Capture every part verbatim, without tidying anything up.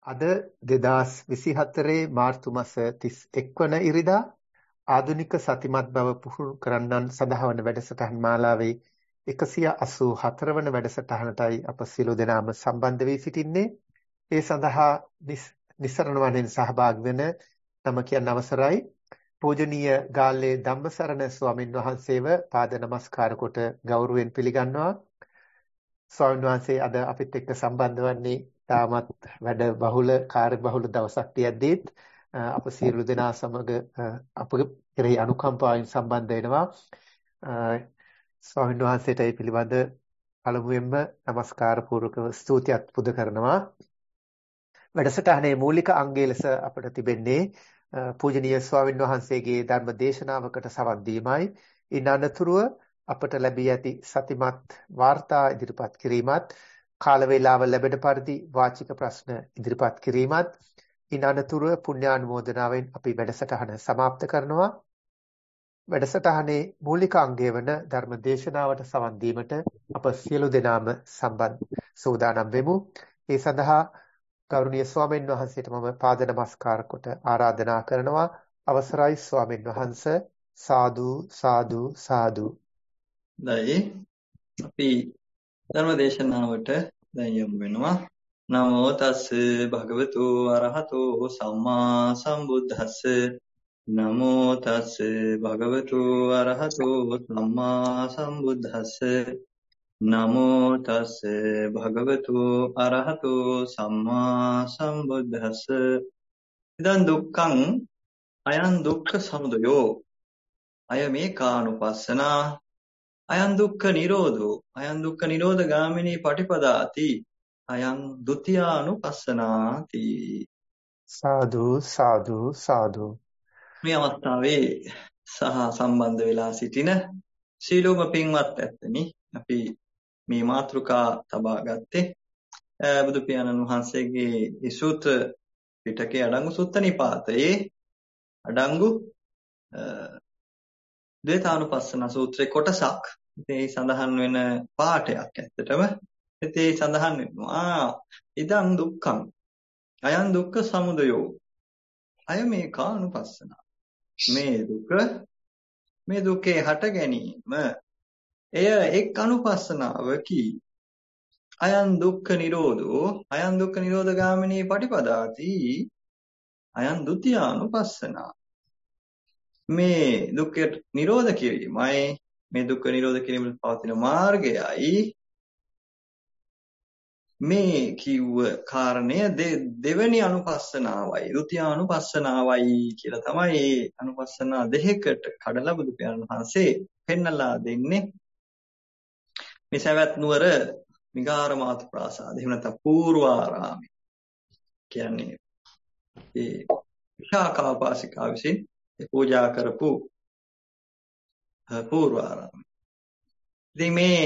අද දෙදාස් විසිහතරේ මාර්තු මාස තිස් එක් වන ඉරිදා ආධුනික සතිමත් බව පුහුණු කරන්නන් සඳහා වන වැඩසටහන් මාලාවේ එකසිය අසූ හතර වන වැඩසටහනටයි අප සියලු දෙනාම සම්බන්ධ වී සිටින්නේ. ඒ සඳහා නිස්සරණ වශයෙන් සහභාගී වෙන නම කියන්න අවසරයි. පූජනීය ගාල්ලේ ධම්මසරණ ස්වාමින් වහන්සේව පාද නමස්කාර කොට ගෞරවයෙන් පිළිගන්නවා. ස්වාමීන් වහන්සේ අද අපිත් එක්ක සම්බන්ධ වන්නේ තාමත් වැඩ බහුල කාර්ය බහුල දවසක් තියද්දීත් අප සියලු දෙනා සමග අප කෙරෙහි අනුකම්පාවෙන් සම්බන්ධ වෙනවා. ස්වාමීන් වහන්සේට ඒ පිළිබඳ පළමුවෙන්ම নমස්කාර පූර්වකව ස්තුතියත් පුද කරනවා. වැඩසටහනේ මූලික අංගය ලෙස අපට තිබෙන්නේ පූජනීය ස්වාමීන් වහන්සේගේ ධර්ම දේශනාවකට සවන් දීමයි. ඉන් අනතුරුව අපට ලැබී ඇති සතිමත් වාර්තා ඉදිරිපත් කිරීමත්, කාල වේලාව ලැබෙන පරිදි වාචික ප්‍රශ්න ඉදිරිපත් කිරීමත්, ඉන් අනතුරුව පුණ්‍යානුමෝදනාවෙන් අපි වැඩසටහන સમાપ્ત කරනවා. වැඩසටහනේ මූලික අංගය වන ධර්ම දේශනාවට සවන් දීමට අප සියලු දෙනාම සම්බන්ධ සූදානම් වෙමු. ඒ සඳහා ගෞරවනීය ස්වාමීන් වහන්සේට මම පාද නමස්කාර කොට ආරාධනා කරනවා. අවසරයි ස්වාමීන් වහන්ස. සාදු සාදු සාදු. දැයි අපි ධර්ම දේශනාවට දැන් යමු වෙනවා. නමෝ තස් භගවතු අරහතෝ සම්මා සම්බුද්දස්ස. නමෝ තස් භගවතු අරහතෝ සම්මා සම්බුද්දස්ස. නමෝ තස් භගවතු අරහතෝ සම්මා සම්බුද්දස්ස. ඉදං දුක්ඛං අයං දුක්ඛ සමුදයෝ අය මේ කානුපස්සනා අයං දුක්ඛ නිරෝධෝ අයං දුක්ඛ නිරෝධ ගාමිනී පටිපදාති අයං ဒ ුතියානුපස්සනාති. සාදු සාදු සාදු. මේ අවස්ථාවේ සහ සම්බන්ධ වෙලා සිටින සීලෝම පින්වත් ඇත්තනි, අපි මේ මාතෘකා තබා ගත්තේ බුදු පියාණන් වහන්සේගේ සූත්‍ර පිටකයේ අඩංගු සුත්ත නිපාතයේ අඩංගු ද්වේතානුපස්සන සූත්‍රයේ කොටසක්. ඉතින් සඳහන් වෙන පාඩයක් ඇත්තටම ඉතින් සඳහන් වෙනවා ඉදං දුක්ඛං අයං දුක්ඛ සමුදයෝ අය මේ කානුපස්සන. මේ දුක, මේ දුකේ හට ගැනීම එය එක් අනුපස්සනාවකි. අයං දුක්ඛ නිරෝධෝ අයං දුක්ඛ නිරෝධ ගාමිනී පටිපදාති අයං ဒ ුතියානුපස්සනා. මේ දුක්ඛ නිරෝධ කිරීමයි, මේ දුක්ඛ නිරෝධ කිරීමට පවතින මාර්ගයයි මේ කිව්ව කාරණය දෙවෙනි අනුපස්සනාවයි, ဒ ුතියානුපස්සනාවයි කියලා තමයි අනුපස්සනා දෙකකට කඩලා බුදු පියාණන් වහන්සේ පෙන්නලා දෙන්නේ. මේ සවැත් නුවර මිගාරමාතු ප්‍රාසාද, එහෙම නැත්නම් පූර්වාරාමය කියන්නේ ඒ විශාඛාපාසිකා විසින් පූජා කරපු පූර්වාරාමය. ඉතින් මේ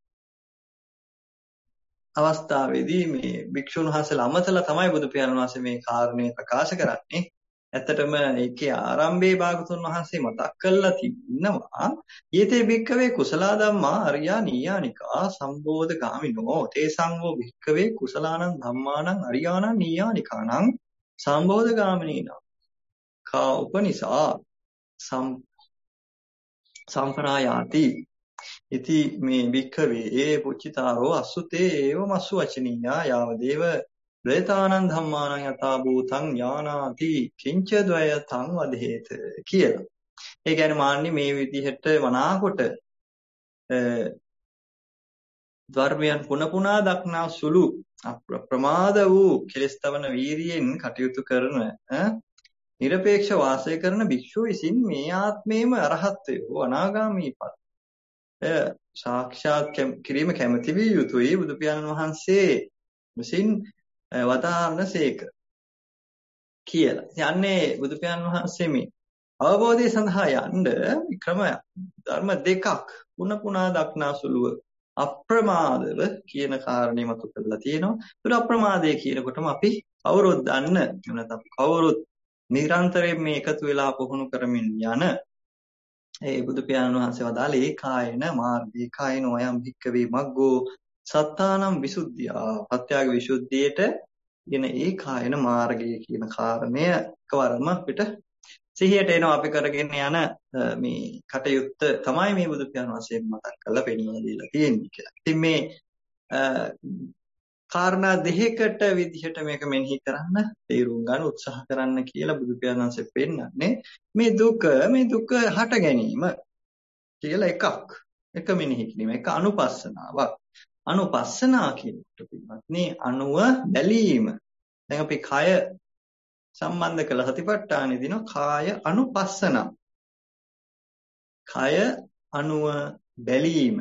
අවස්ථාවේදී මේ භික්ෂුන් වහන්සේලා අමතලා තමයි බුදු පියාණන් වහන්සේ මේ කාරණේ ප්‍රකාශ කරන්නේ. ඇත්තටම ඒකේ ආරම්භයේ භාගතුන් වහන්සේ මතක් කරලා තිබෙනවා යේතේ භික්ඛවේ කුසල ධම්මා අරියා නීයානිකා සම්බෝධ ගාමිනෝ තේසං වූ භික්ඛවේ කුසලානං ධම්මානං අරියානං නීයානිකානං සම්බෝධ ගාමිනීනා කා උපනිසා සම් සම්ප්‍රායාති. ඉති මේ භික්ඛවේ පුච්චිතාරෝ අසුතේ ඒව මස්සු වචනීයා යාවදේව ද්වේතානං ධම්මානං යථා භූතං ඥානාති කිංච ද්වයතං වදේත කියලා. ඒ කියන්නේ මාන්නේ මේ විදිහට මනාකොට ධර්මයන් පුන පුනා දක්නා සුළු අප්‍රමාද වූ කෙලස්තවන වීරියෙන් කටයුතු කරන නිරපේක්ෂ වාසය කරන භික්ෂුව විසින් මේ ආත්මේම අරහත්ත්වය අනාගාමී ඵල සාක්ෂාත් කිරීම කැමැති විය යුතුයි බුදු පියාණන් වහන්සේ විසින් වදාරනසේක කියලා. යන්නේ බුදු පියාණන් වහන්සේ මේ අවබෝධය සඳහා යන්න ක්‍රම ධර්ම දෙකක් පුන පුනා දක්නා සුළුව අප්‍රමාදව කියන කාරණේ මතු කරලා තියෙනවා. ඒක අප්‍රමාදය කියනකොටම අපි කවුරුත් දන්න, එහෙම නැත්නම් අපි කවුරුත් නිරන්තරයෙන් මේ එකතු වෙලා පුහුණු කරමින් යන ඒ බුදු පියාණන් වහන්සේ වදාළේ කායන මාර්ගී කායනෝ අයම් භික්ඛවේ මග්ගෝ සත්තානම් විසුද්ධියා. පත්‍යාග විසුද්ධියට කියන ඒ කායන මාර්ගය කියන කාරණය එකවරම අපිට සිහියට එනවා. අපි කරගෙන යන මේ කටයුත්ත තමයි මේ බුදු පියාණන් වහන්සේ මතක් කරලා පෙන්වලා දීලා තියෙන්නේ කියලා. ඉතින් මේ කාරණා දෙකකට විදිහට මේක මෙනෙහි කරන්න, තේරුම් ගන්න උත්සාහ කරන්න කියලා බුදු පියාණන් වහන්සේ පෙන්නන්නේ මේ දුක මේ දුක හට ගැනීම කියලා එකක්. එක මෙනෙහි කිරීම, එක අනුපස්සනාවක්. අනුපස්සනා කියනකොට පින්වත්නි අනුව බැලීම. දැන් අපි කය සම්බන්ධ කළ සතිපට්ඨානෙ දින කාය අනුපස්සනා. කය අනුව බැලීම.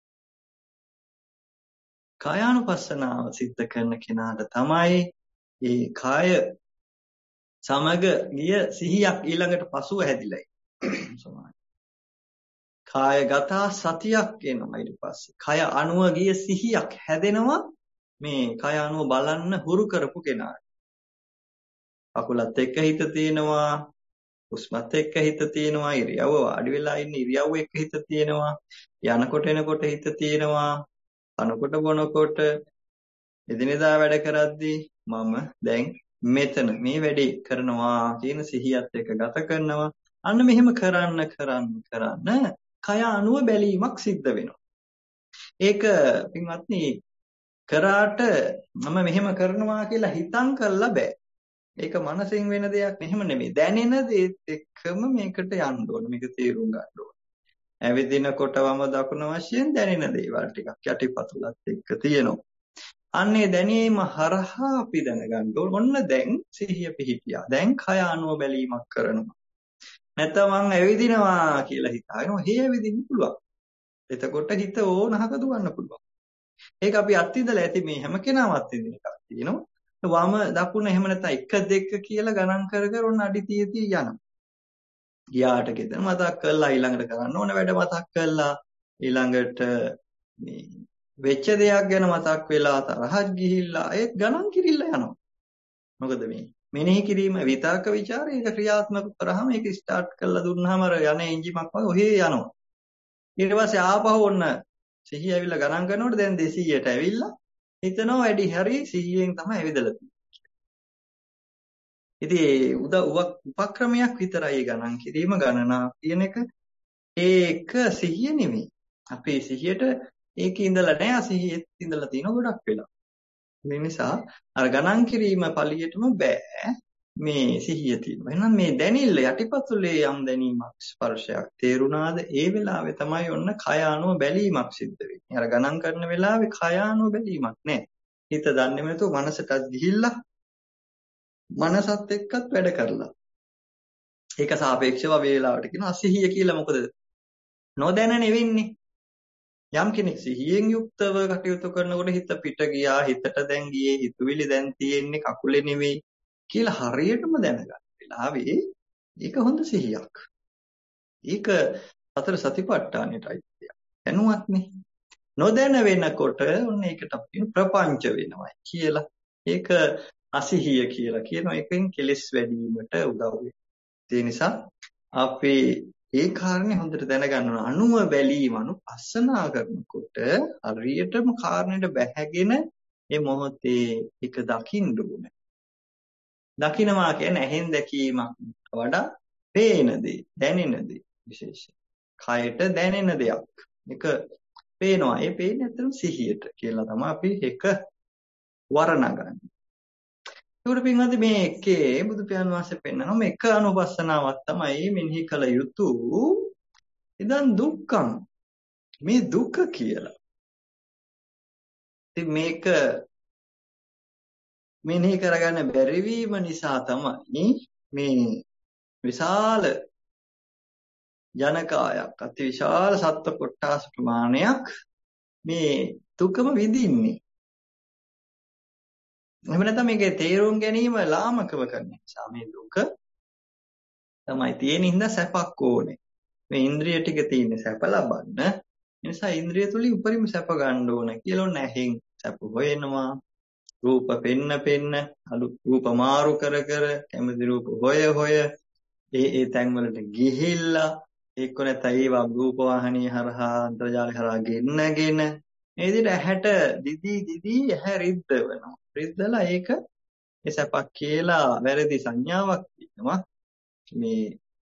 කායානුපස්සනාව සිද්ධ කරන කෙනාට තමයි මේ කාය සමග ගිය සිහියක් ඊළඟට පසුව හැදිලා ඉන්නේ. කායගත සතියක් එනවා ඊට පස්සේ. කය අනුව ගිය සිහියක් හැදෙනවා මේ කය අනුව බලන්න හුරු කරපු කෙනාට. අකුලත් එක්ක හිත තියෙනවා, උස්මත් එක්ක හිත තියෙනවා, ඉරියව්ව වාඩි වෙලා ඉන්න ඉරියව්ව එක්ක හිත තියෙනවා, යනකොට එනකොට හිත තියෙනවා, අනකොට බොනකොට එදිනෙදා වැඩ කරද්දී මම දැන් මෙතන මේ වැඩේ කරනවා කියන සිහියත් එක්ක ගත කරනවා. අන්න මෙහෙම කරන්න කරන්න කරන්න කය අනුව බැලීමක් සිද්ධ වෙනවා. ඒක පින්වත්නි කරාට මම මෙහෙම කරනවා කියලා හිතන් කරලා බෑ. ඒක මනසින් වෙන දෙයක් නෙහෙම නෙමෙයි. දැනෙන දේත් එක්කම මේකට යන්න ඕන. මේක තේරුම් ගන්න ඕන. ඇවිදිනකොට වම දකුණ වශයෙන් දැනෙන දේවල් ටිකක් යටිපතුලත් එක්ක තියෙනවා. අන්නේ දැනීම හරහා අපි දැනගන්න ඕන. ඔන්න දැන් සිහිය පිහිටියා. දැන් කය අනුව බැලීමක් කරනවා. නැත්නම් මං ඇවිදිනවා කියලා හිතාගෙන හේ ඇවිදින්න පුළුවන්. එතකොට හිත ඕනහක දුවන්න පුළුවන්. ඒක අපි අත්විඳලා ඇති මේ හැම කෙනාම අත්විඳින එකක් තියෙනවා. වම දකුණ එහෙම නැත්නම් එක දෙක කියලා ගණන් කර කර ඔන්න අඩි තිය තිය යනවා. ගියාට ගෙදර මතක් කරලා ඊළඟට කරන්න ඕන වැඩ මතක් කරලා ඊළඟට මේ වෙච්ච දෙයක් ගැන මතක් වෙලා තරහක් ගිහිල්ලා ඒත් ගණන් කිරිල්ලා යනවා. මොකද මේ මෙනෙහි කිරීම විතර්ක ਵਿਚාර ඒක ක්‍රියාත්මක කරාම ඒක ස්ටාර්ට් කරලා දුන්නාම අර යන එන්ජිමක් වගේ ඔහේ යනවා. ඊට පස්සේ ආපහු ඔන්න සිහිය ඇවිල්ලා ගණන් කරනකොට දැන් දෙසීයට ඇවිල්ලා හිතනවා වැඩි හරි සිහියෙන් තමයි ඇවිදලා තියෙන්නේ. ඉතින් උද උපක්‍රමයක් විතරයි ගණන් කිරීම ගණනා කියන එක. ඒක සිහිය නෙමෙයි. අපේ සිහියට ඒකේ ඉඳලා නෑ, සිහියෙත් ඉඳලා තියෙන ගොඩක් වෙලා. මේ නිසා අර ගණන් කිරීම පළියටම බෑ. මේ සිහිය තියෙනවා. එහෙනම් මේ දැනිල්ල යටිපතුලේ යම් දැනීමක් ස්පර්ශයක් තේරුණාද? ඒ වෙලාවේ තමයි ඔන්න කය අනුව බැලීමක් සිද්ධ වෙන්නේ. අර ගණන් කරන වෙලාවේ කය අනුව බැලීමක් නෑ. හිත දන්නේම නැතුව මනසටත් ගිහිල්ලා මනසත් එක්කත් වැඩ කරලා. ඒක සාපේක්ෂව වේලාවට කියන අසිහිය කියලා. මොකද නොදැන නෙවෙන්නේ. යම් කෙනෙක් සිහියෙන් යුක්තව කටයුතු කරනකොට හිත පිට ගියා, හිතට දැන් ගියේ, හිතුවිලි දැන් තියෙන්නේ කකුලේ නෙවෙයි කියලා හරියටම දැනගන්න වෙලාවේ ඒක හොඳ සිහියක්. ඒක අතර සතිපට්ඨානෙටයි දෙයක්. දැනුවත්නේ. නොදැන වෙනකොට ඔන්න ඒකට අපි ප්‍රපංච වෙනවා කියලා. ඒක අසිහිය කියලා කියනවා. ඒකෙන් කෙලෙස් වැඩි වීමට උදව් වෙනවා. ඒ නිසා අපි ඒ කාරණේ හොඳට දැනගන්න ඕන. අනුව බැලීම අනුපස්සනා කරනකොට හරියටම කාරණේට බැහැගෙන මේ මොහොතේ එක දකින්න ඕනේ. දකින්නවා කියන්නේ ඇහෙන් දැකීමක් වඩා පේන දේ, දැනෙන දේ විශේෂයෙන්. කයට දැනෙන දෙයක්. ඒක පේනවා. ඒ පේන්නේ ඇත්තටම සිහියට කියලා තමයි අපි එක වර්ණගන්නේ. ඒකට පින්වත්නි මේ එකේ බුදු පියාණන් වහන්සේ පෙන්නනවා මේ එක අනුපස්සනාවක් තමයි මෙනෙහි කළ යුතු. ඉදන් දුක්ඛං, මේ දුක කියලා. ඉතින් මේක මෙනෙහි කරගන්න බැරි වීම නිසා තමයි මේ විශාල ජනකායක්, අති විශාල සත්ව කොට්ටාස ප්‍රමාණයක් මේ දුකම විඳින්නේ. එහෙම නැත්නම් මේකේ තේරුම් ගැනීම ලාමකව කරන නිසා මේ දුක තමයි තියෙන හින්දා සැපක් ඕනේ. මේ ඉන්ද්‍රිය ටික තියෙන සැප ලබන්න. ඒ නිසා ඉන්ද්‍රිය තුලින් උපරිම සැප ගන්න ඕන කියලා නැහෙන් සැප හොයනවා. රූප පෙන්න පෙන්න අලු රූප මාරු කර කර කැමති රූප හොය හොය ඒ ඒ තැන් වලට ගිහිල්ලා එක්ක නැත්නම් ඒවා රූප වාහිනිය හරහා අන්තර්ජාලය හරහා ගෙන්නගෙන මේ විදිහට ඇහැට දිදී දිදී ඇහැ රිද්දවනවා. රිද්දලා ඒක ඒ සැපක් කියලා වැරදි සංඥාවක් තියෙනවා. මේ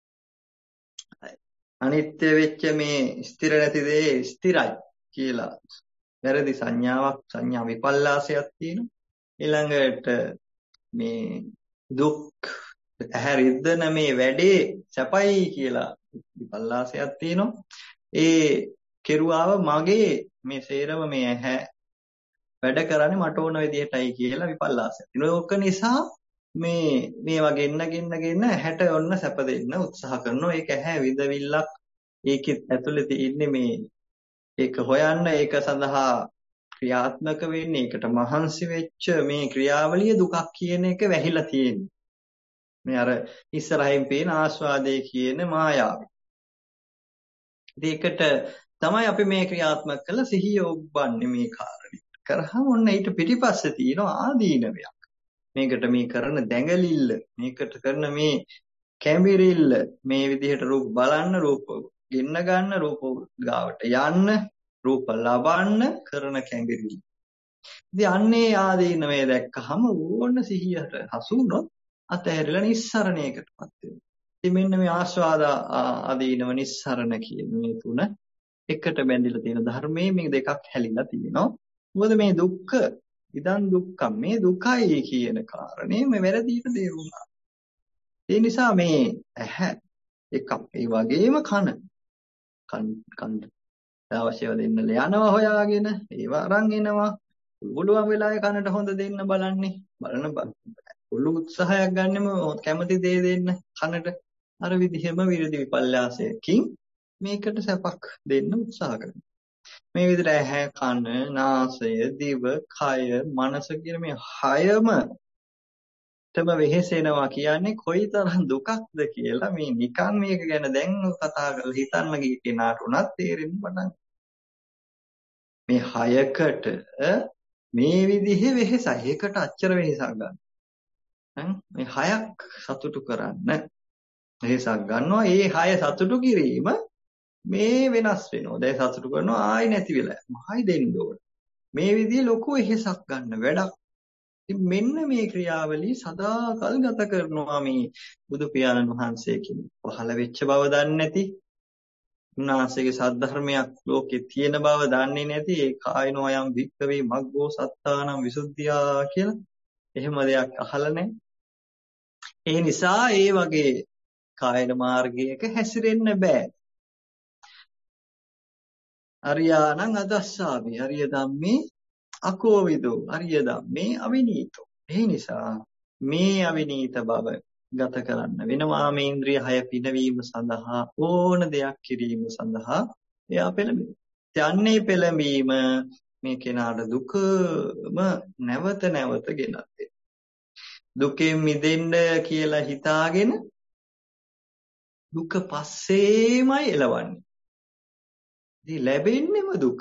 අනිත්‍ය වෙච්ච මේ ස්ථිර නැති දේ ස්ථිරයි කියලා වැරදි සංඥාවක් සංඥා විපල්ලාසයක් තියෙනවා. ඊළඟට මේ දුක් ඇහැ රිද්දන මේ වැඩේ සැපයි කියලා විපල්ලාසයක් තියෙනවා. ඒ කෙරුවාව මගේ මේ සේරම මේ ඇහැ වැඩ කරන්නේ මට ඕන විදිහටයි කියලා විපල්ලාසයක්. ඒක නිසා මේ මේවා ගෙන්න ගෙන්න ගෙන්න ඇහැට ඔන්න සැප දෙන්න උත්සාහ කරනවා. ඒක ඇහැ විදවිල්ලක්. ඒකෙත් ඇතුලේ තියෙන්නේ මේ ඒක හොයන්න ඒක සඳහා ක්‍රියාත්මක වෙන්නේ ඒකට මහන්සි වෙච්ච මේ ක්‍රියාවලිය දුකක් කියන එක වැහිලා තියෙන්නේ. මේ අර ඉස්සරහින් පේන ආස්වාදයේ කියන මායාව. ඒකට තමයි අපි මේ ක්‍රියාත්මක කළ සිහිය ඔබන්නේ මේ කාරණේ. කරහම ඔන්න ඊට පිටිපස්සේ තියෙන ආදීනවයක්. මේකට මේ කරන දැඟලිල්ල, මේකට කරන මේ කැඹිරිල්ල, මේ විදිහට රූප බලන්න, රූප ගෙන්න ගන්න, රූප ගාවට යන්න, රූප ලබන්න කරන කැඹිරිල්ල. ඉතින් අන්නේ ආදීනවේ දැක්කහම ඕන සිහියට හසු වුණොත් අතහැරලා නිස්සරණයකටපත් වෙනවා. ඉතින් මෙන්න මේ ආස්වාද ආදීනව නිස්සරණ කියන මේ තුන එකට බැඳිලා තියෙන ධර්මයේ මේ දෙකක් හැලිලා තියෙනවා. මොකද මේ දුක්ඛ ඉදන් දුක්ඛම් මේ දුකයි කියන කාරණේ මේ වැරදිට තේරුණා. ඒ නිසා මේ ඇහැ එකක් ඒ වගේම කන කන් කන් අවශ්‍යව දෙන්න යනවා හොයාගෙන ඒවා අරන් එනවා. පුළුවන් වෙලාවේ කනට හොඳ දෙන්න බලන්නේ. බලන පුළු උත්සාහයක් ගන්නෙම කැමති දේ දෙන්න කනට. අර විදිහෙම විරදි විපල්ලාසයකින් මේකට සැපක් දෙන්න උත්සාහ කරනවා. මේ විදිහට ඇහැ කන නාසය දිව කය මනස කියන මේ හයම තම වෙහෙසෙනවා කියන්නේ කොයිතරම් දුකක්ද කියලා මේ නිකන් මේක ගැන දැන් කතා කරලා හිතන්න ගිය කෙනාට උනත් තේරෙන්න පටන් මේ හයකට මේ විදිහේ වෙහෙසයි. ඒකට අච්චර වෙහෙසක් ගන්න. මේ හයක් සතුටු කරන්න වෙහෙසක් ගන්නවා. ඒ හය සතුටු කිරීම මේ වෙනස් වෙනවා. දැන් සතුටු කරනවා ආයි නැති වෙලා. මහයි දෙන්න ඕන. මේ විදිහේ ලොකු වෙහෙසක් ගන්න වැඩක්. ඉතින් මෙන්න මේ ක්‍රියාවලිය සදාකල් ගත කරනවා මේ බුදු පියාණන් වහන්සේ කෙනෙක්. පහළ වෙච්ච බව දන්නේ නැති, උන්වහන්සේගේ සද්ධර්මයක් ලෝකේ තියෙන බව දන්නේ නැති ඒ කායනෝ යම් වික්කවේ මග්ගෝ සත්තානම් විසුද්ධියා කියලා එහෙම දෙයක් අහලා නැහැ. ඒ නිසා ඒ වගේ කායන මාර්ගයක හැසිරෙන්න බෑ. අරියාණං අදස්සාමි අරිය ධම්මේ අකෝවිදෝ අරිය ධම්මේ අවිනීතෝ. ඒ නිසා මේ අවිනීත බව ගත කරන්න වෙනවා. මේ ඉන්ද්‍රිය හය පිනවීම සඳහා ඕන දෙයක් කිරීම සඳහා එයා පෙළඹෙනවා. යන්නේ පෙළඹීම මේ කෙනාට දුකම නැවත නැවත ගෙනත් දෙනවා. දුකෙන් මිදෙන්න කියලා හිතාගෙන දුක පස්සේමයි එළවන්නේ. ඉතින් ලැබෙන්නේම දුක.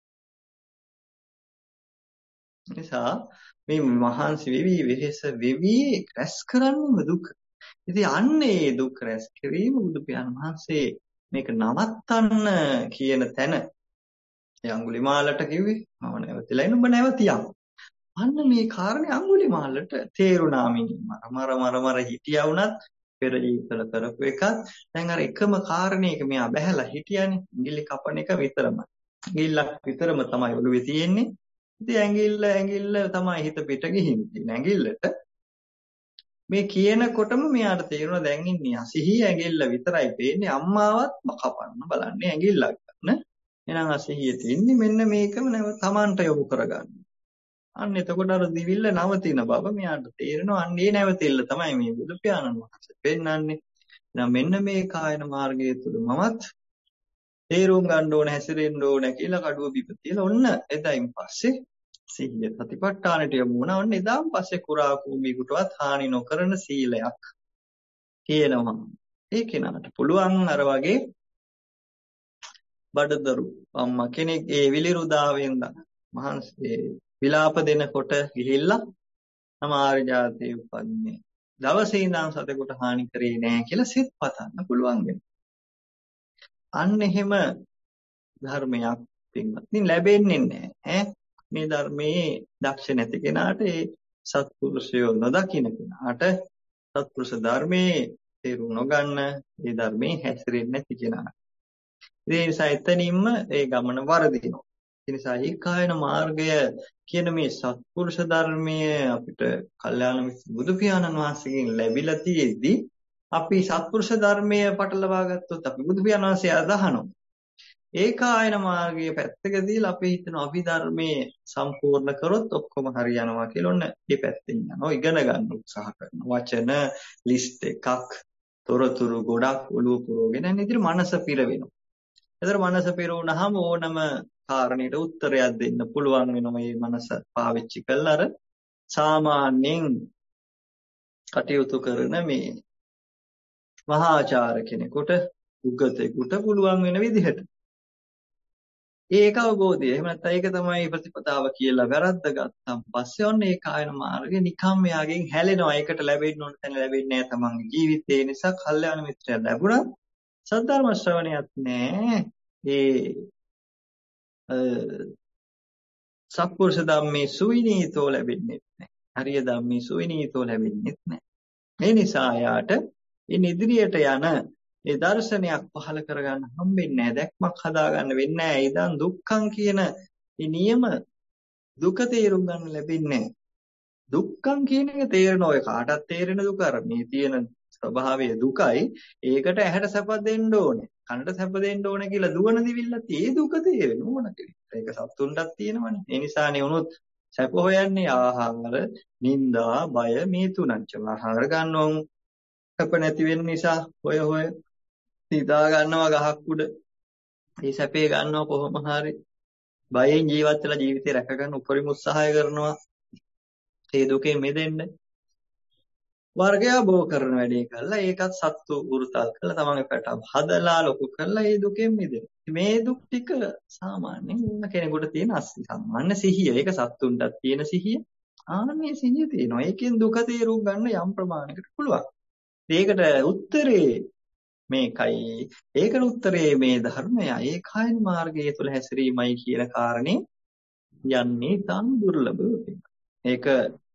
නිසා මේ මහන්සි වෙවි වෙහෙස වෙවි රැස් කරන්නේම දුක. ඉතින් අන්නේ දුක් රැස් කිරීම බුදු පියාණන් වහන්සේ මේක නවත්තන්න කියන තැන ඒ අඟුලිමාලට කිව්වේ මම නැවතිලා ඉන්න ඔබ නැවතියම්. අන්න මේ කාරණේ අඟුලිමාලට තේරුණා. මිනිහ මර මර මර හිටියා වුණත් පෙර ජීවිතවල කරපු එකත් දැන් අර එකම කාරණේක මෙයා බැහැලා හිටියානේ. ඉඟිලි කපන එක විතරමයි. ඉඟිල්ලක් විතරම තමයි ඔළුවේ තියෙන්නේ. ඉතින් ඇඟිල්ල ඇඟිල්ල තමයි හිත පිට ගිහින් තියෙන්නේ. ඇඟිල්ලට මේ කියනකොටම මෙයාට තේරුණා දැන් ඉන්නේ අසිහි ඇඟිල්ල විතරයි පේන්නේ. අම්මාවත් කපන්න බලන්නේ ඇඟිල්ලක් ගන්න. එහෙනම් අසිහිය තියෙන්නේ මෙන්න මේකම නැව තමන්ට යොමු කරගන්න. අන්න එතකොට අර දිවිල්ල නවතින බව මෙයාට තේරෙනවා. අන්න ඒ නැවතිල්ල තමයි මේ බුදු පියාණන් වහන්සේ පෙන්නන්නේ. එහෙනම් මෙන්න මේ කායන මාර්ගය තුල මමත් තේරුම් ගන්න ඕන හැසිරෙන්න ඕන කියලා කඩුව බිප තියලා ඔන්න එදායින් පස්සේ සීල සතිපට්ඨානට යමු වුණා. ඔන්න එදාන් පස්සේ කුරා කුඹියකටවත් හානි නොකරන සීලයක් කියනවා. ඒ කෙනාට පුළුවන් අර වගේ බඩදරු අම්මා කෙනෙක් ඒ විලිරුදාවෙන් මහන්සිය විලාප දෙනකොට ගිහිල්ලා සමාර ජාතිය උපන්නේ දවසේ ඉඳන් සතෙකුට හානි කරේ නෑ කියලා සිත් පතන්න පුළුවන් වෙනවා. අන්න එහෙම ධර්මයක් පින්වත්නි ලැබෙන්නේ නැහැ ඈ. මේ ධර්මයේ දක්ෂ නැති කෙනාට ඒ සත්පුරුෂයෝ නොදකින්න කෙනාට සත්පුරුෂ ධර්මයේ තේරුම් නොගන්න ඒ ධර්මයේ හැසිරෙන්නේ නැති කෙනා. ඒ නිසා එතනින්ම ඒ ගමන වරදිනවා. ඒ නිසා ඒකායන මාර්ගය කියන මේ සත්පුරුෂ ධර්මය අපිට කල්යාණ මිත්‍ර බුදු පියාණන් වහන්සේගෙන් ලැබිලා තියෙද්දි අපි සත්පුරුෂ ධර්මය පටලවා ගත්තොත් අපි බුදු පියාණන් වහන්සේ අදහනවා. ඒකායන මාර්ගයේ පැත්තක දීලා අපි හිතන අභිධර්මයේ සම්පූර්ණ කරොත් ඔක්කොම හරියනවා කියලා ඔන්න මේ පැත්තෙන් යනවා ඉගෙන ගන්න උත්සාහ කරනවා. වචන ලිස්ට් එකක් තොරතුරු ගොඩක් ඔළුව පුරවගෙන යන ඉතින් මනස පිරවෙනවා. ඒතර මනස පිරුණාම ඕනම කාරණේට උත්තරයක් දෙන්න පුළුවන් වෙනවා මේ මනස පාවිච්චි කළා අර සාමාන්‍යයෙන් කටයුතු කරන මේ මහාචාර්ය කෙනෙකුට උගතෙකුට පුළුවන් වෙන විදිහට. ඒක අවබෝධය. එහෙම නැත්නම් ඒක තමයි ප්‍රතිපදාව කියලා වැරද්ද ගත්තම් පස්සේ ඔන්න ඒ කායන මාර්ගේ නිකම් යාගෙන් හැලෙනවා. ඒකට ලැබෙන්න ඕන තැන ලැබෙන්නේ නැහැ තමන්ගේ ජීවිතේ. ඒ නිසා කල්යාණ මිත්‍රය ලැබුණා. සද්ධර්ම ශ්‍රවණයක් නැහැ. ඒ සත්පුරුෂ ධම්මේ සුවිනීතෝ ලැබෙන්නේ නැහැ. හරිය ධම්මේ සුවිනීතෝ ලැබෙන්නේ නැහැ. මේ නිසා යාට ඉන් ඉදිරියට යන ඒ දර්ශනයක් පහල කරගන්න හම්බෙන්නේ නැහැ. දැක්මක් හදාගන්න වෙන්නේ නැහැ. ඉදන් දුක්ඛං කියන මේ නියම දුක තේරුම් ගන්න ලැබෙන්නේ නැහැ. දුක්ඛං කියන එක තේරෙන ඔය කාටත් තේරෙන දුක අර මේ තියෙන ස්වභාවය දුකයි. ඒකට ඇහැට සැප දෙන්න ඕනේ. කනට සැප දෙන්න ඕනේ කියලා දුවන දිවිල්ලත් ඒ දුක තේරෙන ඕන කෙනෙක්. ඒක සත්තුන්ටත් තියෙනවනේ. ඒ නිසානේ උනොත් සැප හොයන්නේ ආහාර, නිന്ദා, බය මේ තුනක්. ආහාර ගන්නවම සැප නැති වෙන නිසා හොය හොය හිතා ගන්නවා ගහක් උඩ. මේ සැපේ ගන්නවා කොහොම හරි. බයෙන් ජීවත් වෙලා ජීවිතේ රැක ගන්න උපරිම උත්සාහය කරනවා. ඒ දුකෙන් මිදෙන්න. වර්ගය බෝ කරන වැඩේ කළා ඒකත් සත්තු වෘතල් කළා තමන්ගේ පැටව හදලා ලොකු කළා ඒ දුකෙන් මිදෙන්න. මේ දුක් ටික සාමාන්‍යයෙන් ඕන කෙනෙකුට තියෙන සාමාන්‍ය සිහිය. ඒක සත්තුන්ටත් තියෙන සිහිය. ආන්නේ සිහිය තියෙනවා. ඒකෙන් දුක තේරුම් ගන්න යම් ප්‍රමාණයකට පුළුවන්. ඒකට උත්තරේ මේකයි. ඒකට උත්තරේ මේ ධර්මය ඒකායන මාර්ගය තුළ හැසිරීමයි කියන කාරණේ යන්නේ තන් දුර්ලභව. ඒක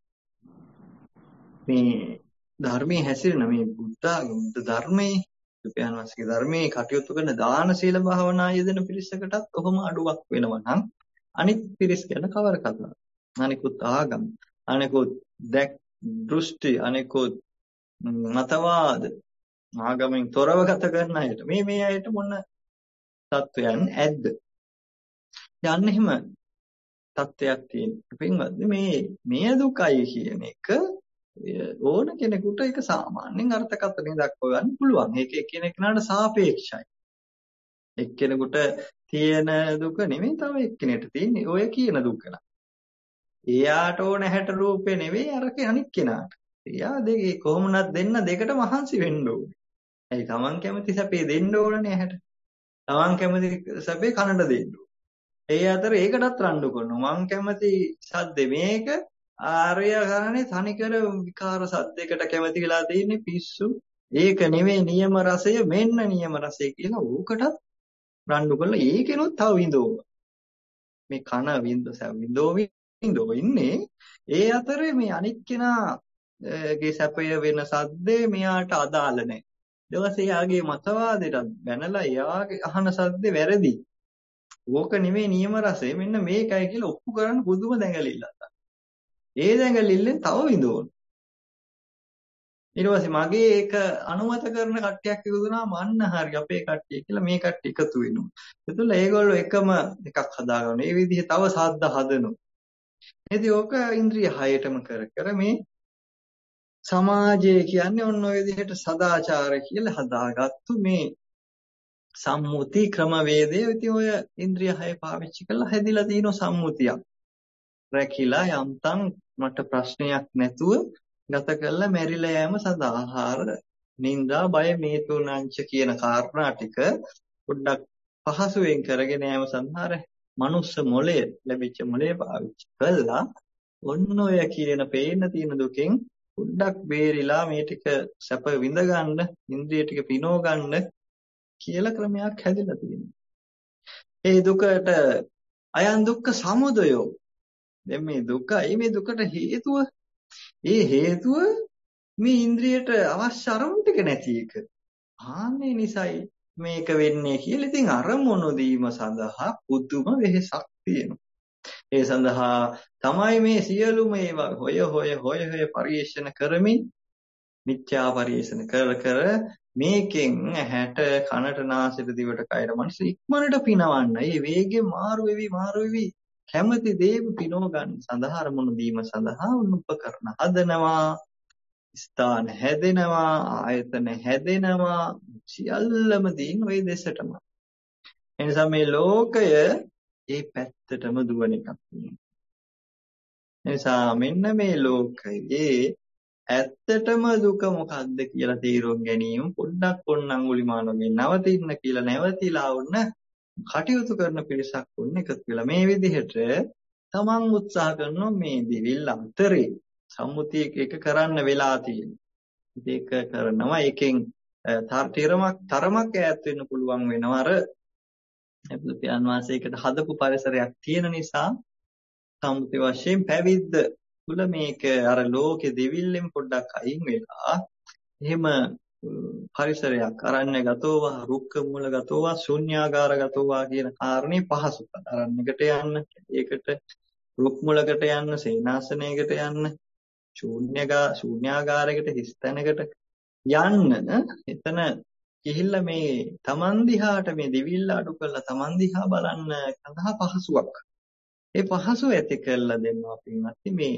මේ ධර්මයේ හැසිරෙන මේ බුද්ධ ධර්මයේ බුදුපියාණන් වහන්සේගේ ධර්මයේ කටයුතු කරන දාන සීල භාවනා යෙදෙන පිරිසකටත් ඔහොම අඩුවක් වෙනවා නම් අනිත් පිරිස් ගැන කවර කතාවක්. අනිකුත් ආගම්, අනිකුත් දැක් දෘෂ්ටි, අනිකුත් මතවාද ආගමෙන් තොරව ගත කරන අයට මේ මේ අයට මොන තත්වයන් ඇද්ද? යන්නේ එහෙම තත්වයක් තියෙන. පින්වත්නි මේ මේ දුකයි කියන එක ඕන කෙනෙකුට ඒක සාමාන්‍යයෙන් අර්ථකථනය දක්ව ගන්න පුළුවන්. ඒක එක්කෙනෙකුට සාපේක්ෂයි. එක්කෙනෙකුට තියෙන දුක නෙමෙයි තව එක්කෙනෙකුට තියෙන්නේ ඔය කියන දුක න ะ. එයාට ඕන හැට රූපේ නෙවෙයි අර අනික් කෙනාට. එයා දෙකේ කොහොමනත් දෙන්න දෙකට මහන්සි වෙන්න ඕනේ. ඒ තමන් කැමති සැපේ දෙන්න ඕනනේ ඇහැට. තමන් කැමති සැපේ කනට දෙන්න ඕනේ. ඒ අතර ඒකටත් රණ්ඩු කරනවා. මං කැමති සද්දේ මේක ආර්ය කරන්නේ තනිකර විකාර සද්දයකට කැමති වෙලා තියෙන්නේ පිස්සු. ඒක නෙමෙයි නියම රසය මෙන්න නියම රසය කියලා ඕකටත් රණ්ඩු කරලා ඒකෙනොත් තව විඳෝව. මේ කන විඳ විඳෝ විඳෝ ඉන්නේ ඒ අතරේ මේ අනික් කෙනාගේ සැපය වෙන සද්දේ මෙයාට අදාළ නැහැ. ඊට එයාගේ මතවාදයට බැනලා එයාගේ අහන සද්දේ වැරදි. ඕක නෙමෙයි නියම රසය මෙන්න මේකයි කියලා ඔප්පු කරන්න පුදුම දැඟලිල්ලක්. ඒ දැඟලිල්ලෙන් තව විඳෝන. ඊට පස්සේ මගේ ඒක අනුමත කරන කට්ටියක් ඉදුණා මන්න හරි අපේ කට්ටිය කියලා මේ කට්ටිය එකතු වෙනවා. ඒතුළ ඒගොල්ලෝ එකම එකක් හදාගන්න. මේ විදිහේ තව සාද්ද හදනවා. ඉතින් ඕක ඉන්ද්‍රිය හයටම කර කර මේ සමාජය කියන්නේ ඔන්න ඔය විදිහට සදාචාරය කියලා හදාගත්තු මේ සම්මුති ක්‍රමවේදය. ඉතින් ඔය ඉන්ද්‍රිය හය පාවිච්චි කරලා හැදිලා තියෙන සම්මුතියක්. රැකිලා යම්තම් මට ප්‍රශ්නයක් නැතුව ගත කළා මැරිලා යෑම සඳහා ආහාර, නිന്ദා, බය මේ තුනංච කියන කාරණා ටික පොඩ්ඩක් පහසුවෙන් කරගෙන යෑම සඳහා මනුස්ස මොළය ලැබිච්ච මොළය පාවිච්චි කළා ඔන්න ඔය කියන පේන තියෙන දුකෙන් පොඩ්ඩක් බේරිලා මේ ටික සැප විඳ ගන්න, ඉන්ද්‍රිය ටික පිනව ගන්න කියලා ක්‍රමයක් හැදිලා තියෙනවා. ඒ දුකට අයන් දුක්ඛ සමුදයෝ. දැන් මේ දුකයි මේ දුකට හේතුව ඒ හේතුව මේ ඉන්ද්‍රියට අවශ්‍ය අරමුණු ටික නැති එක. ආන්නේ නිසයි මේක වෙන්නේ කියලා. ඉතින් අරමුණු දීම සඳහා පුදුම වෙහෙසක් තියෙනවා. ඒ සඳහා තමයි මේ සියලුම ඒවා හොය හොය හොය හොය පරිේෂණ කරමින් මිත්‍යා පරිේෂණ කර කර මේකෙන් ඇහැට කනට නාසයට දිවට කයට මනස ඉක්මනට පිනවන්න. ඒ වේගෙ මාරු වෙවි මාරු වෙවි කැමැති දේ පිනව ගන්න සඳහා අරමුණු දීම සඳහා උපකරණ හදනවා. ස්ථාන හැදෙනවා, ආයතන හැදෙනවා, සියල්ලම දින් ওই දෙසටම. එනිසා මේ ලෝකය ඒ පැත්තටම දුවන එකක්. එනිසා මෙන්න මේ ලෝකයේ ඇත්තටම දුක මොකක්ද කියලා තීරුම් ගැනීම පොඩ්ඩක් ඔන්න අඟුලිමාලගේ නවතින්න කියලා නැවතිලා වුණ කටයුතු කරන පිරිසක් වුණ එකතු වෙලා මේ විදිහට තමන් උත්සාහ කරනවා මේ දිවිල් අතරේ සම්මුතිය එක කරන්න වෙලා තියෙනවා. ඒක කරනවා එකෙන් තරමක් තරමක් ඈත් වෙන්න පුළුවන් වෙනවා. අර බුදුපියාණන් වහන්සේකට හදපු පරිසරයක් තියෙන නිසා සම්මුති වශයෙන් පැවිද්ද තුල මේක අර ලෝකෙ දෙවිල්ලෙන් පොඩ්ඩක් අයින් වෙලා එහෙම පරිසරයක් අරණ්‍යගතෝවා රුක්ක මූලගතෝවා ශුන්‍යාගාරගතෝවා කියන කාරණේ පහසුකම් අරණ්‍යකට යන්න ඒකට රුක් මූලකට යන්න සේනාසනයකට යන්න ශූන්‍යගා ශූන්‍යාගාරයකට හිස්තැනකට යන්න එතන ගිහිල්ලා මේ තමන් දිහාට මේ දිවිල්ල අඩු කරලා තමන් දිහා බලන්න සඳහා පහසුවක්. ඒ පහසුව ඇති කරලා දෙනවා පින්වත්නි මේ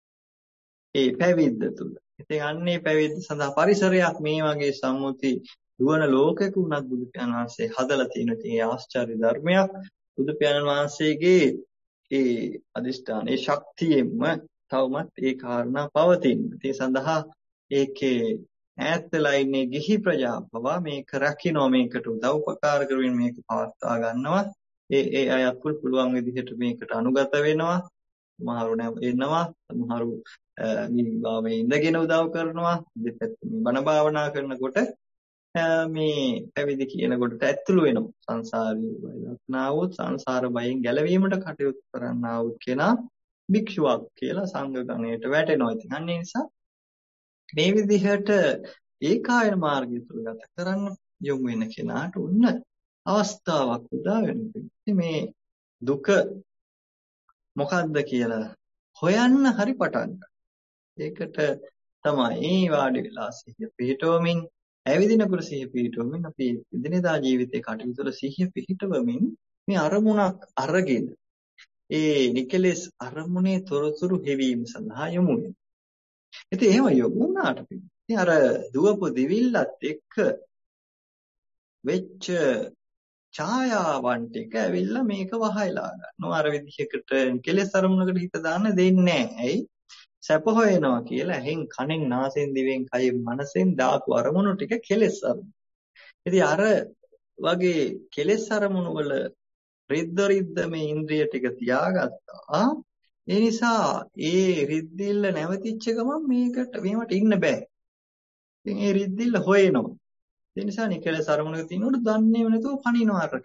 ඒ පැවිද්ද තුල. ඉතින් අන්නේ පැවිද්ද සඳහා පරිසරයක් මේ වගේ සම්මුති දුවන ලෝකයක උනත් බුදු පියාණන් වහන්සේ හදලා තියෙන ඉතින් ඒ ආශ්චර්ය ධර්මයක් බුදු පියාණන් වහන්සේගේ ඒ අදිෂ්ඨාන ඒ ශක්තියෙන්ම තවමත් ඒ කාරණා පවතින. ඒ සඳහා ඒකේ ඈත් වෙලා ඉන්නේ ගිහි ප්‍රජාපව මේක රකින්න මේකට උදව් උපකාර කරමින් මේක පවත්වා ගන්නවා. ඒ ඒ අයත් පුළුවන් විදිහට මේකට අනුගත වෙනවා. සමහරු එනවා, සමහරු මේ ඉඳගෙන උදව් කරනවා. දෙපැත්තෙන් බණ භාවනා කරනකොට මේ පැවිදි කියනකොට ඇතුළු වෙනවා. සංසාරී වෛරක්නා වූ සංසාර බයෙන් ගැලවීමට කටයුතු කරන්නා වූ කෙනා භික්ෂුවක් කියලා සංඝ ගණයට වැටෙනවා. ඉතින් අන්න ඒ නිසා මේ විදිහට ඒකායන මාර්ගය තුල ගත කරන්න යොමු වෙන කෙනාට උන්න අවස්ථාවක් උදා වෙනවා. මේ දුක මොකද්ද කියලා හොයන්න හරි පටන් ගන්න. ඒකට තමයි වාඩි වෙලා සිහිය පිහිටවමින් ඇවිදිනකොට සිහිය පිහිටවමින් අපි එදිනෙදා ජීවිතේ කටයුතු වල සිහිය පිහිටවමින් මේ අරමුණක් අරගෙන ඒ නිකලෙස් අරමුණේ තොරතුරු හෙවීම සඳහා යොමු වෙනවා. ඉතින් එහෙම යොමු වුණාට ඉතින් අර දුවපු දිවිල්ලත් එක්ක වෙච්ච ඡායාවන් ටික ඇවිල්ලා මේක වහයලා ගන්නවා. අර විදිහකට කෙලෙස් අරමුණකට හිත දාන්න දෙන්නේ නැහැ. ඇයි? සැප හොයනවා කියලා ඇහෙන් කනෙන් නාසයෙන් දිවෙන් කයෙන් මනසෙන් දාපු අරමුණු ටික කෙලෙස් අරමුණු. ඉතින් අර වගේ කෙලෙස් අරමුණු වල රිද්ද රිද්ද මේ ඉන්ද්‍රිය ටික තියාගත්තා. ඒ නිසා ඒ රිද්දිල්ල නැවතිච්ච ගමන් මේකට මේවට ඉන්න බෑ. ඉතින් ඒ රිද්දිල්ල හොයනවා. ඒ නිසා නිකලස් අරමුණක තියෙනකොට දන්නේම නැතුව පණිනවා අරක.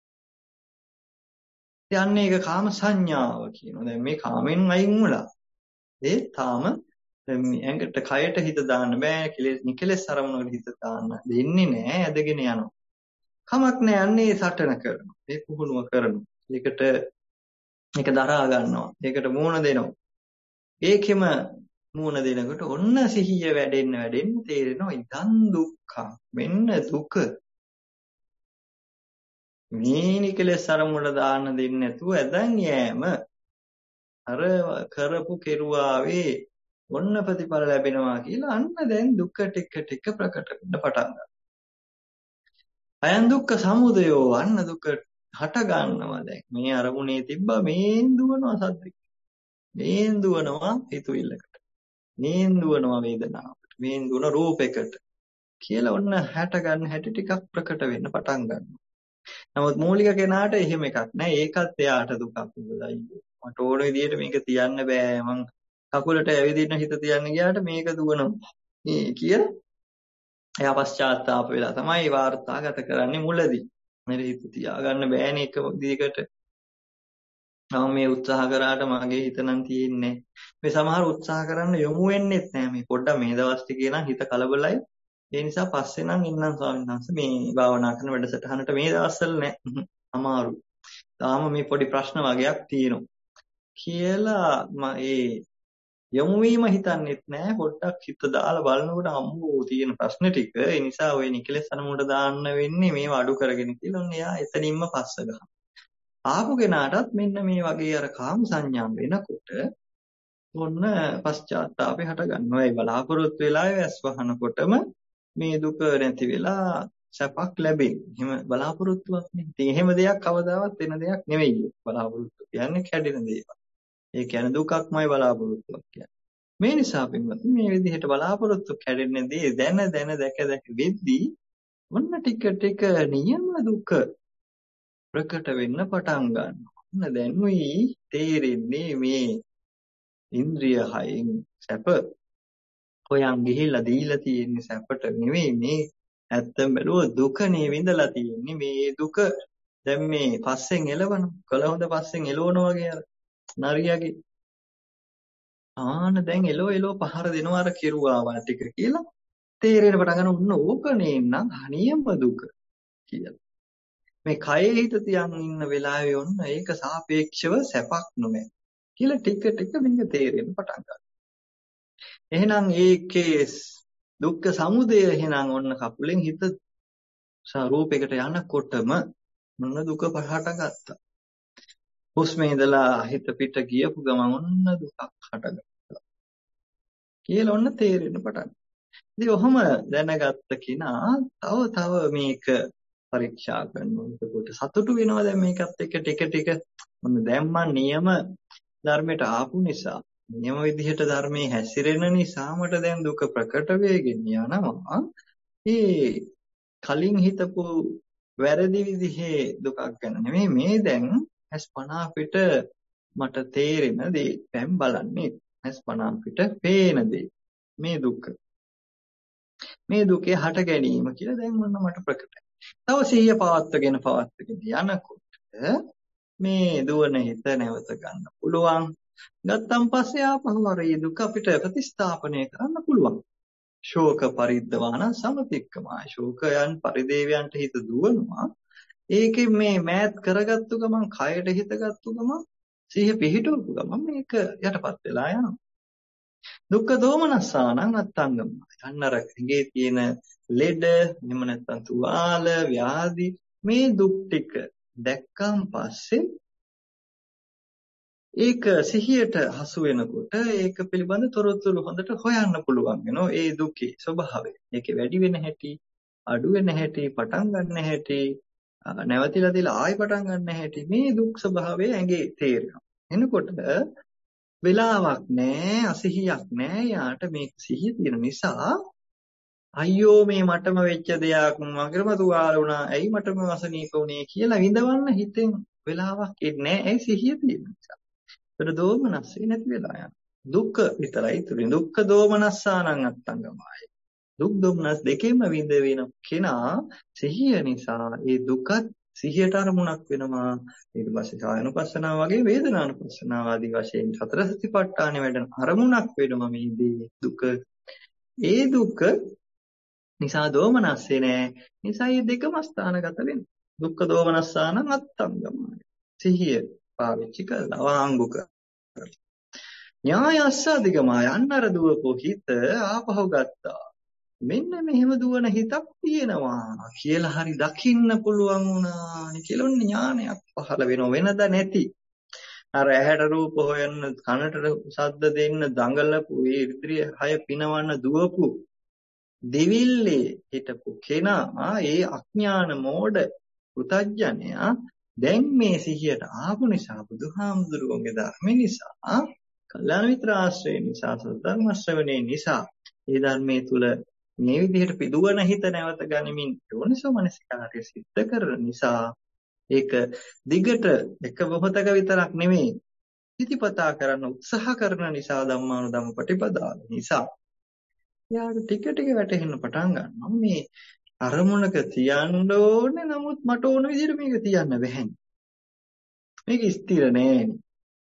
යන්නේ ඒක කාම සංඥාව කියනවා. දැන් මේ කාමෙන් අයින් වුණා. ඒ තාම ඇඟට කයට හිත දාන්න බෑ. කෙලෙස් නිකලස් අරමුණකට හිත දාන්න දෙන්නේ නෑ. ඇදගෙන යනවා. කමක් නෑ යන්නේ සටන කරනවා. ඒ පුහුණුව කරනවා. ඒකට ඒක දරා ගන්නවා. ඒකට මූණ දෙනවා. ඒකෙම මූණ දෙනකොට ඔන්න සිහිය වැඩෙන්න වැඩෙන්න තේරෙනවා ඉදන් දුක්ඛ මෙන්න දුක. මේ නිකලස් අරමුණ දාන්න දෙන්නේ නැතුව ඇදන් යෑම අර කරපු කෙරුවාවේ ඔන්න ප්‍රතිඵල ලැබෙනවා කියලා අන්න දැන් දුක ටික ටික ප්‍රකට වෙන්න පටන් ගන්නවා. අයන් දුක්ඛ සමුදයෝ අන්න දුක හට ගන්නවා. දැන් මේ අරමුණේ තිබ්බා මේන් දුවනවා සද්දෙක. මේන් දුවනවා හිතුවිල්ලකට. මේන් දුවනවා වේදනාවකට. මේන් දුවන රූපයකට කියලා ඔන්න හැට ගන්න හැටි ටිකක් ප්‍රකට වෙන්න පටන් ගන්නවා. නමුත් මූලික කෙනාට එහෙම එකක් නෑ. ඒකත් එයාට දුකක් නෙවෙයි. මට ඕන විදිහට මේක තියන්න බෑ. මං කකුලට ඇවිදින්න හිත තියන්න ගියාට මේක දුවනවා. මේ කියලා එයා පශ්චාත්තාප වෙලා තමයි වාර්තාගත කරන්නේ මුලදී. මෙහෙ හිත තියාගන්න බෑනේ එක දිගට. මම මේ උත්සාහ කරාට මගේ හිත නම් තියෙන්නේ මේ සමහර උත්සාහ කරන්න යොමු වෙන්නෙත් නැහැ මේ පොඩ්ඩක් මේ දවස් ටිකේ නම් හිත කලබලයි ඒ නිසා පස්සේ නම් ඉන්නම් ස්වාමීන් වහන්සේ මේ භාවනා කරන වැඩසටහනට මේ දවස්වල නෑ අමාරු තාම මේ පොඩි ප්‍රශ්න වගේක් තියෙනවා කියලා මම ඒ යොමු වීම හිතන්නෙත් නෑ පොඩ්ඩක් හිත දාලා බලනකොට අම්මෝ තියෙන ප්‍රශ්න ටික ඒ නිසා ওই නිකලස් අනුමුඩ දාන්න වෙන්නේ මේව අඩු කරගෙන කියලා ඔන්න එයා එතනින්ම පස්ස ගහනවා ආපු කෙනාටත් මෙන්න මේ වගේ අර කාම සංඥා වෙනකොට ඔන්න පශ්චාත්තාපය හට ගන්නවා ඒ බලාපොරොත්තු වෙලාවේ ඇස් වහනකොටම මේ දුක නැති වෙලා සැපක් ලැබෙන්නේ එහෙම බලාපොරොත්තුවක් නෙමෙයි එහෙම දෙයක් කවදාවත් වෙන දෙයක් නෙවෙයි බලාපොරොත්තු කියන්නේ කැඩෙන දේවල් ඒ කියන්නේ දුකක්මයි බලාපොරොත්තුවක් කියන්නේ මේ නිසා පින්වත්නි මේ විදිහට බලාපොරොත්තු කැඩෙන දේ දැන දැන දැක දැක වෙද්දී ඔන්න ටික ටික නියම දුක ප්‍රකට වෙන්න පටන් ගන්නවා. ඔන්න දැනුයි තේරෙන්නේ මේ ඉන්ද්‍රිය හයෙන් සැප හොයන් ගිහිල්ලා දීලා තියෙන්නේ සැපට නෙවෙයි මේ ඇත්තම බැලුවොත් දුකනේ විඳලා තියෙන්නේ මේ දුක දැන් මේ පස්සෙන් එලවන කොළහොඳ පස්සෙන් එලවනවා වගේ අර නරියාගේ ආන දැන් එලෝ එලෝ පහර දෙනවා අර කෙරුවාවා ටික කියලා තේරෙන පටන් ගන්න උන්න ඕකනේ නම් අනියම දුක කියලා. මේ කයේ හිත තියන් ඉන්න වෙලාවේ ඔන්න ඒක සාපේක්ෂව සැපක් නොවේ කියලා ටික ටික මේක තේරෙන්න පටන් ගන්නවා. එහෙනම් ඒකේ දුක්ඛ සමුදය එහෙනම් ඔන්න කකුලෙන් හිත ස්වરૂපයකට යනකොටම මොන දුක පහට ගත්තා. හුස්මේ ඉඳලා හිත පිට ගියපු ගමන් ඔන්න දුකක් හටගත්තා. කියලා ඔන්න තේරෙන්න පටන්. ඉතින් ඔහොම දැනගත්ත කෙනා තව තව මේක පරීක්ෂා කරනවා. එතකොට සතුටු වෙනවා දැන් මේකත් එක්ක ටික ටික මොන දැන් මම නියම ධර්මයට ආපු නිසා නියම විදිහට ධර්මයේ හැසිරෙන නිසා මට දැන් දුක ප්‍රකට වෙගෙන යනවා. ඒ කලින් හිතපු වැරදි විදිහේ දුකක් ගැන නෙමෙයි මේ දැන් ඇස් පන අපිට මට තේරෙන දේ දැන් බලන්නේ ඇස් පන අපිට පේන දේ මේ දුක මේ දුකේ හට ගැනීම කියලා දැන් මොන මට ප්‍රකටයි. තව සිහිය පවත්වගෙන පවත්වගෙන යනකොට මේ දුවන හිත නැවත ගන්න පුළුවන්. ගත්තන් පස්සේ ආපහු අර මේ දුක අපිට ප්‍රතිස්ථාපනය කරන්න පුළුවන්. ශෝක පරිද්දවාන සමතික්කමයි. ශෝකයන් පරිදේවයන්ට හිත දුවනවා. ඒකේ මේ මෑත් කරගත්තු ගමන් කයට හිත ගත්තු ගමන් සිහිය පිහිටවපු ගමන් මේක යටපත් වෙලා යනවා. දුක්ඛ දෝමනස්සානං අත්තංගම. යන්නර ඇඟේ තියෙන ලෙඩ, එහෙම නැත්නම් තුවාල, ව්‍යාධි මේ දුක් ටික දැක්කන් පස්සේ ඒක සිහියට හසු වෙනකොට ඒක පිළිබඳ තොරතුරු හොඳට හොයන්න පුළුවන් වෙනවා. ඒ දුකේ ස්වභාවය. ඒකේ වැඩි වෙන හැටි, අඩු වෙන හැටි, පටන් ගන්න හැටි, නැවතිලා තියලා ආයි පටන් ගන්න හැටි මේ දුක් ස්වභාවය ඇඟේ තේරෙනවා. එනකොට වෙලාවක් නැහැ, අසිහියක් නැහැ. යාට මේක සිහිය තියෙන නිසා අයියෝ මේ මටම වෙච්ච දෙයක් මගරම තුවාල වුණා. ඇයි මටම වසනීප වුණේ කියලා විඳවන්න හිතෙන් වෙලාවක් එන්නේ නැහැ. ඒ සිහිය තියෙන නිසා. ඒතර දෝමනස්සේ නැති වෙලා යනවා. දුක විතරයි ඉතුරුනේ. දුක්ඛ දෝමනස්සානං අත්තංගමයි. දුක් දෝමනස් දෙකෙන්ම විඳ වෙන කෙනා සිහිය නිසා ඒ දුකත් සිහියට අරමුණක් වෙනවා. ඊට පස්සේ කායනුපස්සනාව වගේ වේදනානුපස්සනාව ආදී වශයෙන් සතර සතිපට්ඨානෙ වැඩෙන අරමුණක් වෙනවා මේ දුක. ඒ දුක නිසා දෝමනස්සේ නෑ. නිසා මේ දෙකම ස්ථානගත වෙනවා. දුක්ඛ දෝමනස්සානං අත්තංගමයි. සිහිය පාවිච්චි කරලා වාංගු කරලා. ඥායස්ස අධිගමය අන්නර දුවපෝ හිත ආපහු ගත්තා. මෙන්න මෙහෙම දුවන හිතක් තියෙනවා කියලා හරි දකින්න පුළුවන් වුණා කියලා ඥානයක් පහළ වෙනව වෙනද නැති. අර ඇහැට රූප හොයන්න, කනට ශබ්ද දෙන්න, දඟලපු ඒ ඉන්ද්‍රිය හය පිනවන්න දුවපු දෙවිල්ලේ හිටපු කෙනා ඒ අඥාන මෝඩ පුතඥයා දැන් මේ සිහියට ආපු නිසා බුදුහාමුදුරුවෝගේ ධර්ම නිසා කල්යාණ මිත්‍ර ආශ්‍රය නිසා සද්ධර්ම ශ්‍රවණේ නිසා ඒ ධර්මයේ තුල මේ විදිහට පිදුවන හිත නැවත ගනිමින් යෝනිසෝ මනසිකාරය සිද්ධ කරන නිසා ඒක දිගට එක මොහොතක විතරක් නෙමෙයි ඉතිපතා කරන්න උත්සාහ කරන නිසා ධම්මානුධම්ම ප්‍රතිපදාව නිසා යාට ටික ටික වැටහෙන්න පටන් ගන්නවා මේ අරමුණක තියන්න ඕනේ නමුත් මට ඕන විදිහට මේක තියන්න බැහැ. මේක ස්ථිර නෑනේ.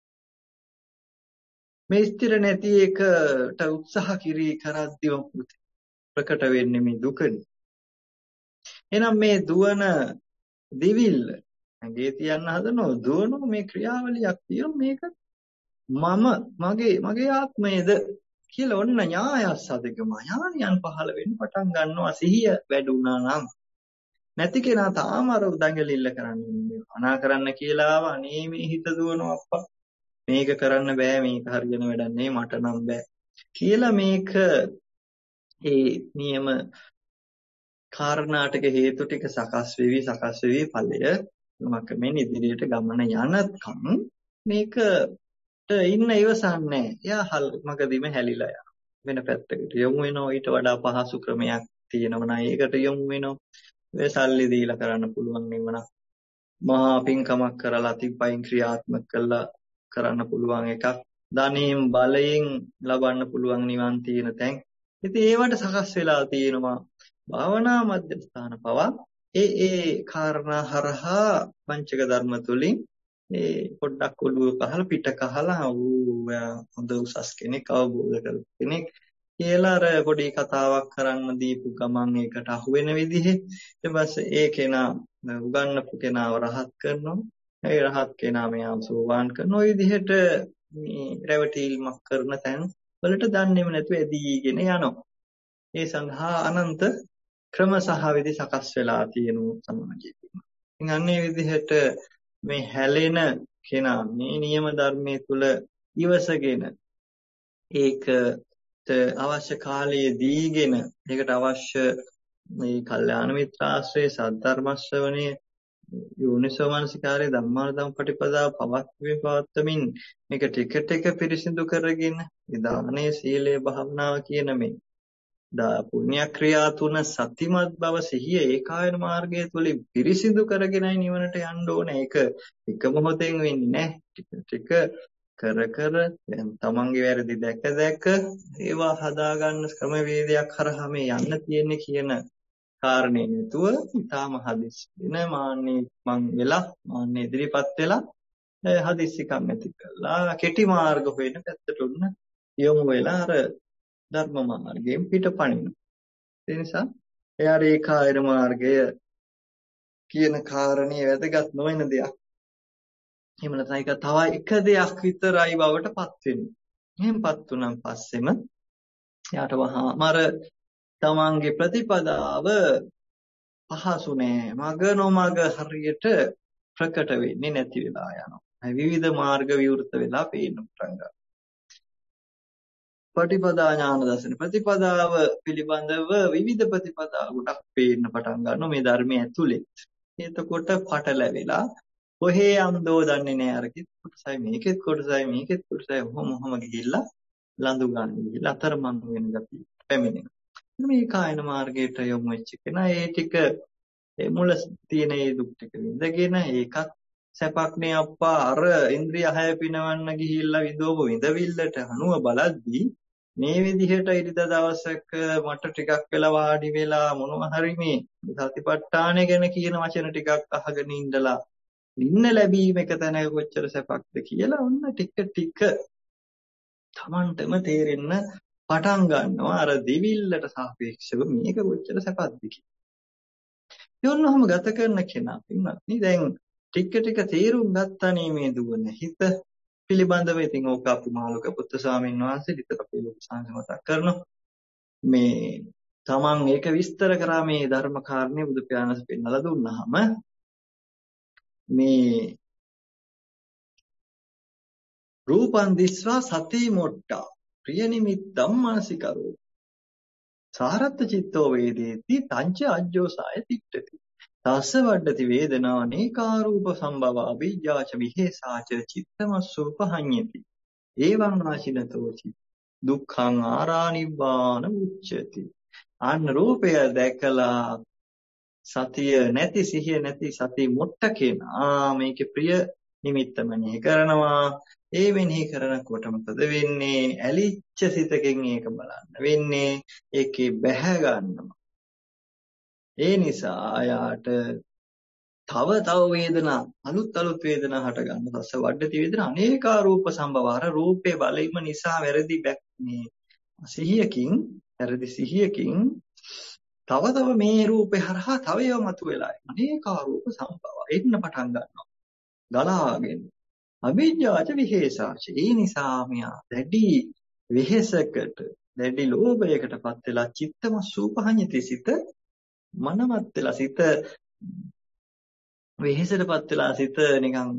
මේ ස්ථිර නැති එකට උත්සාහ කිරී කරද්දී ප්‍රකට වෙන්නේ මේ දුකනේ. එහෙනම් මේ දුවන දිවිල්ල ඇඟේ තියන්න හදනව දුවන මේ ක්‍රියාවලියක් තියෙන මේක මම මගේ මගේ ආත්මයේද කියලා ඔන්න ඥායස් අධිකම ඥානියන් පහළ වෙන්න පටන් ගන්නවා සිහිය වැඩුණා නම්. නැති කෙනා තාම අර දඟලිල්ල කරන්නේ අනා කරන්න කියලා ආව අනේ මේ හිත දුවනවා අප්පා මේක කරන්න බෑ මේක හරියන වැඩක් නෙවෙයි මට නම් බෑ කියලා මේක ඒ නියම කාරණාටක හේතු ටික සකස් වෙවි සකස් වෙවි ඵලය මොකක් මේ ඉදිරියට ගමන යනකම් මේකට ඉන්න ඉවසන්නේ එයා මගදීම හැලිලා යනවා වෙන පැත්තකට යොමු වෙනවා ඊට වඩා පහසු ක්‍රමයක් තියෙනවා නම් ඒකට යොමු වෙනවා ඒ සල්ලි දීලා කරන්න පුළුවන් නෙවෙයි මහා පින්කමක් කරලා තිපයින් ක්‍රියාත්මක කළා කරන්න පුළුවන් එකක් ධනෙන් බලයෙන් ලබන්න පුළුවන් නිවන් තියෙන තැන් ඉතින් ඒවට සකස් වෙලා තියෙනවා භාවනා මධ්‍යස්ථාන පවා ඒ ඒ කාරණා හරහා පංචක ධර්ම තුලින් ඒ පොඩ්ඩක් ඔළුව කහලා පිට කහලා ඌ හොඳ උසස් කෙනෙක් අවබෝධ කරගන්න කෙනෙක් කියලා අර පොඩි කතාවක් කරන්න දීපු ගමන් ඒකට අහු වෙන විදිහේ ඊට පස්සේ ඒ කෙනා උගන්වපු කෙනාව රහත් කරනවා ඒ රහත් කෙනා මෙයාව සෝවාන් කරන ওই විදිහට මේ රැවටිල්මක් කරන තැන් වලට දන්නේම නැතුව ඇදීගෙන යනවා ඒ සඳහා අනන්ත ක්‍රම සහ විදි සකස් වෙලා තියෙන සමාජයේ. ඉතින් අන්නේ විදිහට මේ හැලෙන කෙනා මේ නියම ධර්මයේ තුල ඉවසගෙන ඒකට අවශ්‍ය කාලයේ දීගෙන ඒකට අවශ්‍ය මේ කල්යාණ මිත්‍ර ආශ්‍රය සද්ධර්ම ශ්‍රවණයේ යෝනිසෝ මනසිකාරයේ ධම්මානුධම්ම පටිපදාව පවත්වමින් පවත්වමින් මේක ටික ටික පිරිසිදු කරගෙන දානයේ සීලයේ භාවනාව කියන මේ දා පුණ්‍ය ක්‍රියා තුන සතිමත් බව සිහිය ඒකායන මාර්ගය තුලින් පිරිසිදු කරගෙනයි නිවනට යන්න ඕනේ. ඒක එක මොහොතෙන් වෙන්නේ නැහැ. ටික ටික කර කර දැන් තමන්ගේ වැරදි දැක දැක ඒවා හදාගන්න ක්‍රමවේදයක් හරහා මේ යන්න තියෙන්නේ කියන කාරණේ නේතුව ඊටාම හදිස්සි වෙන මාන්නේ මං වෙලා මාන්නේ ඉදිරිපත් වෙලා හදිස්සිකම් ඇති කළා කෙටි මාර්ග හොයන පැත්තට උන්න යොමු වෙලා අර ධර්ම මාර්ගයෙන් පිටපණින. ඒ නිසා එයා ඒකායන මාර්ගය කියන කාරණේ වැදගත් නොවන දෙයක්. එහෙම නැත්නම් ඒක තව එක දෙයක් විතරයි බවටපත් වෙන්නේ. එහෙමපත් උනන් පස්සෙම එයාට වහාම අර තමන්ගේ ප්‍රතිපදාව පහසු නෑ. මග නොමග හරියට ප්‍රකට වෙන්නේ නැති වෙලා යනවා. විවිධ මාර්ග විවෘත වෙලා පේන්න පටන් ගන්නවා. පටිපදා ඥාන දර්ශන ප්‍රතිපදාව පිළිබඳව විවිධ ප්‍රතිපදා ගොඩක් පේන්න පටන් ගන්නවා මේ ධර්මයේ ඇතුලේ. එතකොට පටලැවිලා කොහේ යම්දෝ දන්නේ නැහැ අර කිත් කොටසයි මේකෙත් කොටසයි මේකෙත් කොටසයි ඔහොම ඔහොම ගිහිල්ලා ලඳු ගන්න ගිහිල්ලා අතරමං වෙන ගතිය පැමිණෙනවා. මේ කායන මාර්ගයට යොමු වෙච්ච කෙනා ඒ ටික ඒ මුල තියෙන ඒ දුක් ටික විඳගෙන ඒකත් සැපක් නේ අප්පා අර ඉන්ද්‍රිය හය පිනවන්න ගිහිල්ලා විදෝම විඳවිල්ලට අනුව බලද්දී මේ විදිහට ඉරිද දවසක මට ටිකක් වෙලා වාඩි වෙලා මොනවා හරි මේ සතිපට්ඨානය ගැන කියන වචන ටිකක් අහගෙන ඉඳලා ඉන්න ලැබීම එක තැනක කොච්චර සැපක්ද කියලා ඔන්න ටික ටික තමන්ටම තේරෙන්න පටන් ගන්නවා අර දිවිල්ලට සාපේක්ෂව මේක කොච්චර සැපක්ද කියලා. යොන්නවම ගත කරන කෙනා පින්වත්නි දැන් ටික ටික තේරුම් ගත්තනේ මේ දුවන හිත පිළිබඳව. ඉතින් ඕක අපි මාළුක පුත්තු ස්වාමීන් වහන්සේ විතර අපේ ලොකු සංඝ මතක් කරනවා. මේ තමන් ඒක විස්තර කරා මේ ධර්ම කාරණේ බුදු පියාණන් පෙන්නලා දුන්නාම මේ රූපං දිස්වා සති මොට්ටා ප්‍රිය නිමිත්තම් මානසිකරෝ සාරත්ත චිත්තෝ වේදේති තංච අජ්ජෝසාය තිට්ඨති තස්ස වඩති වේදනා නේකාරූප සම්භවා බීජාච විහෙසාච චිත්තමස්සූපහඤ්ඤති එවං නාශිනතෝචි දුක්ඛං ආරානිබ්බාන උච්චති. අන්න රූපය දැකලා සතිය නැති සිහිය නැති සති මොට්ට කෙනා මේකේ ප්‍රිය නිමිත්ත මෙනෙහි කරනවා. ඒ මෙනෙහි කරනකොට මොකද වෙන්නේ? ඇලිච්ච සිතකින් ඒක බලන්න වෙන්නේ. ඒකේ බැහැ ගන්නවා. ඒ නිසා යාට තව තව වේදනා අලුත් අලුත් වේදනා හට ගන්න. රස වඩති වේදනා අනේකා රූප සම්භව. අර රූපේ බලීම නිසා වැරදි මේ සිහියකින් වැරදි සිහියකින් තව තව මේ රූපේ හරහා තව ඒවා මතුවෙලා අනේකා රූප සම්භව එන්න පටන් ගන්නවා. ගලාගෙන අවිජ්ජාච විහෙසාච. ඒ නිසා මෙයා දැඩි විහෙසකට දැඩි ලෝභයකටපත් වෙලා චිත්තම සූපහඤ්ඤති සිත මනමත් වෙලා සිත වෙහෙසටපත් වෙලා සිත නිකන්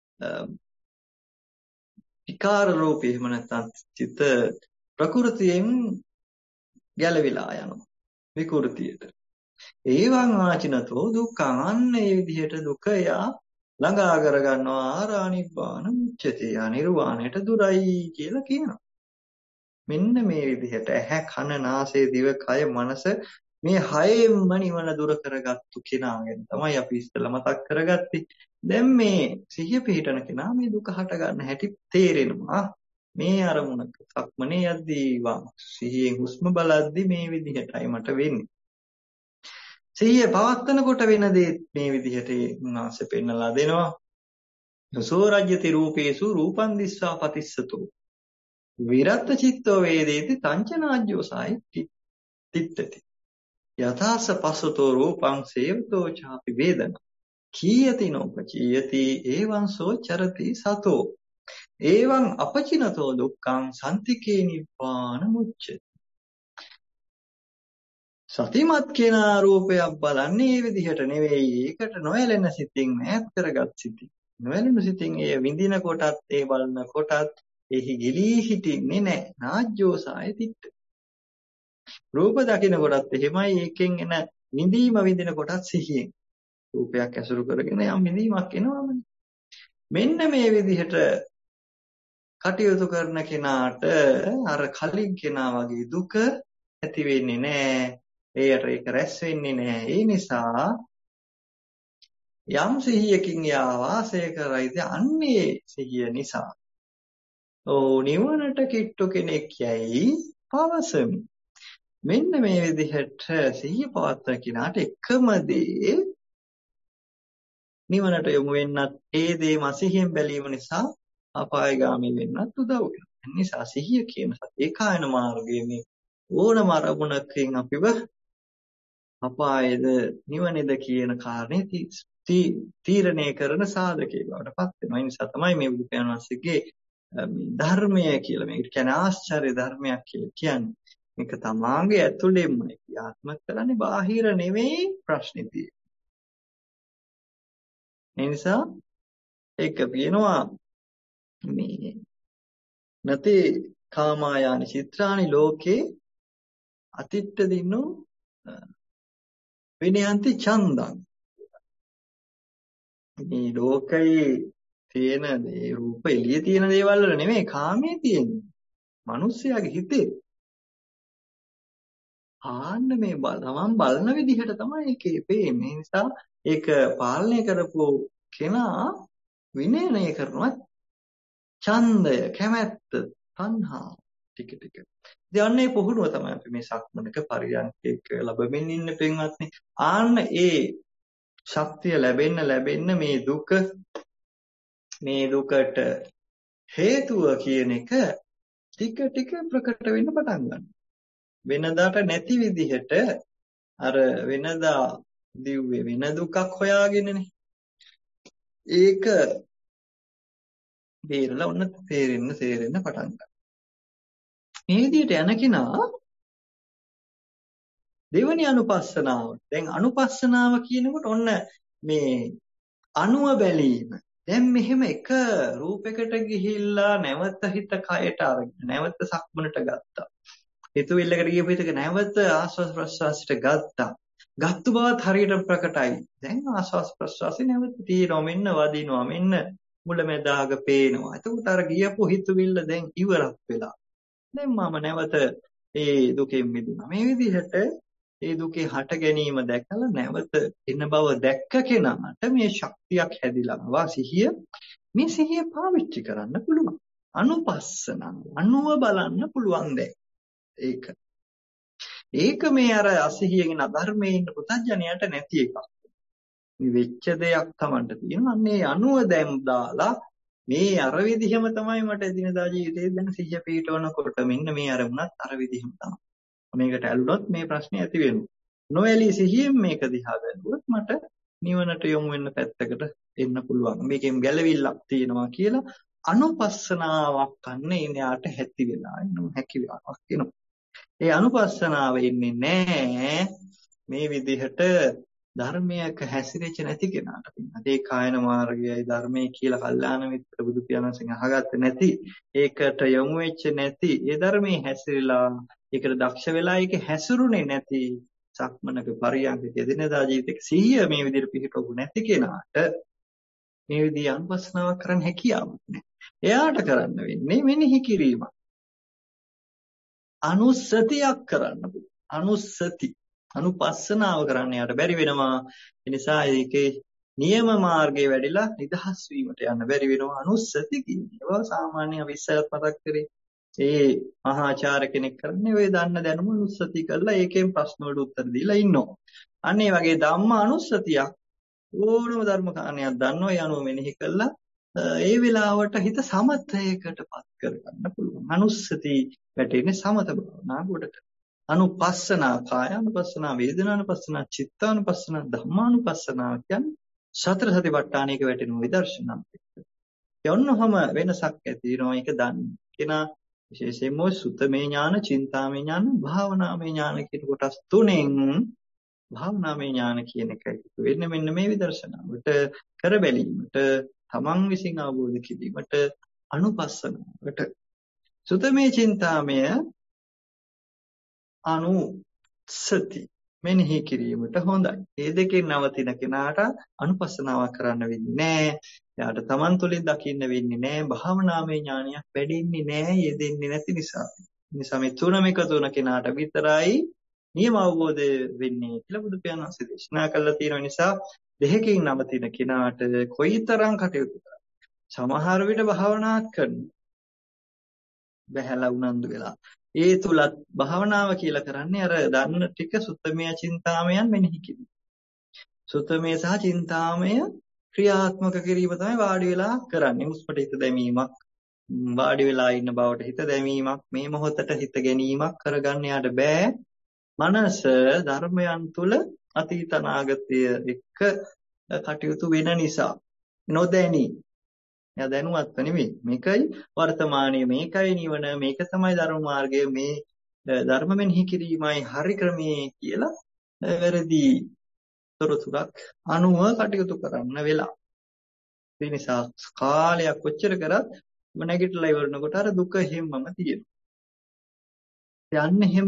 විකාර රූපේ එහෙම නැත්නම් චිත්ත ප්‍රകൃතියෙන් ගැලවිලා යනවා විකෘතියට. ඒවං ආචිනතෝ දුක්ඛං. අන්න ඒ විදිහට දුක යා ළඟා කර ගන්නවා. ආරානිබ්බාන මුච්චති. අනිර්වාණයට දුරයි කියලා කියනවා. මෙන්න මේ විදිහට ඇහැ කන නාසය දිව කය මනස මේ හයෙන්ම නිවන දුර කරගත්තු කෙනාගෙන් තමයි අපි ඉස්සෙල්ලා මතක් කරගත්තේ. දැන් මේ සිහිය පිහිටන කෙනා මේ දුක හට ගන්න හැටි තේරෙනවා. මේ අරමුණක සක්මනේ යද්දී වා සිහියෙන් හුස්ම බලද්දී මේ විදිහටයි මට වෙන්නේ. සිහිය පවත්නකොට වෙන දේ මේ විදිහට උන්වහන්සේ පෙන්නලා දෙනවා. සෝ රජ්‍යති රූපේසු රූපං දිස්වා පතිස්සතෝ විරත් චිත්තෝ වේදේති තංචනාජ්ජෝ සායි තිත්තති යථාස පස්සතෝ රූපං සේවතෝ චාපි වේදන කීයති නොපචීයති එවං සෝ චරති සතෝ එවං අපචිනතෝ දුක්ඛං සම්තිකේ නිබ්බාන මුච්චති. සතිමත් කෙනා රූපයක් බලන්නේ මේ විදිහට නෙවෙයි. ඒකට නොයැලෙන සිතින් මෑත් කරගත් සිතින් නොයැලෙන සිතින් ඒ විඳින කොටත් ඒ බලන කොටත් එහි ගිලී හිටින්නේ නැහැ. නාජ්ජෝ සාය තිට්ඨ. රූප දකින කොටත් එහෙමයි. ඒකෙන් එන විඳීම විඳින කොටත් සිහියෙන් රූපයක් ඇසුරු කරගෙන යම් විඳීමක් එනවාමනේ. මෙන්න මේ විදිහට කටයුතු කරන කෙනාට අර කලින් කෙනා වගේ දුක ඇති වෙන්නේ නැහැ. ඒකට ඒක රැස් වෙන්නේ නැහැ. ඒ නිසා යම් සිහියකින් යා වාසය කරයිද අන්නේ සිහිය නිසා ඕ නිවනට කිට්ටු කෙනෙක් යයි පවසමි. මෙන්න මේ විදිහට සිහිය පවත්වන කෙනාට එකම දේ නිවනට යොමු වෙන්නත් ඒ දේ මසිහියෙන් බැලීම නිසා අපායගාමී වෙන්නත් උදව් වෙනවා. ඒ නිසා සිහිය කියන ඒකායන මාර්ගයේ මේ ඕනම අරමුණකින් අපිව අපායේද නිවනේද කියන කාරණේ තීරණය කරන සාධකයක් බවට පත් වෙනවා. ඒ නිසා තමයි මේ බුදු පියාණන් වහන්සේගේ මේ ධර්මය කියලා මේකට කියන්නේ ආශ්චර්ය ධර්මයක් කියලා කියන්නේ. මේක තමාගේ ඇතුළෙන්ම ක්‍රියාත්මක කරන්නේ බාහිර නෙවෙයි ප්‍රශ්නේ තියෙන්නේ. ඒ නිසා ඒක කියනවා මේ නැති කාමායානි චිත්‍රානි ලෝකේ අතිත්ත දිනු විනයන්ති ඡන්දං. මේ ලෝකයේ තියෙන දේ රූප එළියේ තියෙන දේවල් වල නෙමෙයි කාමයේ තියෙන්නේ. මිනිස්යාගේ හිතේ. ආන්න මේ තමන් බලන විදිහට තමයි ඒකේ පේන්නේ. ඒ නිසා ඒක පාලනය කරපු කෙනා විනයනය කරනවා ඡන්දය, කැමැත්ත, තණ්හා ටික ටික. දැන්නේ පුහුණුව තමයි අපි මේ සක්මනක පරියන්කේක ලැබෙමින් ඉන්න පින්වත්නි. ආන්න ඒ ශක්තිය ලැබෙන්න ලැබෙන්න මේ දුක මේ දුකට හේතුව කියන එක ටික ටික ප්‍රකට වෙන්න පටන් ගන්නවා. වෙනදාට නැති විදිහට අර වෙනදා දිව්වේ වෙන දුකක් හොයාගෙනනේ. ඒක බේරලා ඔන්න තේරෙන්න තේරෙන්න පටන් ගන්නවා. මේ විදිහට යන කෙනා දෙවනි අනුපස්සනාව. දැන් අනුපස්සනාව කියනකොට ඔන්න මේ අණුව බැලීම. දැන් මෙහෙම එක රූපයකට ගිහිල්ලා නැවත හිත කයට අරගෙන නැවත සක්මනට ගත්තා. හිතුවිල්ලකට ගියපු හිතක නැවත ආස්වාස් ප්‍රස්වාසයට ගත්තා. ගත්තු බවත් හරියට ප්‍රකටයි. දැන් ආස්වාස් ප්‍රස්වාසය නැවත තියෙනවා. මෙන්න වදිනවා. මෙන්න මුලැමැදාග පේනවා. එතකොට අර ගියපු හිතුවිල්ල දැන් ඉවරක් වෙලා. දැන් මම නැවත ඒ දුකෙන් මිදුණා. මේ විදිහට ඒ දුකේ හට ගැනීම දැකලා නැවත එන බව දැක්ක කෙනාට මේ ශක්තියක් හැදිලා සිහිය මේ සිහිය පාවිච්චි කරන්න පුළුවන්. අනුපස්සන අනුව බලන්න පුළුවන් දැන්. ඒක. ඒක මේ අර අසිහියෙන් අධර්මයේ ඉන්න පුතඥයට නැති එකක්. මේ වෙච්ච දෙයක් Tamanට තියෙනවා. අන්න ඒ අනුව දැන් දාලා මේ අර විදිහම තමයි මට එදිනදා ජීවිතේ දැන් සිහිය පිටවනකොට මෙන්න මේ අරමුණත් අර විදිහම තමයි. මේකට ඇල්ලුනොත් මේ ප්‍රශ්නේ ඇති වෙනවා. නොඇලී සිහියෙන් මේක දිහා බැලුවොත් මට නිවනට යොමු වෙන්න පැත්තකට එන්න පුළුවන්. මේකෙන් ගැලවිල්ලක් තියෙනවා කියලා අනුපස්සනාවක් අන්න එයාට හැටි වෙලා ඉන්න හැකියාවක් එනවා. ඒ අනුපස්සනාව ඉන්නේ නැහැ මේ විදිහට ධර්මයක හැසිරෙච්ච නැති කෙනාට. ඒ කායන මාර්ගයයි ධර්මයේ කියලා කල්යාණ මිත්‍ර බුදු පියාණන්සෙන් අහගත්තේ නැති, ඒකට යොමු වෙච්ච නැති, ඒ ධර්මයේ හැසිරලා ඒකට දක්ෂ වෙලා ඒක හැසිරුනේ නැති සක්මනක පරියන්ක එදිනදා ජීවිතේ සිහිය මේ විදිහට පිහිටවු නැති කෙනාට මේ විදිහ අනුපස්සනාවක් කරන්න හැකියාවක් නැහැ. එයාට කරන්න වෙන්නේ මෙනෙහි කිරීම. අනුස්සතියක් කරන්න පුළුවන්. අනුස්සති අනුපස්සනාව කරන්න යාට බැරි වෙනවා. ඒ නිසා ඒකේ නියම මාර්ගයේ වැඩිලා නිදහස් වීමට යන්න බැරි වෙනවා. අනුස්සති කියන්නේ ඒවා සාමාන්‍ය අවිස්සලත් මතක් කරේ. ඒ මහාචාර්ය කෙනෙක් කරන්නේ ඔය දන්න දැනුම අනුස්සති කරලා ඒකෙන් ප්‍රශ්න වලට උත්තර දීලා ඉන්නවා. අන්න ඒ වගේ ධම්ම අනුස්සතියක් ඕනම ධර්ම කාණයක් දන්නවා. ඒ අනුව මෙනෙහි කළා ඒ වෙලාවට හිත සමතයකටපත් කරගන්න පුළුවන්. අනුස්සති වැටෙන්නේ සමත භාවනා කොටට. අනුපස්සනා කායानुපස්සනා, වේදනානුපස්සනා, චිත්තානුපස්සනා, ධම්මානුපස්සනා කියන්නේ සතර සතිපට්ඨානයක වැටෙන විදර්ශනා. යොන්නොහම වෙනසක් ඇති වෙනවා. ඒක දන්නේ කෙනා විශේෂයෙන්ම සුතමේ ඥාන, චින්තාමේ ඥාන, භාවනාමේ ඥාන කියන කොටස් තුනෙන් භාවනාමේ ඥාන කියන එකයි වෙන්නේ මෙන්න මේ විදර්ශනාවට කර බැලීමට, තමන් විසින් අවබෝධ කිරීමට, අනුපස්සනාවට. සුතමේ චින්තාමය අනුසති මෙනෙහි කිරීමට හොඳයි. මේ දෙකෙන් නවතින කෙනාට අනුපස්සනාවක් කරන්න වෙන්නේ නැහැ. එයාට තමන් තුළින් දකින්න වෙන්නේ නැහැ. භාවනාමය ඥානයක් වැඩෙන්නේ නැහැ. යෙදෙන්නේ නැති නිසා. නිසා මේ තුනම එකතු වෙන කෙනාට විතරයි නියම අවබෝධය වෙන්නේ කියලා බුදු පියාණන් වහන්සේ දේශනා කළා තියෙන නිසා දෙකකින් නවතින කෙනාට කොයිතරම් කටයුතු කරා. සමහර විට භාවනාත් කරනවා. බහැලා උනන්දු වෙලා. ඒ තුලත් භාවනාව කියලා කරන්නේ අර දන්න ටික සුත්තමය චින්තාමයන් මෙනෙහි කිරීම. සුත්තමය සහ චින්තාමය ක්‍රියාත්මක කිරීම තමයි වාඩි වෙලා කරන්නේ. උස්පට හිත දැමීමක්, වාඩි වෙලා ඉන්න බවට හිත දැමීමක්, මේ මොහොතට හිත ගැනීමක් කරගන්න යාට බෑ. මනස ධර්මයන් තුල අතීත අනාගතය එක්ක කටයුතු වෙන නිසා නොදැනී එයා දැනුවත් නෙමෙයි. මේකයි වර්තමානයේ, මේකයි නිවන, මේක තමයි ධර්ම මාර්ගය, මේ ධර්ම මෙනෙහි කිරීමයි හරි ක්‍රමයේ කියලා වැරදි තොරතුරක් අනුව කටයුතු කරන්න වෙලා. ඒ නිසා කාලයක් කොච්චර කරත් නැගිටලා ඉවරනකොට අර දුක හැමම තියෙනවා. යන්නේ හැම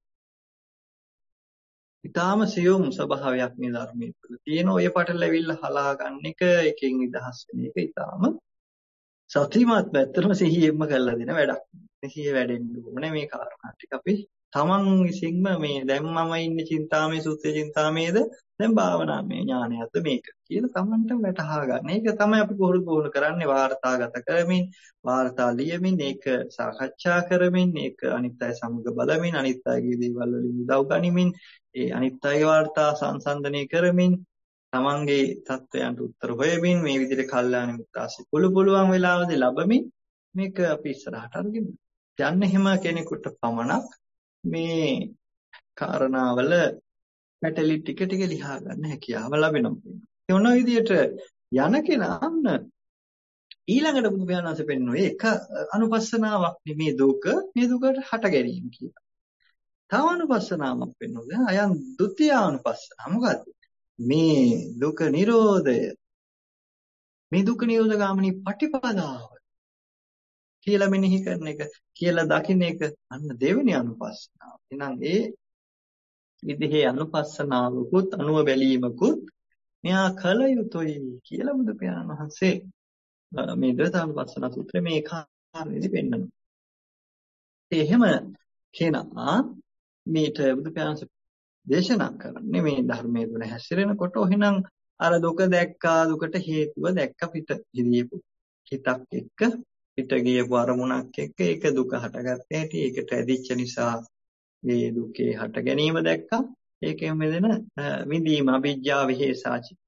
ඊටාම සියුම් ස්වභාවයක් මේ ධර්මයේ තුල තියෙන. ඔය පටලැවිල්ල හලා ගන්න එක, එකෙන් නිදහස් වෙන එක ඊටාම සත්‍යමත් පැත්තටම සිහියෙන්ම කරලා දෙන වැඩක්. සිහිය වැඩෙන්න ඕනේ මේ කාරණා ටික අපි තමන් විසින්ම මේ දැන් මම ඉන්නේ චින්තාමේ සුත්තේ චින්තාමේද දැන් භාවනාමය ඥානයද මේක කියලා තමන්ට වැටහා ගන්න. ඒක තමයි අපි පුහුණු පුහුණු කරන්නේ වාර්තාගත කරමින්, වාර්තා ලියමින්, ඒක සාකච්ඡා කරමින්, ඒක අනිත් අය සමග බලමින්, අනිත් අයගේ දේවල් වලින් උදව් ගනිමින්, ඒ අනිත් අයගේ වාර්තා සංසන්දනය කරමින්, තමන්ගේ තත්ත්වයන්ට උත්තර හොයමින්, මේ විදිහට කල්යාණ මිත්‍රාසි පුළු පුළුවන් වෙලාවදී ලැබමින් මේක අපි ඉස්සරහට අරගෙන යන්න. හැම කෙනෙකුට පමණක් මේ කාරණාවල පැටලි ටික ටික ලියා ගන්න හැකියාව ලැබෙනවා. ඒ මොන විදිහට යන කෙනාන්න ඊළඟට බුදු පියාණන් වහන්සේ පෙන්වන්නේ එක අනුපස්සනාවක් නෙමේ දුක, මේ දුකට හට ගැනීම කියලා. තව අනුපස්සනාවක් පෙන්වනවා. අයන් ဒုတိ ය අනුපස්සනාව. මොකද්ද? මේ දුක නිරෝධය, මේ දුක නිරෝධ ගාමිනී පටිපදාව කියලා මෙනෙහි කරන එක, කියලා දකින්න එක අන්න දෙවෙනි අනුපස්සනාව. එහෙනම් ඒ විදිහේ අනුපස්සනාවකුත් අනුව බැලීමකුත් මෙහා කල යුතුයි කියලා බුදු පියාණන් වහන්සේ මේ ද්වේතානුපස්සන සූත්‍රයේ මේ කාරණේදී පෙන්නනවා. ඒ එහෙම කෙනා මේට බුදු පියාණන් දේශනා කරන්නේ මේ ධර්මයේ තුන හැසිරෙනකොට එහෙනම් අර දුක දැක්කා, දුකට හේතුව දැක්ක පිට ගියපු හිතක් එක්ක, පිට ගියපු අරමුණක් එක්ක ඒක දුක හටගත්ත හැටි, ඒකට ඇදිච්ච නිසා මේ දුකේ හට ගැනීම දැක්කා. ඒකෙන් මෙදෙන විඳීම අවිජ්ජා විහෙසාචි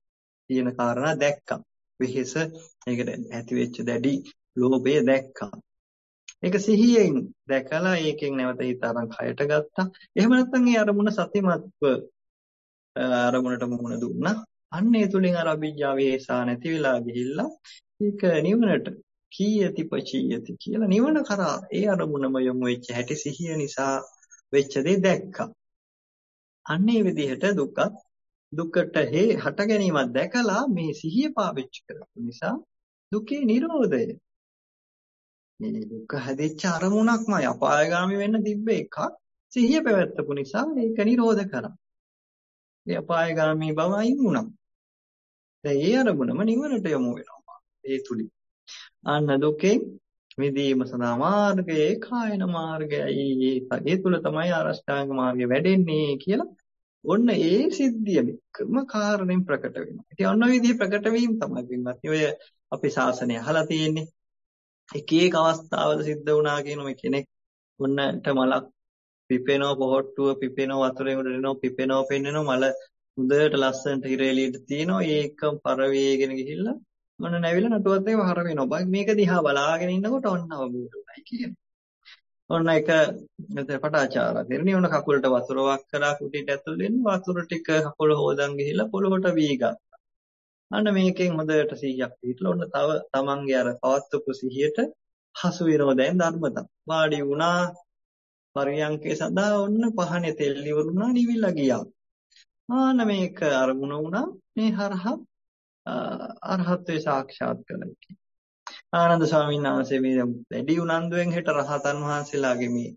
තියෙන කාරණා දැක්කා. වෙහෙස ඒකට ඇති වෙච්ච දැඩි ලෝභය දැක්කා. ඒක සිහියෙන් දැකලා ඒකෙන් නැවත හිත අරන් කයට ගත්තා. එහෙම නැත්නම් ඒ අරමුණ සතිමත්ව අරමුණට මුහුණ දුන්නා. අන්න ඒ තුලින් අර අවිජ්ජා වේසා නැති වෙලා ගිහිල්ලා ඒක නිවනට කීයති පචීයති කියලා නිවන කරා ඒ අරමුණම යොමු වෙච්ච හැටි සිහිය නිසා වෙච්ච දේ දැක්කා. අන්න ඒ විදිහට දුක්ඛ දුකට හේ හට ගැනීමක් දැකලා මේ සිහිය පාවිච්චි කරපු නිසා දුකේ නිරෝධය. මේ දුක හැදෙච්ච අරමුණක්මයි අපායগামী වෙන්න තිබ්බ එකක් සිහිය පැවැත්වපු නිසා ඒක නිරෝධ කරා. ඒ අපායগামী බව අයින් වුණා. දැන් ඒ අරමුණම නිවනට යොමු වෙනවා. ඒ තුලින් අන්න දුකේ මිදීම සඳහා මාර්ගයේ කායන මාර්ගයයි. ඒ තුල තමයි අරෂ්ඨාංග මාර්ගය වැඩෙන්නේ කියලා ඔන්න ඒ සිද්ධිය එකම කාරණෙන් ප්‍රකට වෙනවා. ඉතින් ඔන්න ඔය විදිහේ ප්‍රකට වීම තමයි පින්වත්නි ඔය අපේ ශාසනය අහලා තියෙන්නේ. එක එක අවස්ථාවල සිද්ධ වුණා කියන මේ කෙනෙක් ඔන්නට මලක් පිපෙනව පොහොට්ටුව පිපෙනව වතුරේ උඩිනව පිපෙනව පෙන්නනව මල හොඳට ලස්සනට හිර එළියට තියෙනවා. ඒකම පරවේගෙන ගිහිල්ලා මොන නැවිලා නටුවත් ඒව හර වෙනවා. මේක දිහා බලාගෙන ඉන්නකොට ඔන්න අවබෝධ වුණයි කියන්නේ. ඔන්න එක පටාචාරා දෙරණි ඔන්න කකුලට වතුර වක් කරා කුටියට ඇතුල් වෙන්න වතුර ටික කකුල හොදන් ගිහිල්ලා පොළොවට වී ගත්තා. අන්න මේකෙන් හොඳට සිහියක් පිටලා ඔන්න තව තමන්ගේ අර පවත්වපු සිහියට හසු වෙනවා දැන් ධර්මතා. වාඩි වුණා පරියන්කේ සදා ඔන්න පහනේ තෙල් ඉවරුණා නිවිලා ගියා. ආන මේක අරමුණ වුණා මේ හරහා අරහත්ත්වේ සාක්ෂාත් කරගන්න. ආනන්ද ස්වාමීන් වහන්සේ මේ වැඩි උනන්දුවෙන් හිට රහතන් වහන්සේලාගේ මේ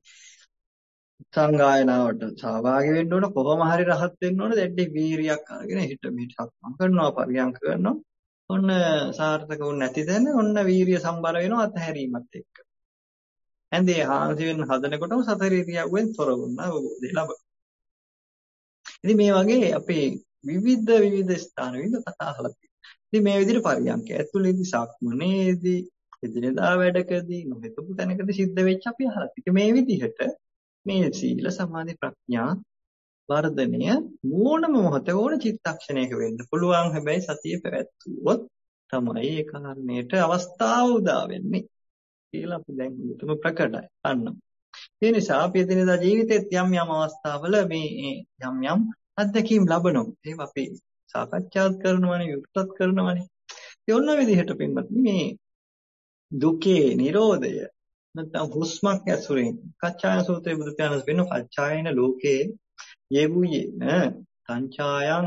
සංගායනාවට සහභාගී වෙන්න ඕන කොහොම හරි රහත් වෙන්න ඕන දැඩි වීරියක් අරගෙන හිට මෙහෙට සක්මන් කරනවා පරියන්ක කරනවා. ඔන්න සාර්ථක වුණ නැති දැන ඔන්න වීරිය සම්බර වෙනවා අතහැරීමත් එක්ක. ඇඳේ හාන්සි වෙන්න හදනකොටම සතර ඉරියව්වෙන් තොර වුණා අවබෝධය ලැබුණා. ඉතින් මේ වගේ අපේ විවිධ විවිධ ස්ථාන විවිධ කතා අහලා තියෙනවා. ඉතින් මේ විදිහට පරියන්ක ඇතුළේදී සක්මනේදී එදිනෙදා වැඩකදී නොහිතපු තැනකදී සිද්ධ වෙච්ච අපි අහලා තියෙනවා. මේ විදිහට මේ සීල සමාධි ප්‍රඥා වර්ධනය ඕනම මොහොතේ ඕන චිත්තක්ෂණයක වෙන්න පුළුවන්. හැබැයි සතිය පැවැත්වුවොත් තමයි ඒ කාරණේට අවස්ථාව උදා වෙන්නේ කියලා අපි දැන් මුතුම ප්‍රකටයි. අන්න ඒ නිසා අපි එදිනෙදා ජීවිතේත් යම් යම් අවස්ථාවල මේ යම් යම් අත්දැකීම් ලබනවා. ඒවා අපි සාකච්ඡාත් කරනවානේ විවෘතත් කරනවානේ. ඒ ඔන්න විදිහට පින්වත්නි මේ දුකේ නිරෝධය නැත්නම් හුස්මක් ඇසුරෙන් කච්චායන සූත්‍රයේ බුදු පියාණන් වෙන කච්චායන ලෝකේ යෙවුයේන සංචායන්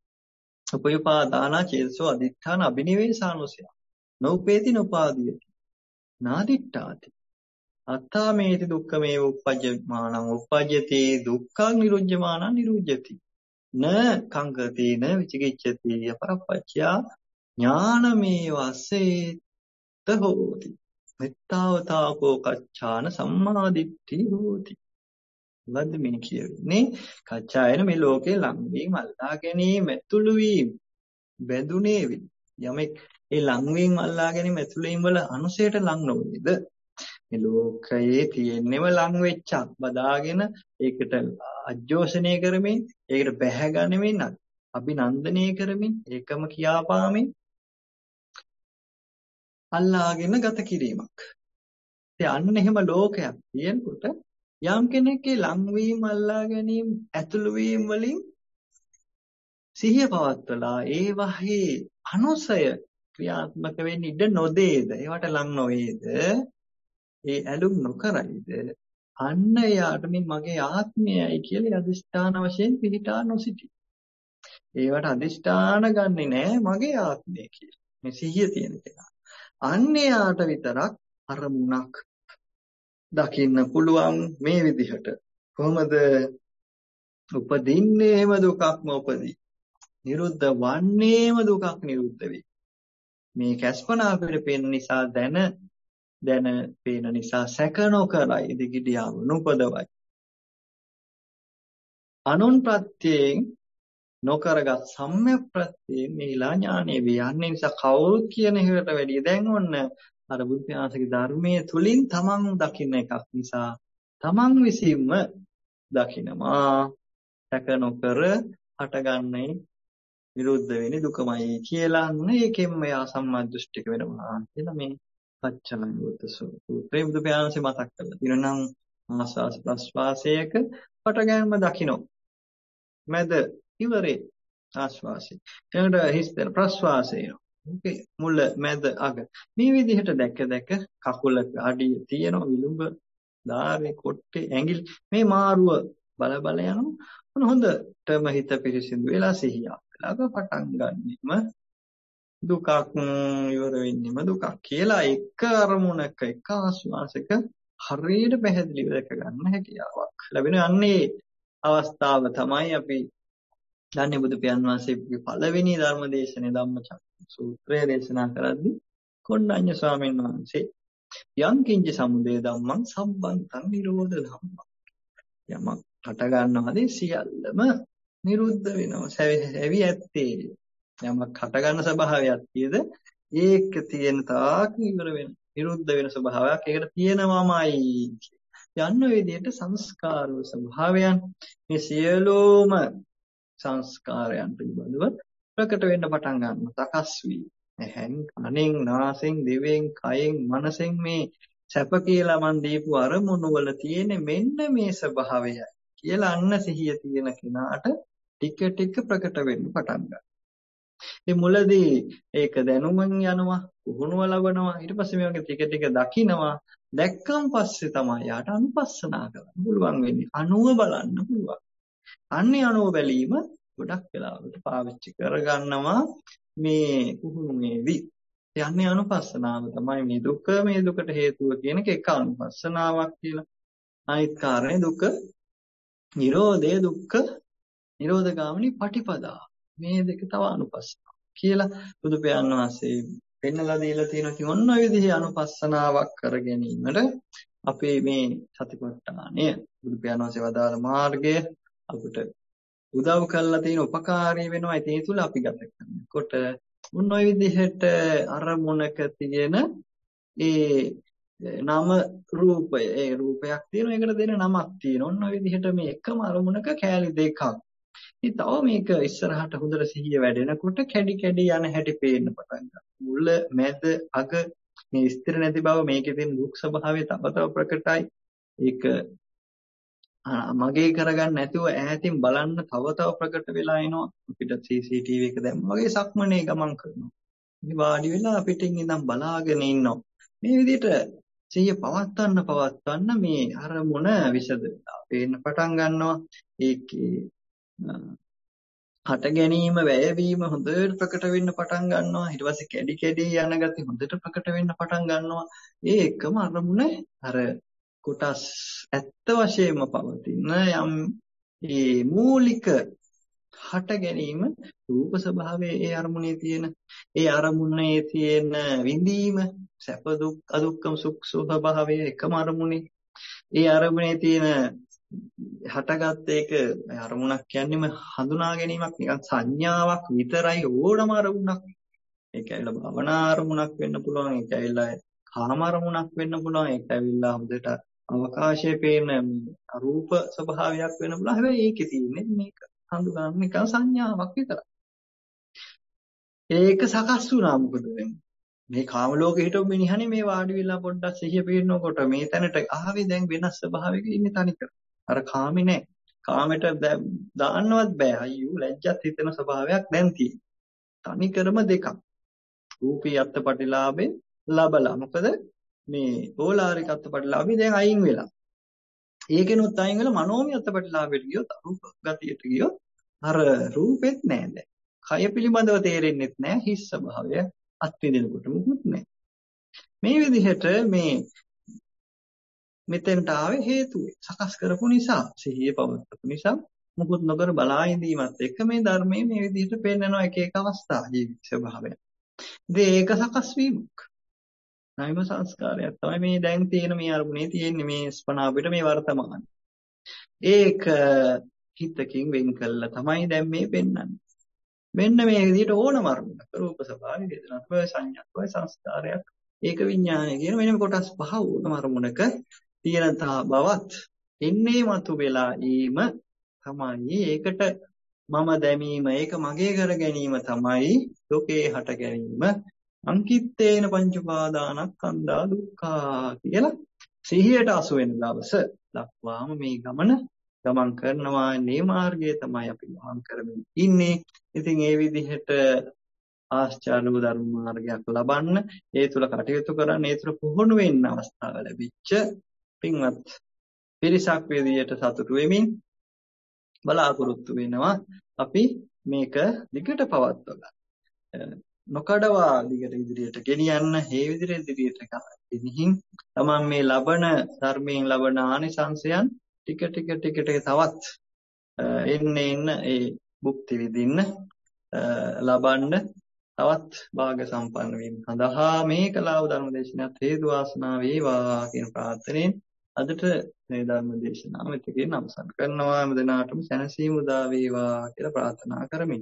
උපයපාදාන චේතසෝ අදිඨාන අබිනිවේසානුසය නෝපේති නෝපාදීයති නාදිට්ඨාති අත්තාමේති දුක්ඛමේ උප්පජ්ජමානං උප්පජ්ජති දුක්ඛං නිරුජ්ජමානං නිරුජ්ජති න කංගති න විචිකිච්ඡති අපරප්පච්චා ඥානමේ වස්සේ තහෝති මෙත්තාවතාකෝ කච්චාන සම්මාදිට්ඨි හෝති. වද්ද මේ කියන්නේ කච්චායන මේ ලෝකේ ලංවීම අල්ලා ගැනීම ඇතුළු වීම බැඳුනේ යමෙක් ඒ ලංවීම අල්ලා ගැනීම ඇතුළු වීම වල අනුසයට ලං නොවේද මේ ලෝකයේ තියෙන්නම ලං වෙච්චක් බදාගෙන ඒකට අජෝසනය කරමින් ඒකට බැහැ ගනිමින් අභිනන්දනය කරමින් ඒකම කියාපාමින් අල්ලාගෙන ගත කිරීමක්. ඉතින් අන්න එහෙම ලෝකයක් තියෙනකොට යම් කෙනෙක්ගේ ලංවීම අල්ලා ගැනීම ඇතුළු වීම වලින් සිහිය පවත්වලා ඒ වහි අනුසය ක්‍රියාත්මක වෙන්න ඉඩ නොදේද ඒවට ලං නොවේද ඒ ඇලුම් නොකරයිද අන්න යාට මේ මගේ ආත්මයයි කියලා අදිෂ්ඨාන වශයෙන් පිළිටා නොසිටි. ඒවට අදිෂ්ඨාන ගන්නෙ නෑ මගේ ආත්මය කියලා. මේ සිහිය තියෙන කෙනා. අන්‍යයාට විතරක් අරමුණක් දකින්න පුළුවන් මේ විදිහට. කොහොමද උපදින්නේම දුකක්ම උපදී. නිරුද්ධ වන්නේම දුකක් නිරුද්ධ වෙයි. මේ කැස්පනා අපිට පේන නිසා දැන දැන පේන නිසා සැක නොකරයි දිගිඩියාව නුපදවයි. අනුන් ප්‍රත්‍යයෙන් නොකරගත් සම්‍යක් ප්‍රත්‍යයෙන් මේලා ඥානෙ වියන්නේ නිසා කවුරුත් කියන එකට වැඩිය දැන් ඔන්න අර බුදු පියාණන්ගේ ධර්මයේ තුලින් තමන් දකින්න එකක් නිසා තමන් විසින්ම දකිනවා සැක නොකර හටගන්නේ විරුද්ධ වෙන්නේ දුකමයි කියලා අන්න ඒකෙන්ම යා සම්මාදෘෂ්ටික වෙනවා කියලා මේ පච්චලංගුත් සූත්‍රයේ බුදු පියාණන්සේ මතක් කරලා තියෙනවා. නම් ආස්වාස ප්‍රස්වාසයක පටගැන්ම දකින්න. මැද ඉවරේ ආස්වාසය. ඊළඟට හිස්තන ප්‍රස්වාසය. ඕකේ මුල මැද අග. මේ විදිහට දැක දැක කකුලක අඩිය තියෙන විලුඹ දාරේ කොට්ටේ ඇඟිලි මේ මාරුව බල බල යනවා. හොඳටම හිත පිරිසිදු වෙලා සිහියක්. ළඟ පටන් ගන්නෙම දුකක් ඉවර වෙන්නෙම දුකක් කියලා එක අරමුණක එක ආස්වාසයක හරියට පැහැදිලිව දැක ගන්න හැකියාවක් ලැබෙන යන්නේ අවස්ථාව තමයි අපි දන්නේ බුදු පියාණන් වහන්සේගේ පළවෙනි ධර්ම දේශනේ ධම්මචක්ක සූත්‍රය දේශනා කරද්දී කොණ්ඩඤ්ඤ ස්වාමීන් වහන්සේ යං කිංච සමුදය ධම්මං සම්බන්තං නිරෝධ ධම්මං යමක් හට ගන්නවාදී සියල්ලම නිරුද්ධ වෙනවා සැවි ඇත්තේ යමක් හට ගන්න ස්වභාවයක් තියද ඒක තියෙන තාක් ඉවර වෙන නිරුද්ධ වෙන ස්වභාවයක් ඒකට තියෙනවාමයි යන්න විදිහට සංස්කාර ස්වභාවයන් මේ සියලුම සංස්කාරයන් පිළිබඳව ප්‍රකට වෙන්න පටන් ගන්නවා සකස් වී එහෙන් කනෙන් නාසෙන් දිවෙන් කයෙන් මනසෙන් මේ සැප කියලා මන් දීපු අරමුණු වල තියෙන මෙන්න මේ ස්වභාවයයි කියලා අන්න සිහිය තියෙන කෙනාට ටික ටික ප්‍රකට වෙන්න පටන් ගන්නවා. මේ මුලදී ඒක දැනුමෙන් යනවා, පුහුණුව ලබනවා, ඊට පස්සේ මේ වගේ ටික ටික දකිනවා. දැක්කන් පස්සේ තමයි යාට අනුපස්සනා කරන්න පුළුවන් වෙන්නේ. අනුව බලන්න පුළුවන්. අන්නේ අනුව බැලීම ගොඩක් වෙලාවට පාවිච්චි කරගන්නවා මේ පුහුණුවේදී. යන්නේ අනුපස්සනාව තමයි මේ දුක මේ දුකට හේතුව කියන එක එක අනුපස්සනාවක් කියලා. අනිත් කාරණේ දුක නිරෝධය දුක්ඛ නිරෝධගාමිනී පටිපදා මේ දෙක තව අනුපස්සනාව කියලා බුදු පියාණන් වහන්සේ පෙන්නලා දීලා තියෙනවා. ඉතින් ඔන්න ඔය විදිහේ අනුපස්සනාවක් කර ගැනීමට අපේ මේ සතිපට්ඨානය බුදු පියාණන් වහන්සේ වදාළ මාර්ගය අපිට උදව් කරලා තියෙන උපකාරී වෙනවා. ඒ තුල අපි ගත කරනකොට ඔන්න ඔය විදිහට අරමුණක තියෙන ඒ නාම රූපය ඒ රූපයක් තියෙනවා ඒකට දෙන නමක් තියෙනවා. ඔන්න ඔය විදිහට මේ එකම අරමුණක කෑලි දෙකක්. ඉතින් තව මේක ඉස්සරහට හොඳට සිහිය වැඩෙනකොට කැඩි කැඩි යන හැටි පේන්න පටන් ගන්නවා. මුල මැද අග මේ ස්ථිර නැති බව මේකේ තියෙන දුක් ස්වභාවය තව තව ප්‍රකටයි. ඒක මගේ කරගන්න නැතුව ඈතින් බලන්න තව තව ප්‍රකට වෙලා එනවා. අපිට සී සී ටී වී එක දැම්ම වගේ සක්මනේ ගමන් කරනවා. ඉතින් වාඩි වෙලා පිටින් ඉඳන් බලාගෙන ඉන්නවා. මේ විදිහට සිහිය පවත්වන්න පවත්වන්න මේ අරමුණ විසද පේන්න පටන් ගන්නවා. ඒකේ හට ගැනීම වැයවීම හොඳට ප්‍රකට වෙන්න පටන් ගන්නවා. ඊට පස්සේ කැඩි කැඩි යන ගති හොඳට ප්‍රකට වෙන්න පටන් ගන්නවා. ඒ එකම අරමුණ අර කොටස් ඇත්ත වශයෙන්ම පවතින යම් ඒ මූලික හට ගැනීම රූප ස්වභාවයේ ඒ අරමුණේ තියෙන ඒ අරමුණේ තියෙන විඳීම සැප දුක් අදුක්කම සුඛ ස්වභාවය එකම අරමුණේ ඒ අරමුණේ තියෙන හටගත් ඒක අරමුණක් කියන්නේම හඳුනා ගැනීමක් නිකන් සංඥාවක් විතරයි ඕනම අරමුණක්. ඒක ඇවිල්ලා භවනා අරමුණක් වෙන්න පුළුවන්. ඒක ඇවිල්ලා කාම අරමුණක් වෙන්න පුළුවන්. ඒක ඇවිල්ලා හොඳට අවකාශයේ පේන රූප ස්වභාවයක් වෙන්න පුළුවන්. හැබැයි ඒකේ තියෙන්නේ මේක හඳුනන නිකන් සංඥාවක් විතරයි. ඒක සකස් වුණා මොකද වෙන්නේ? මේ කාම ලෝකෙ හිටපු මිනිහනේ මේ වාඩි වෙලා පොඩ්ඩක් සිහිය පිරිනකොට මේ තැනට ආවේ දැන් වෙනස් ස්වභාවයක ඉන්නේ තනිකර. අර කාමේ නෑ. කාමෙට දාන්නවත් බෑ. අයියෝ ලැජ්ජත් හිතෙන ස්වභාවයක් දැන් තියෙනවා. තනිකරම දෙකක්. රූපී අත්පටිලාභේ ලබලා. මොකද මේ ඕලාරික අත්පටිලාභේ දැන් අයින් වෙලා. ඒකෙනුත් අයින් වෙලා මනෝමය අත්පටිලාභයට ගියොත් අරූප ගතියට ගියොත් අර රූපෙත් නෑ දැන්. කය පිළිබඳව තේරෙන්නෙත් නෑ. හිස් ස්වභාවය අත්විඳිනකොට මුකුත් නෑ. මේ විදිහට මේ මෙතෙන්ට ආවේ හේතුව සකස් කරපු නිසා සිහිය පවත්වපු නිසා මුකුත් නොකර බලා ඉඳීමත් එක්ක මේ ධර්මයේ මේ විදිහට පෙන්නනවා එක එක අවස්ථා ජීවිත ස්වභාවය. ඉතින් ඒක සකස් වීමක්. නාම සංස්කාරයක් තමයි මේ දැන් තියෙන මේ අරමුණේ තියෙන්නේ මේ ස්පනා අපිට මේ වර්තමාන. ඒක හිතකින් වෙන් කළා තමයි දැන් මේ පෙන්වන්නේ. මෙන්න මේ විදිහට ඕනම අරමුණක් රූප ස්වභාවය වේදනාත්මක සංඥාත්මක සංස්කාරයක් ඒක විඥානය කියන මෙන්න කොටස් පහ ඕනම අරමුණක තියෙන බවත් එන්නේ මතු වෙලා ඊම තමයි ඒකට මම දැමීම ඒක මගේ කර ගැනීම තමයි දුකේ හට ගැනීම. අංකිත්තේන පංච උපාදානස්කන්ධා දුක්ඛා කියලා සිහියට අසු වෙන දවස දක්වාම මේ ගමන ගමන් කරනවා. මේ මාර්ගය තමයි අපි ගමන් කරමින් ඉන්නේ. ඉතින් ඒ විදිහට ආශ්චර්ය වූ ධර්ම මාර්ගයක් ලබන්න, ඒ තුල කටයුතු කරන්න, ඒ තුල පුහුණු වෙන්න අවස්ථාව ලැබිච්ච පින්වත් පිරිසක් විදියට සතුටු වෙමින් බලාපොරොත්තු වෙනවා අපි මේක දිගට පවත්වා ගන්න. නොකඩවා දිගට ඉදිරියට ගෙනියන්න, මේ විදිහට ඉදිරියට ගෙනිහින් තමන් මේ ලබන ධර්මයෙන් ලබන ආනිසංසයන් ටික ටික ටික ටික තවත් එන්න එන්න ඒ භුක්ති විඳින්න ලබන්න තවත් භාග සම්පන්න වීම සඳහා මේ කලාව ධර්ම දේශනාවත් හේතු වාසනා වේවා කියන ප්‍රාර්ථනාවෙන් අදට මේ ධර්ම දේශනාව මෙතකින් අවසන් කරනවා. හැම දිනාටම සැනසීම උදා වේවා කියලා ප්‍රාර්ථනා කරමින්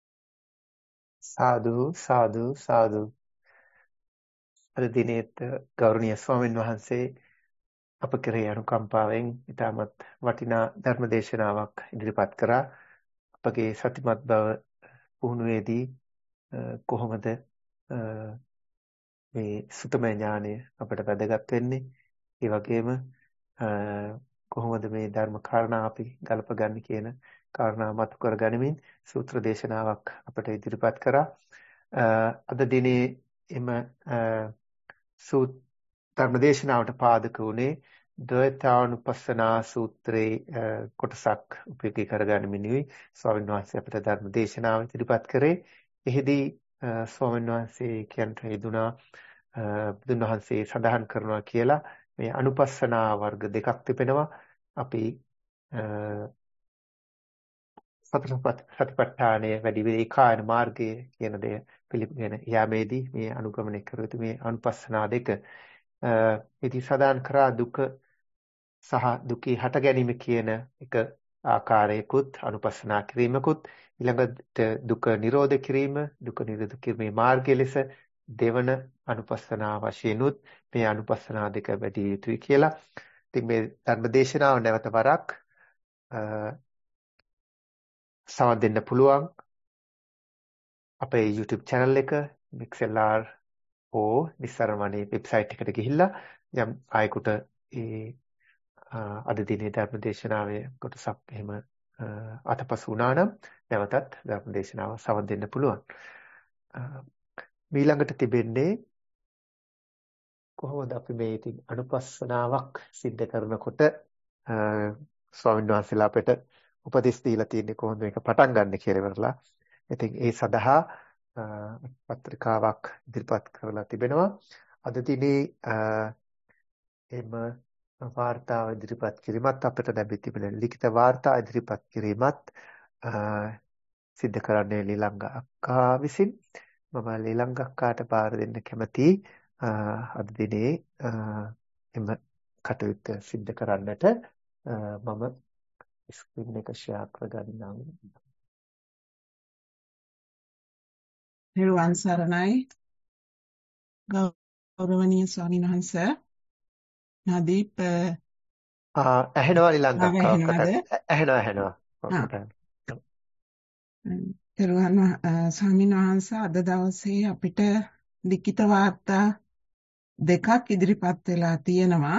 සාදු සාදු සාදු. අද දිනේත් ගෞරවනීය ස්වාමීන් වහන්සේ අප කෙරෙහි අනුකම්පාවෙන් ඉතාමත් වටිනා ධර්ම දේශනාවක් ඉදිරිපත් කරා. අපගේ සතිමත් බව පුහුණුවේදී කොහොමද මේ සුතමය ඥානය අපට වැදගත් වෙන්නේ, ඒ වගේම කොහොමද මේ ධර්ම කාරණා අපි ගලපගන්නේ කියන කාරණා මතු කර ගනිමින් සූත්‍ර දේශනාවක් අපට ඉදිරිපත් කරා. අද දිනේ එම සූත්‍ර ධර්ම දේශනාවට පාදක වුණේ ද්වෛතානුපස්සනා සූත්‍රයේ කොටසක් උපයෝගී කරගනිමිනුයි ස්වාමීන් වහන්සේ අපට ධර්ම දේශනාව ඉදිරිපත් කරේ. එහිදී ස්වාමීන් වහන්සේ කියන්ට යෙදුනා බුදුන් වහන්සේ සඳහන් කරනවා කියලා මේ අනුපස්සනා වර්ග දෙකක් තිබෙනවා. අපි සතර සතිපට්ඨානය වැඩි වේ කායන මාර්ගය කියන දේ පිළිගෙන යාමේදී මේ අනුගමනය කර යුතු මේ අනුපස්සනා දෙක ඉති සදාන් කරා දුක සහ දුකේ හට ගැනීම කියන එක ආකාරයකුත් අනුපස්සනා කිරීමකුත්, ඊළඟට දුක නිරෝධ කිරීම, දුක නිරෝධ කිරීමේ මාර්ගය ලෙස දෙවන අනුපස්සනා වශයෙන්ුත් මේ අනුපස්සනා දෙක වැඩි යුතුයි කියලා. ඉතින් මේ ධර්ම දේශනාව නැවත වරක් සමන් දෙන්න පුළුවන් අපේ YouTube channel එක mixlr හෝ නිස්සරණමණී වෙබ්සයිට් එකට ගිහිල්ලා යම් ආයකට ඒ අද දිනේ ධර්ම දේශනාවේ කොටසක් එහෙම අතපසු වුණා නම් නැවතත් ධර්ම දේශනාව සමන් දෙන්න පුළුවන්. ඊළඟට තිබෙන්නේ කොහොමද අපි මේ ඉතින් අනුපස්සනාවක් සිද්ධ කරනකොට ස්වාමීන් වහන්සේලා අපට උපදෙස් දීලා තියෙන්නේ කොහොමද මේක පටන් ගන්න කියලා ඉවරලා. ඉතින් ඒ සඳහා පත්‍රිකාවක් ඉදිරිපත් කරලා තිබෙනවා. අද දිනේ එම වාර්තාව ඉදිරිපත් කිරීමත් අපට ලැබී තිබෙන ලිඛිත වාර්තා ඉදිරිපත් කිරීමත් සිද්ධ කරන්නේ ලීලංග අක්කා විසින්. මම ලීලංග අක්කාට බාර දෙන්න කැමතියි අද දිනේ එම කටයුත්ත සිද්ධ කරන්නට. මම ස්ක්‍රීන් එක ෂෙයා කරගන්නම්. නිර්වාණ සරණයි ගෞරවනීය ස්වාමීන් වහන්සේ. නදීප් ඇහෙනවා ලීලංග අක්කා. ඇහෙනවා ඇහෙනවා. නිර්වාණ ස්වාමීන් වහන්සේ අද දවසේ අපිට ලිඛිත වාර්තා දෙකක් ඉදිරිපත් වෙලා තියෙනවා.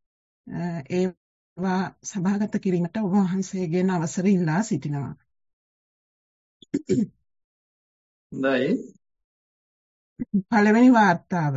ඒවා සභාගත කිරීමට ඔබ වහන්සේගෙන් අවසර ඉල්ලා සිටිනවා. හොඳයි. පළවෙනි වාර්තාව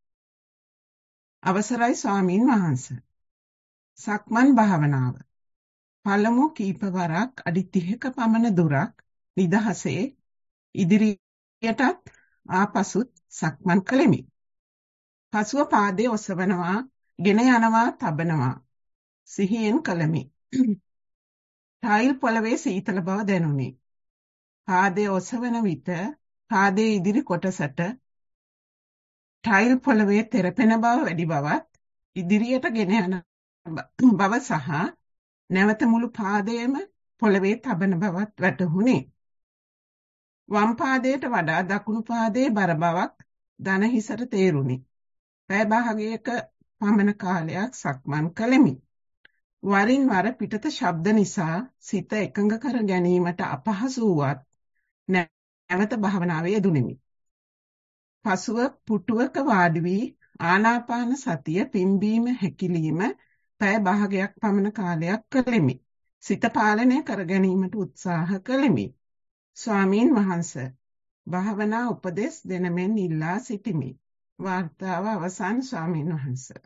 අවසරයි ස්වාමීන් වහන්සේ. සක්මන් භාවනාව. පළමු කීපවරක් අඩි තිහක පමණ දුරක් නිදහසේ ඉදිරියටත් ආපසුත් සක්මන් කළෙමි. පසුව පාදයේ ඔසවනවා, ගෙන යනවා, තබනවා සිහියෙන් කළෙමි. ටයිල් පොළවේ සීතල බව දැනුනි. පාදයේ ඔසවන විට පාදයේ ඉදිරි කොටසට ටයිල් පොළවේ තෙරපෙන බව වැඩි බවත්, ඉදිරියට ගෙන යන බව සහ නැවත මුළු පාදයේම පොළවේ තබන බවත් වැටහුණි. වම් පාදයට වඩා දකුණු පාදයේ බර බවක් දන හිසට තේරුණි. පැය භාගයක පමණ කාලයක් සක්මන් කළෙමි. වරින් වර පිටත ශබ්ද නිසා සිත එකඟ කර ගැනීමට අපහසු වුවත් නැවත භාවනාවේ යෙදුණෙමි. පසුව පුටුවක වාඩි වී ආනාපාන සතිය පිම්බීම හැකිලිම පැය භාගයක් පමණ කාලයක් කළෙමි. සිත පාලනය කර ගැනීමට උත්සාහ කළෙමි. ස්වාමීන් වහන්සේ භාවනා උපදෙස් දෙනමෙන් ඉල්ලා සිටිමි. වාර්තාව අවසන් ස්වාමීන් වහන්සේ.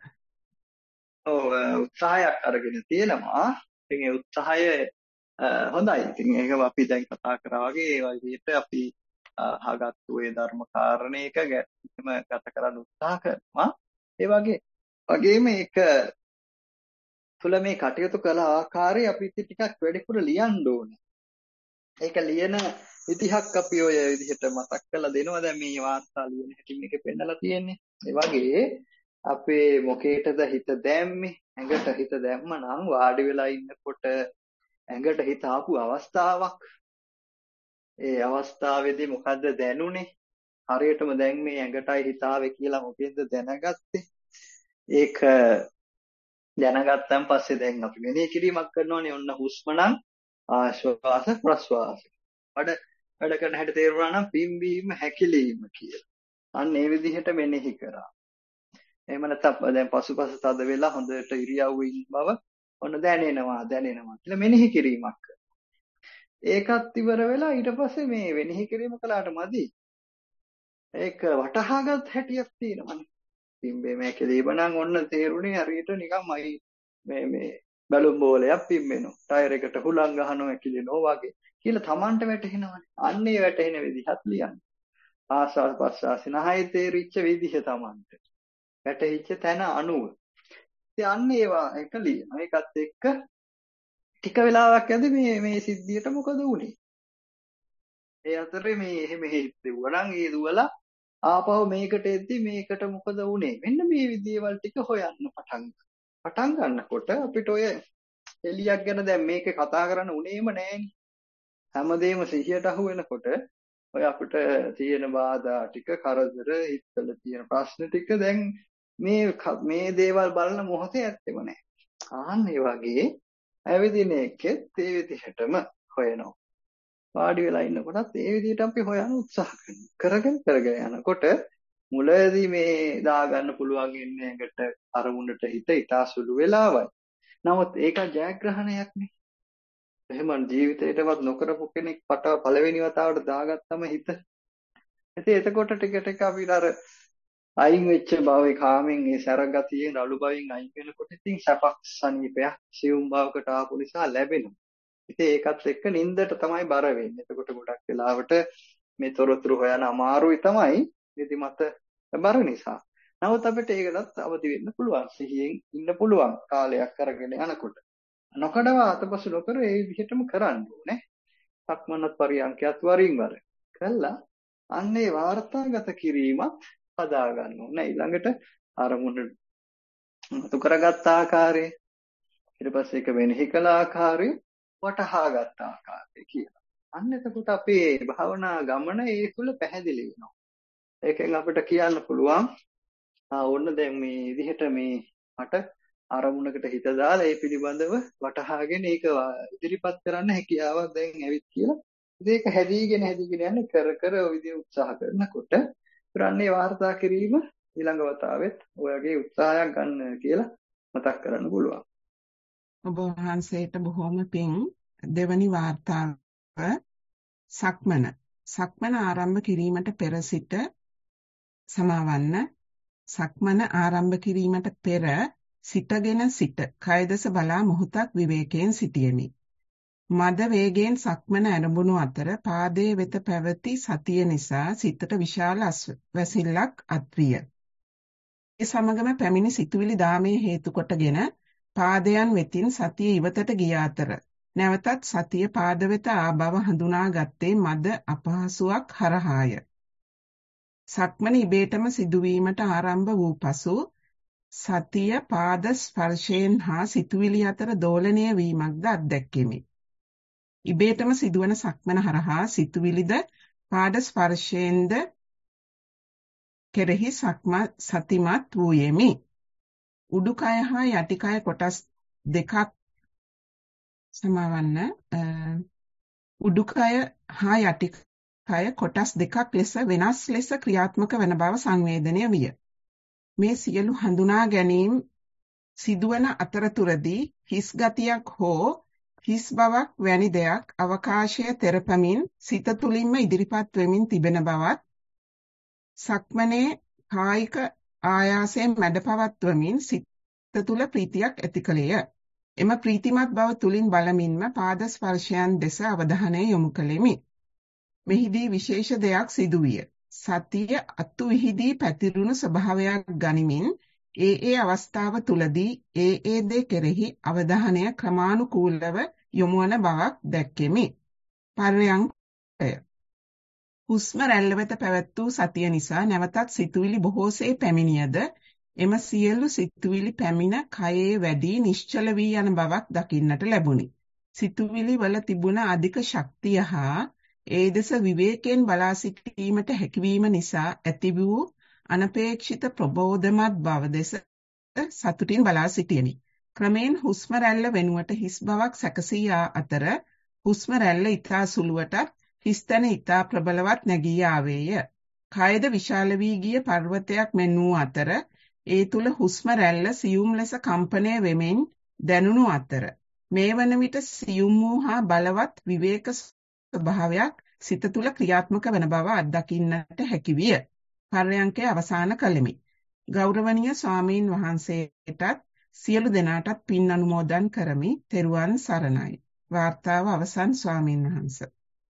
ඔව් උත්සාහයක් අරගෙන තියෙනවා. ඉතින් ඒ උත්සාහය හොඳයි. ඉතින් ඒක අපි දැන් කතා කරා වගේ ඒ වගේට අපි අහගත්තු ඒ ධර්ම කාරණේක ගැටීම ගත කරන්න උත්සාහ කරනවා. ඒ වගේ වගේම ඒක තුළ මේ කටයුතු කළ ආකාරය අපි ටිකක් වැඩිපුර ලියන්න ඕනේ. ඒක ලියන විදිහක් අපි ඔය විදිහට මතක් කරලා දෙනවා. දැන් මේ වාර්තා ලියන හැටි මේකේ පෙන්නලා තියෙන්නේ. ඒ වගේ අපේ මොකේටද හිත දැම්මේ? ඇඟට හිත දැම්ම නම් වාඩි වෙලා ඉන්නකොට ඇඟට හිත ආපු අවස්ථාවක්. ඒ අවස්ථාවේදී මොකද්ද දැනුනේ? හරියටම දැන් මේ ඇඟටයි හිත ආවේ කියලා මොකෙන්ද දැනගත්තේ? ඒක දැනගත්තන් පස්සේ දැන් අපි මෙනෙහි කිරීමක් කරනවානේ. ඔන්න හුස්ම නම් ආශ්වාස ප්‍රශ්වාස. වැඩ වැඩ කරන හැටි තේරුණා නම් පිම්බීම හැකිලිම කියලා. අන්න ඒ විදිහට මෙනෙහි කරා. එහෙම නැත්නම් දැන් පසුපස තද වෙලා හොඳට ඉරියව්වේ ඉන්න බව ඔන්න දැනෙනවා දැනෙනවා කියලා මෙනෙහි කිරීමක් කරනවා. ඒකත් ඉවර වෙලා ඊට පස්සේ මේ මෙනෙහි කිරීම කළාට මදි. ඒක වටහාගත් හැටියක් තියෙනවානේ. පිම්බීම හැකිලිම නම් ඔන්න තේරුණේ හරියට නිකන් මයි මේ මේ බැලුම් බෝලයක් පිම්බෙනවා. ටයර් එකට හුලං ගහනවා හැකිලෙනවා වගේ කියලා Tamanට වැටහෙනවානේ. අන්නේ වැටහෙන විදිහත් ලියන්න. ආස්වාද ප්‍රස්වාස නහය තේරිච්ච විදිහ Tamanට. වැටහිච්ච තැන අනුව. ඉතින් අන්න ඒවා එක ලියනවා. ඒකත් එක්ක ටික වෙලාවක් යද්දි මේ මේ සිද්ධියට මොකද වුනේ? ඒ අතරේ මේ එහෙම හිටුවා නම් ඒ දුවලා ආපහු මේකට එද්දි මේකට මොකද වුනේ? මෙන්න මේ විදිහවල් ටික හොයන්න පටන් පටන් ගන්නකොට අපිට ඔය එලියක් ගැන දැන් මේකේ කතා කරන්න උනේම නෑනේ. හැමදේම සිහියට අහු වෙනකොට ඔය අපිට තියෙන බාධා ටික කරදර හිතවල තියෙන ප්‍රශ්න ටික දැන් මේ මේ දේවල් බලන මොහොතේ ඇත්තෙම නෑ. ආන්න ඒ වගේ ඇවිදින එකෙත් ඒ විදිහටම හොයනවා. වාඩි වෙලා ඉන්නකොටත් ඒ විදිහට අපි හොයන්න උත්සාහ කරනවා. කරගෙන කරගෙන යනකොට මුලදී මේ දාගන්න පුළුවන් ඉන්නේ ඇඟට අරමුණට හිත ඊටාසුළු වෙලාවයි. නමුත් ඒක ජයග්‍රහණයක් නේ. එහෙම ජීවිතේටවත් නොකරපු කෙනෙක් පට පළවෙනි වතාවට දාගත්තම හිත. ඉතින් එතකොට ටික ටික අපිට අර අයින් වෙච්ච භවයේ කාමෙන් ඒ සැරගතියෙන් රළු භවෙන් අයින් වෙනකොට ඉතින් සපක් සනීපයක් සියුම් භවකට ආපු නිසා ලැබෙනවා. ඉතින් ඒකත් එක්ක නින්දට තමයි බර වෙන්නේ. එතකොට ගොඩක් වෙලාවට මේ තොරතුරු හොයන අමාරුයි තමයි නිදිමත බර නිසා. නමුත් අපිට ඒකටත් අවදි වෙන්න පුළුවන්. සිහියෙන් ඉන්න පුළුවන් කාලයක් අරගෙන යනකොට. නොකඩවා අතපසු නොකර ඒ විදිහටම කරන්න ඕනේ. සක්මනත් පරියන්කයත් වරින් වර කළා අන්නේ වාර්තාගත කිරීමත් හදා ගන්න ඕනේ. ඊළඟට අරමුණ මතු කරගත් ආකාරය ඊට පස්සේ ඒක වෙනෙහි කළ ආකාරය වටහාගත් ආකාරය කියලා. අන්න එතකොට අපේ භාවනා ගමන ඒ තුල පැහැදිලි වෙනවා. ඒකෙන් අපිට කියන්න පුළුවන් ආ ඕන්න දැන් මේ විදිහට මේ මට අරමුණකට හිත දාලා ඒ පිළිබඳව වටහාගෙන ඒක ඉදිරිපත් කරන්න හැකියාවක් දැන් ඇවිත් කියලා. ඉතින් ඒක හැදීගෙන හැදීගෙන යන්නේ කර කර ඔය විදිහ උත්සාහ කරනකොට පුරන්නේ වාර්තා කිරීම ඊළඟ වතාවෙත් ඔයගේ උත්සාහයක් ගන්න කියලා මතක් කරන්න පුළුවන්. ඔබ වහන්සේට බොහොම පිං. දෙවනි වාර්තාව සක්මන. සක්මන ආරම්භ කිරීමට පෙර සිට සමාවන්න. සක්මන ආරම්භ කිරීමට පෙර සිටගෙන සිට කය දෙස බලා මොහොතක් විවේකයෙන් සිටියෙමි. මද වේගයෙන් සක්මන ආරම්භුණු අතර පාදයේ වෙත පැවති සතිය නිසා සිතට විශාල වැසිල්ලක් අත්විය. ඒ සමගම පැමිණි සිතුවිලි දාමේ හේතු කොටගෙන පාදයන් වෙතින් සතිය ඉවතට ගිය අතර නැවතත් සතිය පාද වෙත ආ බව හඳුනාගත්තේ මද අපහසුයක් හරහාය. සක්මන ඉබේටම සිදුවීමට ආරම්භ වූ පසු සතිය පාද ස්පර්ශයෙන් හා සිතුවිලි අතර දෝලණය වීමක්ද අත්දැක්කෙමි. ඉබේටම සිදුවන සක්මන හරහා සිතුවිලිද පාද ස්පර්ශයෙන්ද කෙරෙහි සතිමත් වූයෙමි. උඩුකය හා යටිකය කොටස් දෙකක් සමාවන්න උඩුකය හා යටිකය කොටස් දෙකක් ලෙස වෙනස් ලෙස ක්‍රියාත්මක වන බව සංවේදනය විය. මේ සියලු හඳුනා ගැනීම සිදුවන අතරතුරදී හිස් ගතියක් හෝ හිස් බවක් වැනි දෙයක් අවකාශය තෙරපමින් සිත තුළින්ම ඉදිරිපත් වෙමින් තිබෙන බවත් සක්මනේ කායික ආයාසයෙන් මැඩ පවත්වමින් සිත තුළ ප්‍රීතියක් ඇති කළේය. එම ප්‍රීතිමත් බව තුළින් බලමින්ම පාද ස්පර්ශයන් දෙස අවධානය යොමු කළෙමි. මෙහිදී විශේෂ දෙයක් සිදුවිය. සතිය අතු විහිදී පැතිරුණු ස්වභාවයක් ගනිමින් ඒ ඒ අවස්ථාව තුලදී ඒ ඒ දේ කෙරෙහි අවධානය ක්‍රමානුකූලව යොමු වන බවක් දැක්කෙමි. පර්යංකය. හුස්ම රැල්ල වෙත පැවැත් වූ සතිය නිසා නැවතත් සිතුවිලි බොහෝසේ පැමිණියද එම සියලු සිතුවිලි පැමිණ කයේ වැඩි නිශ්චල වී යන බවක් දකින්නට ලැබුණි. සිතුවිලි වල තිබුණ අධික ශක්තිය හා ඒ දෙස විවේකයෙන් බලා සිටීමට හැකියවීම නිසා ඇති වූ අනපේක්ෂිත ප්‍රබෝධමත් බව දෙස සතුටින් බලා සිටියෙමි. ක්‍රමෙන් හුස්ම රැල්ල වෙනුවට හිස් බවක් සැකසී ආ අතර හුස්ම රැල්ල ඉතා සුළුවටත් හිස්තැන ඉතා ප්‍රබලවත් නැගී ආවේය. කයද විශාල වී ගිය පර්වතයක් මෙන් වූ අතර ඒ තුල හුස්ම රැල්ල සියුම් ලෙස කම්පණය වෙමින් දැනුණු අතර මේ වන විට සියුම් වූ හා බලවත් විවේක ස්වභාවයක් සිත තුල ක්‍රියාත්මක වන බව අත්දකින්නට හැකි විය. පර්යංකය අවසන් කළෙමි. ගෞරවනීය ස්වාමීන් වහන්සේටත් සියලු දෙනාටත් පින් අනුමෝදන් කරමි. තෙරුවන් සරණයි. වාර්තාව අවසන් ස්වාමීන් වහන්සේ.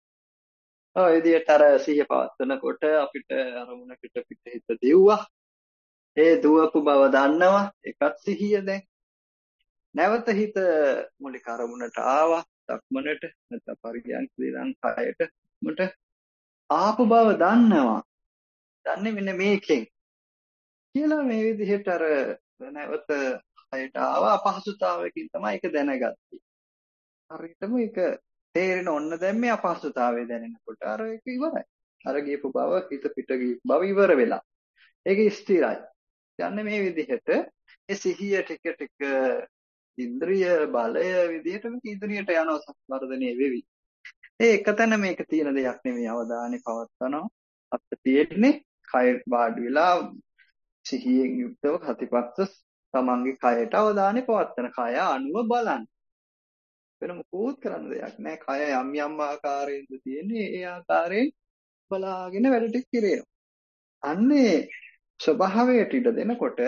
ඔය විදිහට අර සිහිය පවත්වනකොට අපිට අරමුණ පිට පිට හිත දෙව්වා. ඒ දුවපු බව දන්නවා. ඒකත් සිහිය දැන්. නැවත හිත මූලික අරමුණට ආවා. සක්මනට නැත්නම් පරියන්ක දිරන් කයට මුට ආපු බව දන්නවා. දන්නේ මෙන්න මේකෙන්. කියලා මේ විදිහට අර නැවත කයට ආවා අපහසුතාවයකින් තමයි ඒක දැනගත්තේ. හරියටම ඒක තේරෙන ඔන්න දැන් මේ අපහසුතාවය දැනෙනකොට අර ඒක ඉවරයි. අර ගියපු බව හිත පිට ගියපු බව ඉවර වෙලා. ඒක ස්ථිරයි. යන්නේ මේ විදිහට ඒ සිහිය ටික ටික ඉන්ද්‍රිය බලය විදිහට මේක ඉදිරියට යනවා වර්ධනය වෙවි. ඒ එකතැන මේක තියෙන දෙයක් නෙමෙයි අවධානය පවත්වනවා. අත් තියෙන්නේ කය වාඩි වෙලා සිහියෙන් යුක්තව සතිපත්ත තමන්ගේ කයට අවධානය පවත්වන කය අනුව බලන්න. වෙන මොකුත් කරන්න දෙයක් නෑ. කය යම් යම් ආකාරයෙන්ද තියෙන්නේ ඒ ආකාරයෙන් බලාගෙන වැඩ ටික කිරේනවා. අන්නේ ස්වභාවයට ඉඩ දෙනකොට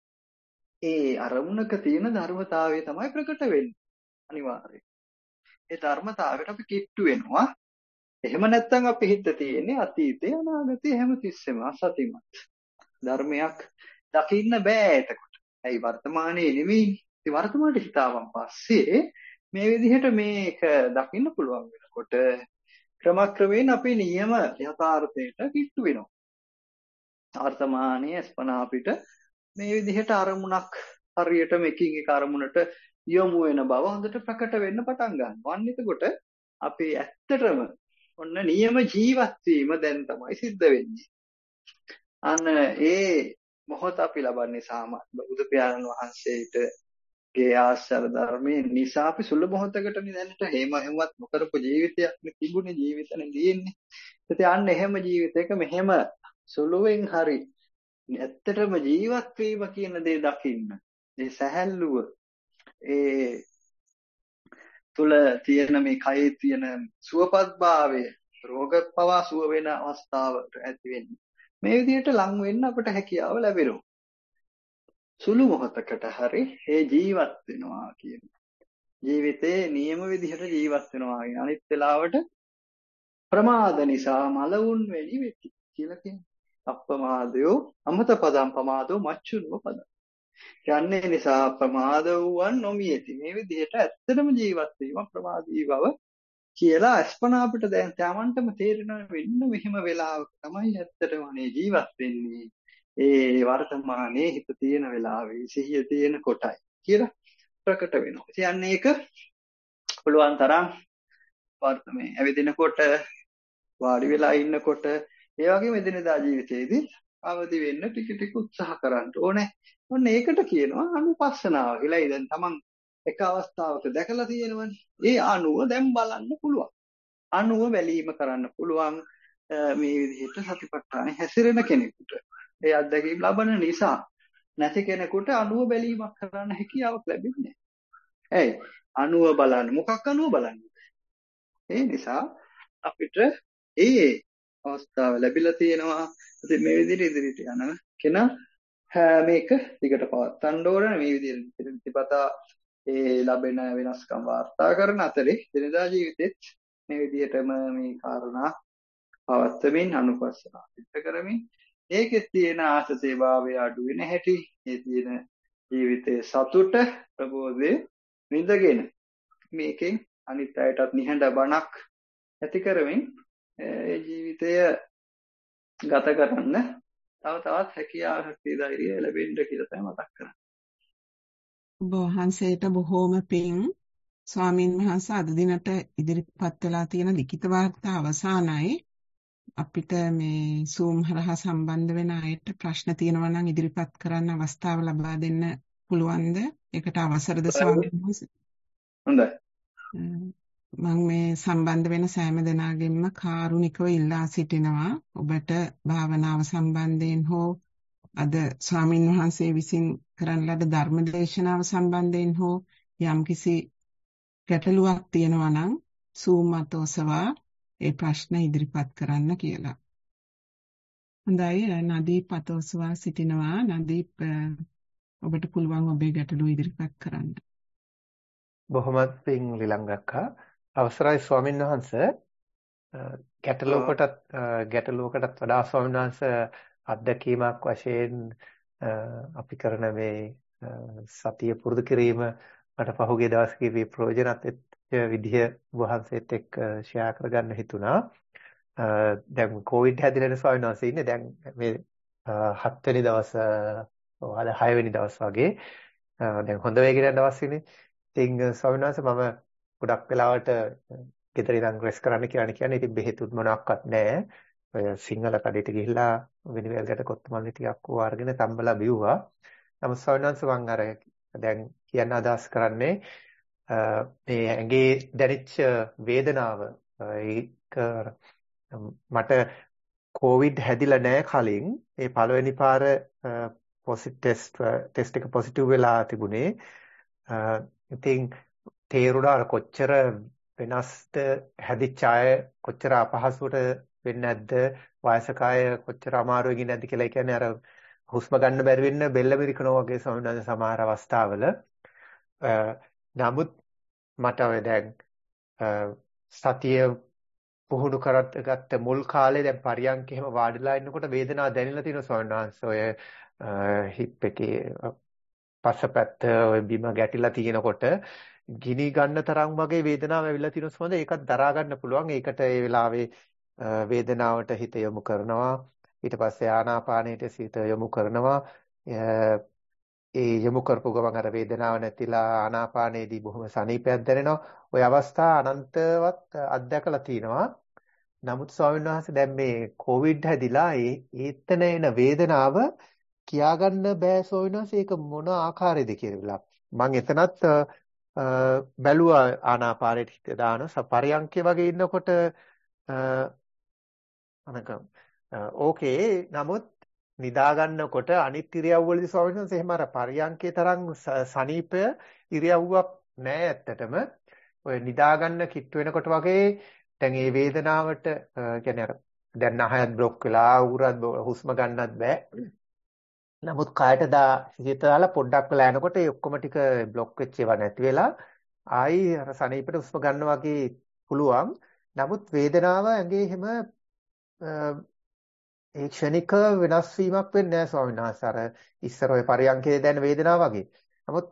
ඒ අරමුණක තියෙන ධර්මතාවය තමයි ප්‍රකට වෙන්නේ. අනිවාර්යයෙන්. ඒ ධර්මතාවයට අපි කිට්ටු වෙනවා. එහෙම නැත්නම් අපි හිත තියෙන්නේ අතීතේ අනාගතේ හැම තිස්සෙම අසතිමත්. ධර්මයක් දකින්න බෑ එතකොට. ඇයි වර්තමානයේ නෙමෙයි. ඉතින් වර්තමානයේ හිතාවන් පස්සේ මේ විදිහට මේක දකින්න පුළුවන් වෙනකොට ක්‍රමක්‍රමයෙන් අපේ නියම යථාර්ථයට කිට්ටු වෙනවා. වර්තමානයේ ස්පනා අපිට මේ විදිහට අරමුණක් හරියට මේකින් එක අරමුණට යොමු වෙන බව හොඳට ප්‍රකට වෙන්න පටන් ගන්නවා. අන්න එතකොට අපි ඇත්තටම ඔන්න නියම ජීවත් වීම දැන් තමයි සිද්ධ වෙන්නේ. අන්න ඒ මොහොත අපි ලබන්නේ සාමාන්‍ය බුදු පියාණන් වහන්සේට ගේ ආශ්‍රය ධර්මයේ නිසා අපි සුළු මොහොතකට නිදැනට හේම හැමවත් නොකරපු ජීවිතයක් තිබුණේ ජීවිතනේ දින්නේ. ඉතින් අන්න එහෙම ජීවිතයක මෙහෙම සුළුවෙන් හරි ඇත්තටම ජීවත් වීම කියන දේ දකින්න. ඒ සැහැල්ලුව ඒ තුල තියෙන මේ කයේ තියෙන සුවපත්භාවය රෝග පවා සුව වෙන අවස්ථාවට ඇති වෙන්නේ. මේ විදිහට ලං වෙන්න අපට හැකියාව ලැබෙනවා. සුළු මොහොතකට හරි ඒ ජීවත් වෙනවා කියන ජීවිතේ නියම විදිහට ජීවත් වෙනවා කියන අනිත් වෙලාවට ප්‍රමාද නිසා මලවුන් වෙලි වෙති කියලා කියන්නේ. අප්‍රමාදයෝ අමත පදම් ප්‍රමාදෝ මච්චුනෝ පදම්. යන්නේ නිසා ප්‍රමාද වූවන් නොමියති. මේ විදිහට ඇත්තටම ජීවත් වීම ප්‍රමාදී බව කියලා අස්පනා අපිට දැන් තමන්ටම තේරෙනවා වෙන්න මෙහෙම වෙලාවක තමයි ඇත්තටම අනේ ජීවත් වෙන්නේ. ඒ වර්තමානයේ හිත තියෙන වෙලාවේ සිහිය තියෙන කොටයි කියලා ප්‍රකට වෙනවා. කියන්නේ ඒක පුළුවන් තරම් වර්තමේ ඇවිදිනකොට වාඩි වෙලා ඉන්නකොට ඒ වගේම එදිනෙදා ජීවිතයේදී අවදි වෙන්න ටික ටික උත්සාහ කරන්න ඕනේ. ඔන්න ඒකට කියනවා අනුපස්සනාව කියලා. දැන් තමන් එක අවස්ථාවක දැකලා තියෙනවනේ. ඒ අණුව දැන් බලන්න පුළුවන්. අණුව බැලීම කරන්න පුළුවන් මේ විදිහට සතිපට්ඨානෙ හැසිරෙන කෙනෙකුට. ඒ අත්දැකීම් ලබන නිසා නැති කෙනෙකුට අණුව බැලීමක් කරන්න හැකියාවක් ලැබෙන්නේ නැහැ. ඇයි? අණුව බලන්න. මොකක් අණුව බලන්නේ? ඒ නිසා අපිට ඒ අවස්ථාව ලැබිලා තියෙනවා. ඉතින් මේ විදිහට ඉදිරියට යන කෙනා මේක දිගට පවත්වන්න ඕන. මේ විදිහට ප්‍රතිපදා ඒ ලැබෙන වෙනස්කම් වාර්තා කරන අතරේ දිනදා ජීවිතෙත් මේ විදිහටම මේ කාරණා පවත්වමින් අනුපස්සනා සිද්ධ කරමින් ඒකෙත් තියෙන ආසසේ භාවය අඩු වෙන හැටි, ඒ තියෙන ජීවිතයේ සතුට ප්‍රබෝධේ විඳගෙන මේකෙන් අනිත් අයටත් නිහඬ බණක් ඇති කරමින් ඒ ජීවිතය ගත කරන්න තව තවත් හැකියාව ශක්තිය ධෛර්යය ලැබෙන්න කියලා තමයි මතක් කරන්නේ. ඔබ වහන්සේට බොහෝම පිං. ස්වාමින් වහන්සේ අද දිනට ඉදිරිපත් වෙලා තියෙන ලිඛිත වාර්තා අවසానයි. අපිට මේ Zoom හරහා සම්බන්ධ වෙන අයට ප්‍රශ්න තියෙනවා නම් ඉදිරිපත් කරන්න අවස්ථාව ලබා දෙන්න පුළුවන්ද? ඒකට අවසරද ස්වාමීන් වහන්සේ? හොඳයි. මම මේ සම්බන්ධ වෙන සෑම දෙනාගෙන්ම කාරුණිකව ඉල්ලා සිටිනවා ඔබට භාවනාව සම්බන්ධයෙන් හෝ අද ස්වාමින් වහන්සේ විසින් කරන ලද ධර්ම දේශනාව සම්බන්ධයෙන් හෝ යම්කිසි ගැටලුවක් තියෙනවා නම් Zoom මත ඔසවා ඒ ප්‍රශ්න ඉදිරිපත් කරන්න කියලා. හොඳයි, නදීප් අතෝසවා සිටිනවා. නදීප් ඔබට පුළුවන් ඔබේ ගැටලුව ඉදිරිපත් කරන්න. බොහොමත් පිං ලිලංගක්කා. අවසරයි ස්වාමීන් වහන්සේ. ගැටලුවකටත් ගැටලුවකටත් වඩා ස්වාමීන් වහන්සේ අත්දැකීමක් වශයෙන් අපි කරන මේ සතිය පුරුදු කිරීම මට පහුගිය දවස් කීපේ ප්‍රයෝජනත් විදිය වහන්සේත් එක්ක ෂෙයා කරගන්න හිතුණා. දැන් කොවිඩ් හැදිලා ස්වාමීන් වහන්සේ ඉන්නේ දැන් මේ හත් වෙනි දවස් ඔයාල හය වෙනි දවස් වගේ දැන් හොඳ වේගෙන යන දවස් ඉන්නේ. ඉතින් ස්වාමීන් වහන්සේ මම ගොඩක් වෙලාවට ගෙදර ඉඳන් රෙස් කරන්න කියලා කියන්නේ. ඉතින් බෙහෙතුත් මොනක්වත් නැහැ. ඔය සිංහල කඩේට ගිහිල්ලා විනිවිදකට කොත්තමල්ලි ටිකක් ඕවා අරගෙන තම්බලා බිව්වා. නමුත් ස්වාමීන් වහන්සේ මම අර දැන් කියන්න අදහස් කරන්නේ මේ ඇඟේ දැනෙච්ච වේදනාව ඒක මට කොවිඩ් හැදිලා නැහැ කලින් ඒ පළවෙනි පාර පොසිටිව් ටෙස්ට් ටෙස්ට් එක පොසිටිව් වෙලා තිබුණේ. ඉතින් තේරුණා කොච්චර වෙනස්ද හැදිච්ච අය කොච්චර අපහසුවට වෙන්නේ නැද්ද, වයසක අය කොච්චර අමාරුවෙකින් නැද්ද කියලා. ඒ කියන්නේ අර හුස්ම ගන්න බැරි වෙන්න බෙල්ල මිරිකනවා වගේ සමහර සමහර අවස්ථාවල. නමුත් මට ඔය දැන් සතිය පුහුණු කරගත්ත මුල් කාලේ දැන් පරියන්ක එහෙම වාඩිලා ඉන්නකොට වේදනාවක් දැනෙලා තියෙනවා ස්වාමීන් වහන්සේ. ඔය හිප් එකේ පස්සපැත්ත ඔය බිම ගැටිලා තියෙනකොට ගිනි ගන්න තරම් වගේ වේදනාවක් ඇවිල්ලා තියෙනවා ස්වාමීන් වහන්සේ. ඒකත් දරා ගන්න පුළුවන්. ඒකට ඒ වෙලාවේ වේදනාවට හිත යොමු කරනවා. ඊට පස්සේ ආනාපානයට සිත යොමු කරනවා. ඒ යොමු කරපු ගමන් අර වේදනාව නැතිලා ආනාපානයේදී බොහොම සනීපයක් දැනෙනවා. ওই අවස්ථා අනන්තවත් අත්දැකලා තිනවා. නමුත් ස්වාමීන් වහන්සේ දැන් මේ කොවිඩ් හැදිලා ඒ ඒතන එන වේදනාව කියාගන්න බෑ ස්වාමීන් වහන්සේ. ඒක මොන ආකාරයේද කියලා. මම එතනත් බැලුවා ආනාපානයට හිත දාන පරියන්කේ වගේ ඉන්නකොට අනක ඕකේ. නමුත් නිදා ගන්නකොට අනිත් ඉරියව් වලදී ස්වාමීන් වහන්සේ එහෙම අර පරියන්කේ තරම් සනීපය ඉරියව්වක් නෑ ඇත්තටම. ඔය නිදා ගන්න කිට්ටු වෙනකොට වගේ දැන් මේ වේදනාවට කියන්නේ අර දැන් නහයත් બ્લોක් වෙලා උරත් හුස්ම ගන්නත් බෑ. නමුත් කායට දා හිත දාලා පොඩ්ඩක් වෙලා යනකොට ඒ ඔක්කොම ටික બ્લોක් වෙච්ච ඒවා නැති වෙලා ආයි අර සනීපට හුස්ම ගන්න වගේ පුළුවන්. නමුත් වේදනාව ඇඟේ එහෙම ඒ ක්ෂණික වෙනස් වීමක් වෙන්නේ නැහැ ස්වාමීන් වහන්සේ. අර ඉස්සර ඔය පරියන්කේ දැන වේදනාව වගේ. නමුත්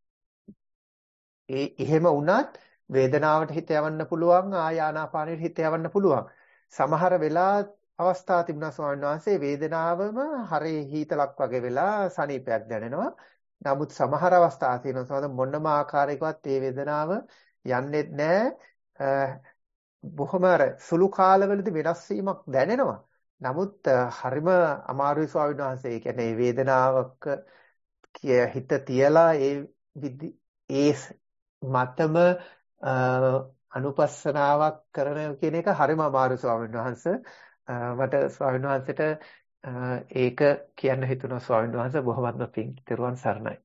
ඒ එහෙම වුණත් වේදනාවට හිත යවන්න පුළුවන්, ආය ආනාපානෙට හිත යවන්න පුළුවන්. සමහර වෙලා අවස්ථා තිබුණා ස්වාමීන් වහන්සේ වේදනාවම හරි හීතලක් වගේ වෙලා සනීපයක් දැනෙනවා. නමුත් සමහර අවස්ථා තියෙනවා ස්වාමීන් මොනම ආකාරයකවත් ඒ වේදනාව යන්නේ නැහැ. බොහොම අර සුළු කාලවලදී වෙනස් වීමක් දැනෙනවා. නමුත් හරිම අමාරුයි ස්වාමීන් වහන්සේ. ඒ කියන්නේ වේදනාවක හිත තියලා ඒ ඒ මතම අ, අනුපස්සනාවක් කරන කියන එක හරිම අමාරු ස්වාමීන් වහන්සේ. අ, මට ස්වාමීන් වහන්සේට අ, ඒක කියන්න හිතුණා ස්වාමීන් වහන්සේ බොහොමත්ම පිං. තෙරුවන් සරණයි.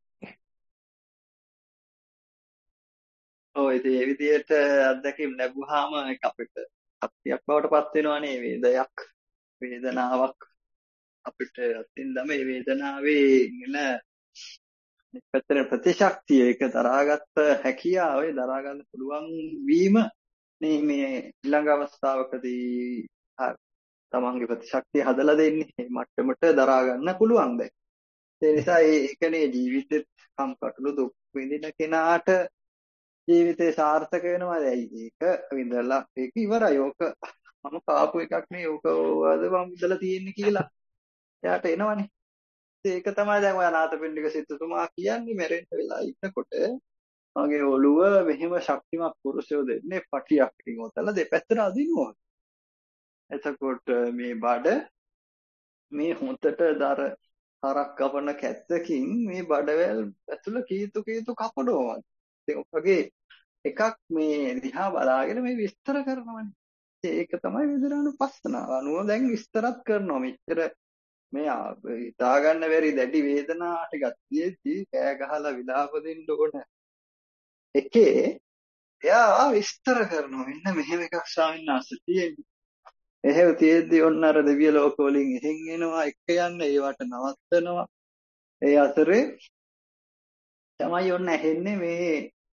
ඔය ඉතින් ඒ විදිහට අත්දැකීම් ලැබුවාම ඒක අපිට සත්‍යයක් බවට පත් වෙනවනේ වේදයක් වේදනාවක් අපිට අත්ින්දම මේ වේදනාවේ ඉන්න පැත්තේ ප්‍රතිශක්තිය ඒක දරාගත්ත හැකියාව ඒ දරා ගන්න පුළුවන් වීම මේ මේ ඊළඟ අවස්ථාවකදී ආ, තමන්ගේ ප්‍රතිශක්තිය හදලා දෙන්නේ මේ මට්ටමට දරා ගන්න පුළුවන් දැන් ඒ නිසා ඒ- ඒකනේ ජීවිතෙත් කම්කටොළු දුක් විඳින කෙනාට ජීවිතේ සාර්ථක වෙනවා දැයි ඒක විඳලා ඒක ඉවරයි ඕක මම කාපු එකක් නේ ඕක වද මම විඳලා තියෙන්නේ කියලා එයාට එනවනේ ඒක තමයි දැන් ඔය අනාථපිණ්ඩික සිටුතුමා කියන්නේ මැරෙන්න වෙලා ඉන්නකොට මගේ ඔළුව මෙහෙම ශක්තිමත් පුරුෂයෝ දෙන්නේ පටියක් ඉතින් ඔතල දෙපැත්තට අදිනවා එතකොට මේ බඩ මේ හොතට දර හරක් කපන කැත්තකින් මේ බඩවැල් ඇතුළ කීතු කීතු කපනවා ඉතින් ඔයගේ එකක් මේ දිහා බලාගෙන මේ විස්තර කරනවානේ ඒක තමයි වේදනානුපස්සනාව අනුව දැන් විස්තරත් කරනවා මෙච්චර මේ ආ- හිතා ගන්න බැරි දැඩි වේදනා ටිකක් තියෙද්දි කෑ ගහලා විලාප දෙන්න ඕන එකේ එයා විස්තර කරනවා මෙන්න මෙහෙම එකක් ස්වාමීන් වහන්සේ තියෙන්නේ. එහෙම තියෙද්දි ඔන්න අර දිව්‍ය ලෝක වලින් එහෙන් එනවා එක යන්න ඒවට නවත්තනවා. ඒ අතරේ තමයි ඔන්න ඇහෙන්නේ මේ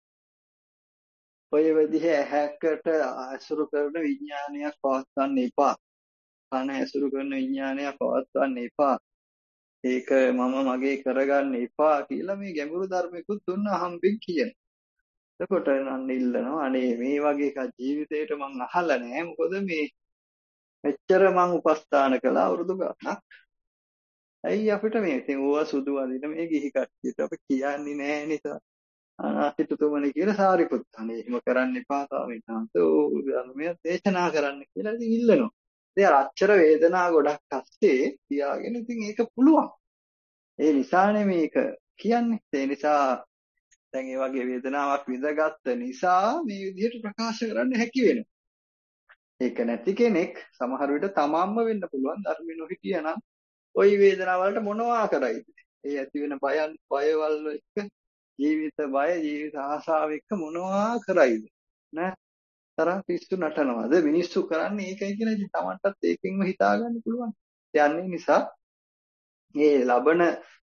ඔය විදිහේ ඇහැකට අසුරු කරන විඥානයක් පවත්වන්න එපා. කන ඇසුරු කරන විඥානයක් පවත්වන්න එපා. ඒක මම මගේ කරගන්න එපා කියලා මේ ගැඹුරු ධර්මිකුත් දුන්න අහම්බෙන් කියන. එතකොට නන්න ඉල්ලනවා අනේ මේ වගේ එකක් ජීවිතේට මං අහලා නැහැ. මොකද මේ මෙච්චර මං උපස්ථාන කළා අවුරුදු ගණනක්. ඇයි අපිට මේ ඉතින් ඕවා සුදු වදින මේ ගිහි කට්ටියට අපි කියන්නේ නැහැ නිසා. අනාථිතුතුමනි කියලා සාරිපුත් අනේ එහෙම කරන්න එපා ස්වාමීන් වහන්සේ. ඕ ධර්මය දේශනා කරන්න කියලා ඉතින් ඉල්ලනවා. ඉතින් අර අච්චර වේදනා ගොඩක් අස්සේ තියාගෙන ඉතින් ඒක පුළුවන්. ඒ නිසානේ මේක කියන්නේ. ඒ නිසා දැන් මේ වගේ වේදනාවක් විඳගත්ත නිසා මේ විදිහට ප්‍රකාශ කරන්න හැකි වෙනවා. ඒක නැති කෙනෙක් සමහර විට තමන්ම වෙන්න පුළුවන් ධර්මෙ නොහිටියනම් ওই වේදනාව වලට මොනවා කරයිද? ඒ ඇති වෙන බයන් බයවල් එක්ක ජීවිත බය ජීවිත ආශාව එක්ක මොනවා කරයිද? නෑ තරම් පිස්සු නටනවාද මිනිස්සු කරන්නේ ඒකයි කියලා ඉතින් තමන්ටත් ඒකෙන්ම හිතා ගන්න පුළුවන්. යන්නේ නිසා මේ ලබන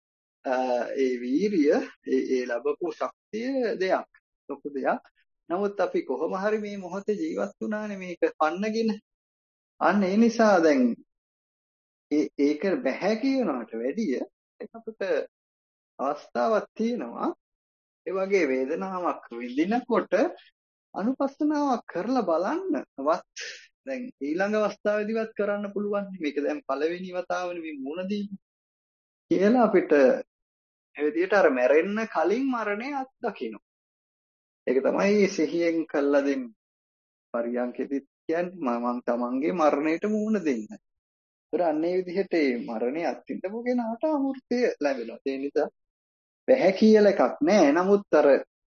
ඒ වීරිය ඒ ඒ ලැබපු ශක්තිය දෙයක් ලොකු දෙයක්. නමුත් අපි කොහොම හරි මේ මොහොතේ ජීවත් වුණානේ මේක පන්නගෙන. අන්න ඒ නිසා දැන් ඒ ඒක බැහැ කියනකට වැඩිය ඒක අපිට අවස්ථාවක් තියෙනවා. ඒ වගේ වේදනාවක් විඳිනකොට අනුපස්සනාවක් කරලා බලන්නවත් දැන් ඊළඟ අවස්ථාවේදීවත් කරන්න පුළුවන්. මේක දැන් පළවෙනි වතාවනේ මේ මුණ දීම කියලා අපිට ඒ විදිහට අර මැරෙන්න කලින් මරණය අත්දකින්න. ඒක තමයි සිහියෙන් කළා දෙන්නේ. පරියන්කෙදිත් කියන්නේ මම තමන්ගේ මරණයට මුහුණ දෙන්න. ඒතර අන්නේ විදිහට මේ මරණය අත්විඳපු කෙනාට අමෘතය ලැබෙනවා. ඒ නිසා බැහැ කියලා එකක් නැහැ. නමුත් අර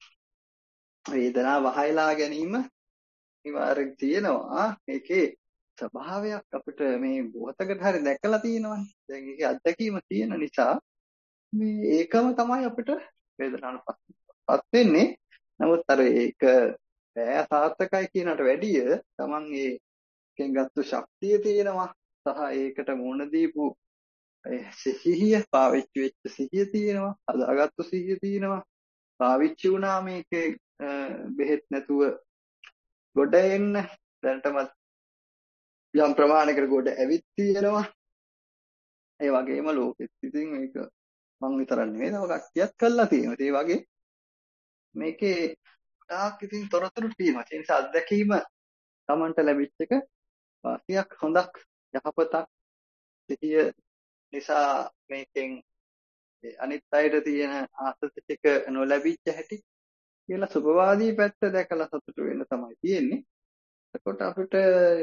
වේදනාව වහයලා ගැනීම අනිවාර්යෙන් තියෙනවා. ඒකේ ස්වභාවයක් අපිට මේ මොහතකට හරි දැකලා තියෙනවානේ. දැන් ඒකේ අත්දැකීම තියෙන නිසා මේ ඒකම තමයි අපිට වේදනාවටපත් වෙන්නේ. නමුත් අර ඒක බෑ සාර්ථකයි කියනට වැඩිය Taman ඒකෙන් ගත්ත ශක්තිය තියෙනවා සහ ඒකට මුණ දීපු සිහිය පාවිච්චි වෙච්ච සිහිය තියෙනවා හදාගත්තු සිහිය තියෙනවා පාවිච්චි වුණා මේකේ බෙහෙත් නැතුව ගොඩ එන්න දැනටමත් යම් ප්‍රමාණයකට ගොඩ ඇවිත් තියෙනවා ඒ වගේම ලෝකෙත් ඉතින් මේක මං විතරක් නෙවෙයි තව කට්ටියත් කරලා තියෙනවා ඒ වගේ මේකේ තාක් ඉතින් තොරතුරු තියෙනවා ඒ නිසා අත්දැකීම Tamanට ලැබිච්ච එක වාසියක් හොඳක් යහපතක් සිහිය නිසා මේකෙන් අනිත් අයට තියෙන ආසත ටික නොලැබිච්ච හැටි කියලා සුභවාදී පැත්ත දැකලා සතුටු වෙන්න තමයි තියෙන්නේ. එතකොට අපිට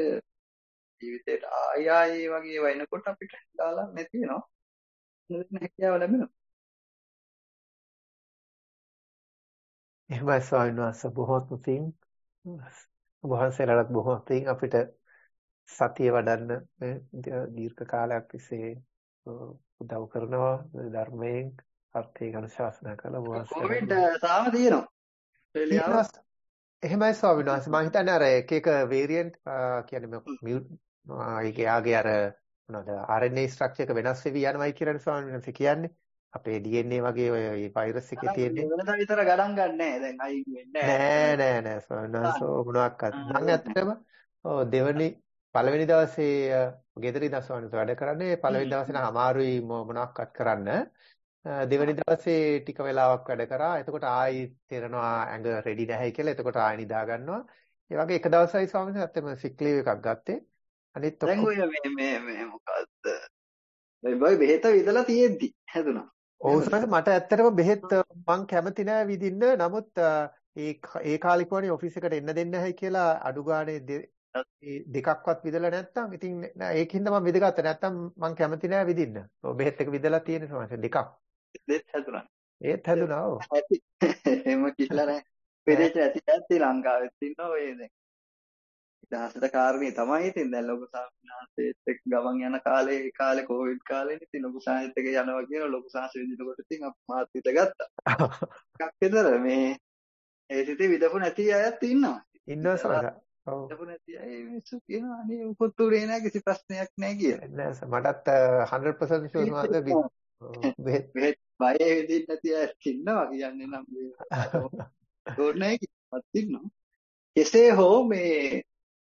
ජීවිතේට ආය ආයේ වගේ වෙනකොට අපිට දාලා නැති වෙනවා. මොකද හැකියාව ලැබෙනවා. එහෙමයි ස්වාමීන් වහන්සේ බොහොම පිං වහන්සේලාට බොහොම පිං අපිට සතිය වඩන්න මේ දීර්ඝ කාලයක් තිස්සේ උදව් කරනවා ධර්මයෙන් අර්ථය අනුශාසනා කළා කොවිඩ් වහන්සේලාට තාම තියෙනවා. ඔස්ට්‍රේලියාව. තියෙනවා. එහෙමයි ස්වාමීන් වහන්සේ මම හිතන්නේ අර එක එක වේරියන්ට් කියන්නේ මේකේ ආගේ අර මොනවද ආර් එන් ඒ ස්ට්‍රක්චර් එක වෙනස් වෙවි යනවායි කියලානේ ස්වාමීන් වහන්සේ කියන්නේ. අපේ ඩී එන් ඒ වගේ ඔය වෛරස් එකේ තියෙන්නේ වෙනදා විතර ගණන් ගන්න නෑ. දැන් අයි වෙන්නේ නෑ නෑ නෑ ස්වාමීන් වහන්සේ මොනවාක්වත් මම ඇත්තටම ඔව් දෙවනි පළවෙනි දවසේ ගෙදර ඉඳන් ස්වාමීන් වහන්සේ වැඩ කරන්නේ පළවෙනි දවසේ නම් අමාරුයි මොනවාක්වත් කරන්න දෙවනි දවසේ ටික වෙලාවක් වැඩ කරා එතකොට ආයි තේරෙනවා ඇඟ රෙඩි නැහැයි කියලා එතකොට ආයි නිදා ගන්නවා ඒ වගේ එක දවසයි ස්වාමීන් වහන්සේ ඇත්තටම සික් ලීව් එකක් ගත්තේ අනිත් දැන් ඔක්කොම ඔය මේ මේ මේ මොකද්ද? මේ බෙහෙත විදලා තියෙද්දි හැදුනා. ඔව් ස්වාමීන් මට ඇත්තටම බෙහෙත් මං කැමති නෑ විදින්න නමුත් ඒ ඒ කාලේ කෝනේ ඔෆිස් එකට එන්න දෙන්නේ නැහැයි කියලා අඩු ගානේ දෙකක්වත් විදලා නැත්තම් ඉතින් ඒකින්ද මම විදගත්තා නැත්තම් මං කැමති නෑ විදින්න. ඔව් බෙහෙත් එක විදලා තියෙන ස්වාමීන් දෙකක්. දෙත් හැදුනා. ඒත් හැදුනා ඔව්. ඇති. එහෙම කිව්ලා නෑ. පෙරේට ඇති ඇති ලංකාවෙත් ඉන්නවා ඔය දැන්. ඉතිහාසද කාරණේ තමයි ඉතින් දැන් ලොකු සාහිත්‍යයත් එක්ක ගමන් යන කාලේ ඒ කාලේ කොවිඩ් කාලේනේ ඉතින් ලොකු සාහිත්‍යයක යනවා කියන ලොකු සාහිත්‍ය විදිනකොට ඉතින් අප මාත් හිත ගත්තා. එකක් විතර මේ ඒ සිතේ විදපු නැති අයත් ඉන්නවා. ඉන්නවා සමහර. ඔව්. විදපු නැති අය මිනිස්සු කියනවා අනේ උපත් උරේ නෑ කිසි ප්‍රශ්නයක් නෑ කියලා. නෑ මටත් one hundred percent ෂුවර් මාත් බෙහෙත් බෙහෙත් බය වෙදින් නැති අයත් ඉන්නවා කියන්නේ නම් මේ ඕනේ කිව්වත් ඉන්නවා. කෙසේ හෝ මේ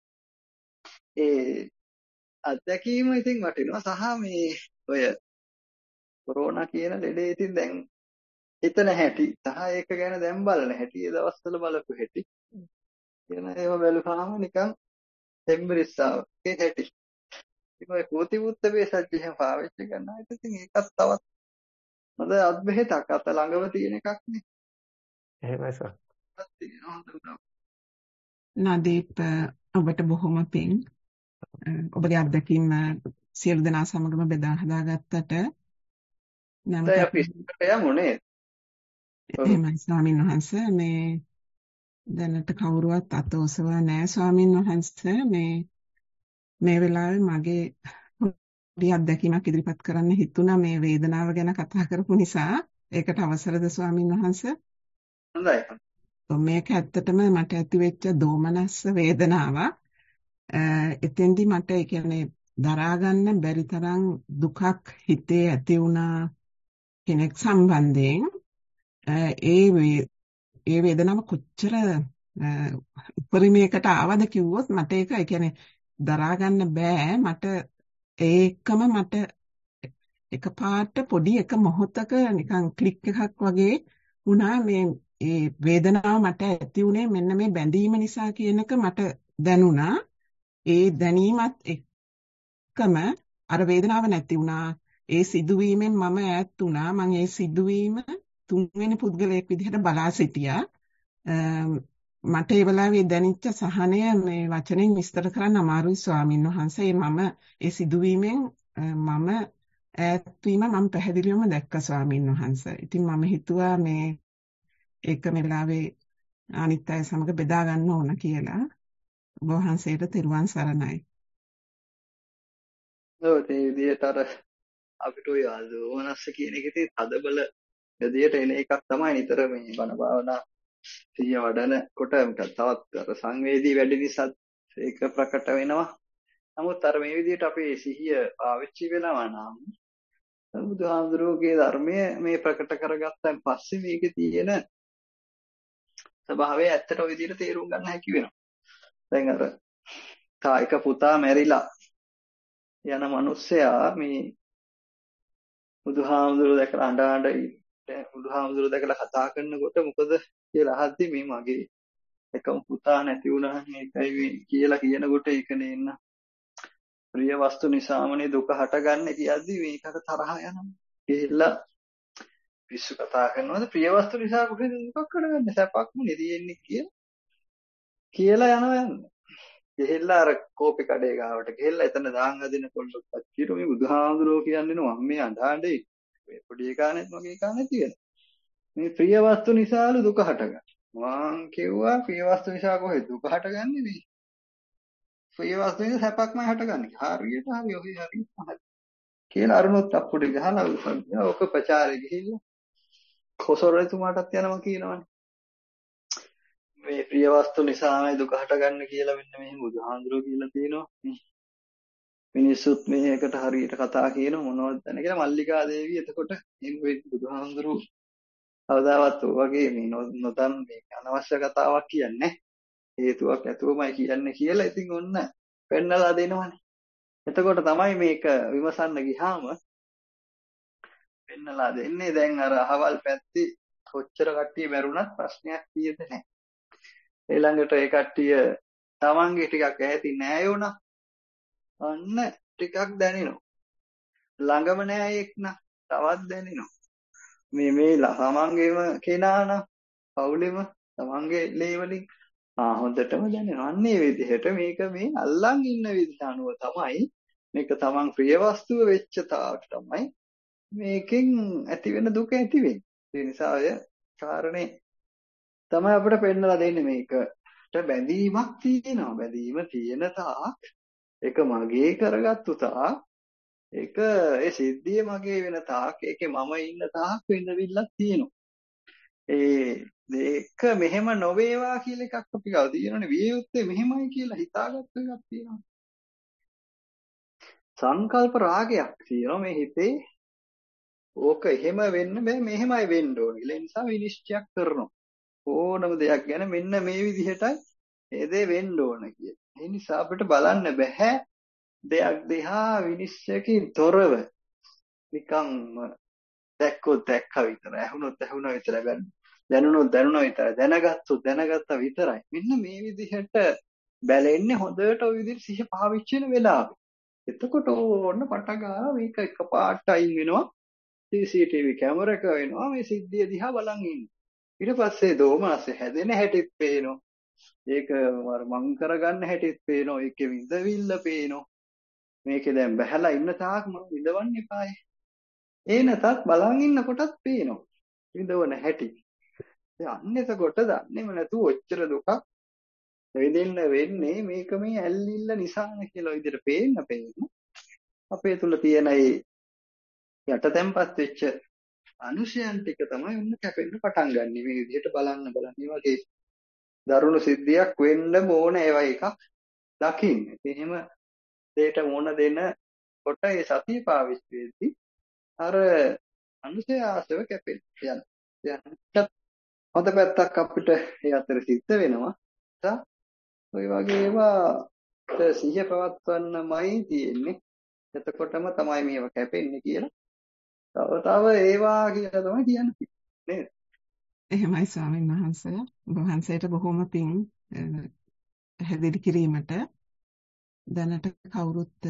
ඒ අත්දැකීම ඉතින් වටිනවා සහ මේ ඔය කොරෝනා කියන ලෙඩේ ඉතින් දැන් හිතන හැටි සහ ඒක ගැන දැන් බලන හැටි ඒ දවස්වල බලපු හැටි කියන ඒවා බැලුවාම නිකන් හෙම්බරිස්සාවගේ හැටි. ඉතින් ඔය කෝති මුත්ත වේසජ් එහෙම පාවිච්චි කරනවා. ඉතින් ඒකත් තවත් හොඳ අත් බෙහෙතක් අත ළඟම තියෙන එකක් නේ. එහෙමයි සර්. නදීප් ඔබට බොහොම පිං. ඔබගේ අත්දැකීම් සියලු දෙනා සමගම බෙදා හදාගත්තට නැවත අපි ඉස්සරහට යමු නේද? එහෙමයි ස්වාමීන් වහන්සේ මේ දැනට කවුරුවත් අත ඔසවලා නැහැ ස්වාමීන් වහන්සේ මේ මේ වෙලාවේ මගේ පොඩි අත්දැකීමක් ඉදිරිපත් කරන්න හිතුණා මේ වේදනාව ගැන කතා කරපු නිසා ඒකට අවසරද ස්වාමීන් වහන්සේ? හොඳයි. මේක ඇත්තටම මට ඇති වෙච්ච දෝමනස්ස වේදනාවක්. එතෙන්දි මට ඒ කියන්නේ දරා ගන්න බැරි තරම් දුකක් හිතේ ඇති වුණා කෙනෙක් සම්බන්ධයෙන් ඒ ඒ වේදනාව කොච්චර උපරිමයකට ආවද කිව්වොත් මට ඒක ඒ කියන්නේ දරා ගන්න බෑ මට ඒකම මට එකපාරට පොඩි එක මොහොතක නිකන් ක්ලික් එකක් වගේ වුණා මේ ඒ වේදනාව මට ඇති උනේ මෙන්න මේ බැඳීම නිසා කියන එක මට දැනුණා. ඒ දැනීමත් එක්කම අර වේදනාව නැති වුණා. ඒ සිදුවීමෙන් මම ඈත් වුණා. මම ඒ සිදුවීම තුන්වෙනි පුද්ගලයෙක් විදිහට බලා සිටියා. මට ඒ වෙලාවේ දැනෙච්ච සහනය මේ වචනෙන් විස්තර කරන්න අමාරුයි ස්වාමින් වහන්සේ. මම ඒ සිදුවීමෙන් මම ඈත් වීම මම පැහැදිලිවම දැක්ක ස්වාමින් වහන්සේ. ඉතින් මම හිතුවා මේ ඒක මෙලාවේ අනිත් අය සමග බෙදා ගන්න ඕන කියලා. ඔබ වහන්සේට තෙරුවන් සරණයි. ඔව් ඒ විදිහට අර අපිට ඔය ආදෝමනස්ස කියන එකේ තදබල විදිහට එන එකක් තමයි නිතර මේ බණ භාවනා සිහිය වඩන කොට තවත් අර සංවේදී වැඩි නිසා ඒක ප්‍රකට වෙනවා. නමුත් අර මේ විදිහට අපේ සිහිය පාවිච්චි වෙනවා නම් බුදුහාමුදුරුවෝගේ ධර්මය මේ ප්‍රකට කරගත්තන් පස්සේ මේකේ තියෙන ස්වභාවය ඇත්තට ඔය විදිහට තේරුම් ගන්න හැකි වෙනවා. දැන් අර තායික පුතා මැරිලා යන මිනිස්සයා මේ බුදුහාමුදුරුවෝ දැකලා අඬ අඬ බුදුහාමුදුරුවෝ දැකලා කතා කරනකොට මොකද කියලා අහද්දි මේ මගේ එකම පුතා නැති වුණා මේකයි මේ කියලා කියනකොට ඒක නෙන්න ප්‍රිය වස්තු නිසාමනේ දුක හටගන්නේ කියද්දි මේකට තරහ යනවා. ගිහිල්ලා පිස්සු කතා කරනවාද ප්‍රිය වස්තු නිසා කොහෙද දුකක් හටගන්නේ සැපක්ම නෙදීන්නේ කියලා කියලා යනවා යන්නේ. ගිහිල්ලා අර කෝපි කඩේ ගාවට ගිහිල්ලා එතන දාන් අදිනකොට කිරු මේ බුදුහාමුදුරුවෝ කියන්නේ නෝ අම්මේ අඬාඬේ මේ පොඩි එකානෙත් මගේ එකානෙත් කියන මේ ප්‍රිය වස්තු නිසාලු දුක හටගන්නේ. මං කිව්වා ප්‍රිය වස්තු නිසා කොහෙද දුක හටගන්නේ නේ? ප්‍රිය වස්තු නිසා සැපක්මයි හටගන්නේ. හරියට හරි ඔහි හරි හරි. කියලා අරුණොත් අප්පුඩි ගහලා උසන් ඔක ප්‍රචාරේ ගිහිල්ලා කොසොරේතුමාටත් යනවා කියනවනේ. මේ ප්‍රිය වස්තු නිසාමයි දුක හටගන්නේ කියලා මෙන්න මෙහෙම බුදුහාඳුරෝ කියලා තියෙනවා. මිනිස්සුත් මේකට හරියට කතා කියන මොනවද දැන කියලා මල්ලිකා දේවිය එතකොට මේ බුදුහාඳුරෝ කවදාවත් වගේ මේ නොදන් මේ අනවශ්‍ය කතාවක් කියන්නේ හේතුවක් ඇතුවමයි කියන්නේ කියලා ඉතින් ඔන්න පෙන්නලා දෙනවනේ. එතකොට තමයි මේක විමසන්න ගියාම පෙන්නලා දෙන්නේ දැන් අර අහවල් පැත්තේ කොච්චර කට්ටිය මැරුණත් ප්‍රශ්නයක් තියෙද නැහැ. ඊළඟට ඒ කට්ටිය තමන්ගේ ටිකක් ඈතින් නෑයෝනා අන්න ටිකක් දැනෙනවා. ළඟම නෑ එක්න තවත් දැනෙනවා. මේ මේ තමන්ගේම කෙනා නම් පවුලෙම තමන්ගේ ලේවලින් ආ හොඳටම දැනෙනවා. අන්න ඒ විදිහට මේක මේ අල්ලන් ඉන්න විදිහ අනුව තමයි මේක තමන් ප්‍රිය වස්තුව වෙච්ච තාවට තමයි මේකෙන් ඇති වෙන දුක ඇති වෙන්නේ. ඒ නිසා ඔය කාරණේ තමයි අපිට පෙන්නලා දෙන්නේ මේකට බැඳීමක් තියෙනවා. බැඳීම තියෙන තාක් ඒක මගේ කරගත්තු තාක් ඒක ඒ සිද්ධිය මගේ වෙන තාක් ඒකේ මම ඉන්න තාක් වෙනවිල්ලක් තියෙනවා. ඒ දෙක මෙහෙම නොවේවා කියලා එකක් අපි ගාව තියෙනනේ. විය යුත්තේ මෙහෙමයි කියලා හිතාගත්ත එකක් තියෙනවා. සංකල්ප රාගයක් තියෙනවා මේ හිතේ. ඕක එහෙම වෙන්න බෑ මෙහෙමයි වෙන්න ඕනේ කියලා. ඒ නිසා විනිශ්චයක් කරනවා. ඕනම දෙයක් ගැන මෙන්න මේ විදිහටයි ඒ දේ වෙන්න ඕන කියලා. ඒ නිසා අපිට බලන්න බෑ දෙයක් දිහා විනිශ්චයකින් තොරව නිකන් දැක්කොත් දැක්කා විතරයි. ඇහුනොත් ඇහුණා විතරයි. දැනුනොත් දැනුණා විතරයි. දැනගත්තොත් දැනගත්තා විතරයි. මෙන්න මේ විදිහට බැලෙන්නේ හොඳට ওই විදිහට සිහිය පාවිච්චි වෙන වෙලාවෙ. එතකොට ඕන්න පටන් ගන්නවා මේක එකපාරට අයින් වෙනවා. සී සී ටී වී කැමරාවක වෙනවා මේ සිද්ධිය දිහා බලන් ඉන්න. ඊට පස්සේ දෝමනස්සේ හැදෙන හැටිත් පේනවා. ඒක මං කරගන්න හැටිත් පේනවා. ඒකේ විඳවිල්ල පේනවා. මේකේ දැන් බහැලා ඉන්න තාක් මම විඳවන්න එපායි. ඒ නැතත් බලන් ඉන්නකොටත් පේනවා. විඳවන හැටි. අන්න එතකොට දන්නේම නැතුව ඔච්චර දුකක් විඳින්න වෙන්නේ මේක මේ ඇල්ලිල්ල නිසාන කියලා විදිහට පේන්න පේන්න අපේ තුල තියෙන ඒ යටතැන්පත් වෙච්ච අනුශයන් ටික තමයි උන්න කැපෙන්න පටන් ගන්න. මේ විදිහට බලන්න බලන්න මේ වගේ දරුණු සිද්ධියක් වෙන්න ඕන ඒවා එකක් දකින්න. එහෙම දෙයට මොන දෙන කොට ඒ සතිය පාවිච්චි වෙද්දී අර අනුශය ආසව කැපෙන්න යන. යන හොඳ පැත්තක් අපිට ඒ අතර සිද්ධ වෙනවා. ඔය වගේ ඒවා සිහිය පවත්වන්නමයි තියෙන්නේ. එතකොටම තමයි මේව කැපෙන්නේ කියලා. තව තව ඒවා කියලා තමයි කියන්නේ නේද? එහෙමයි ස්වාමීන් වහන්සේ. ඔබ වහන්සේට බොහොම පිං පැහැදිලි කිරීමට. දැනට කවුරුත්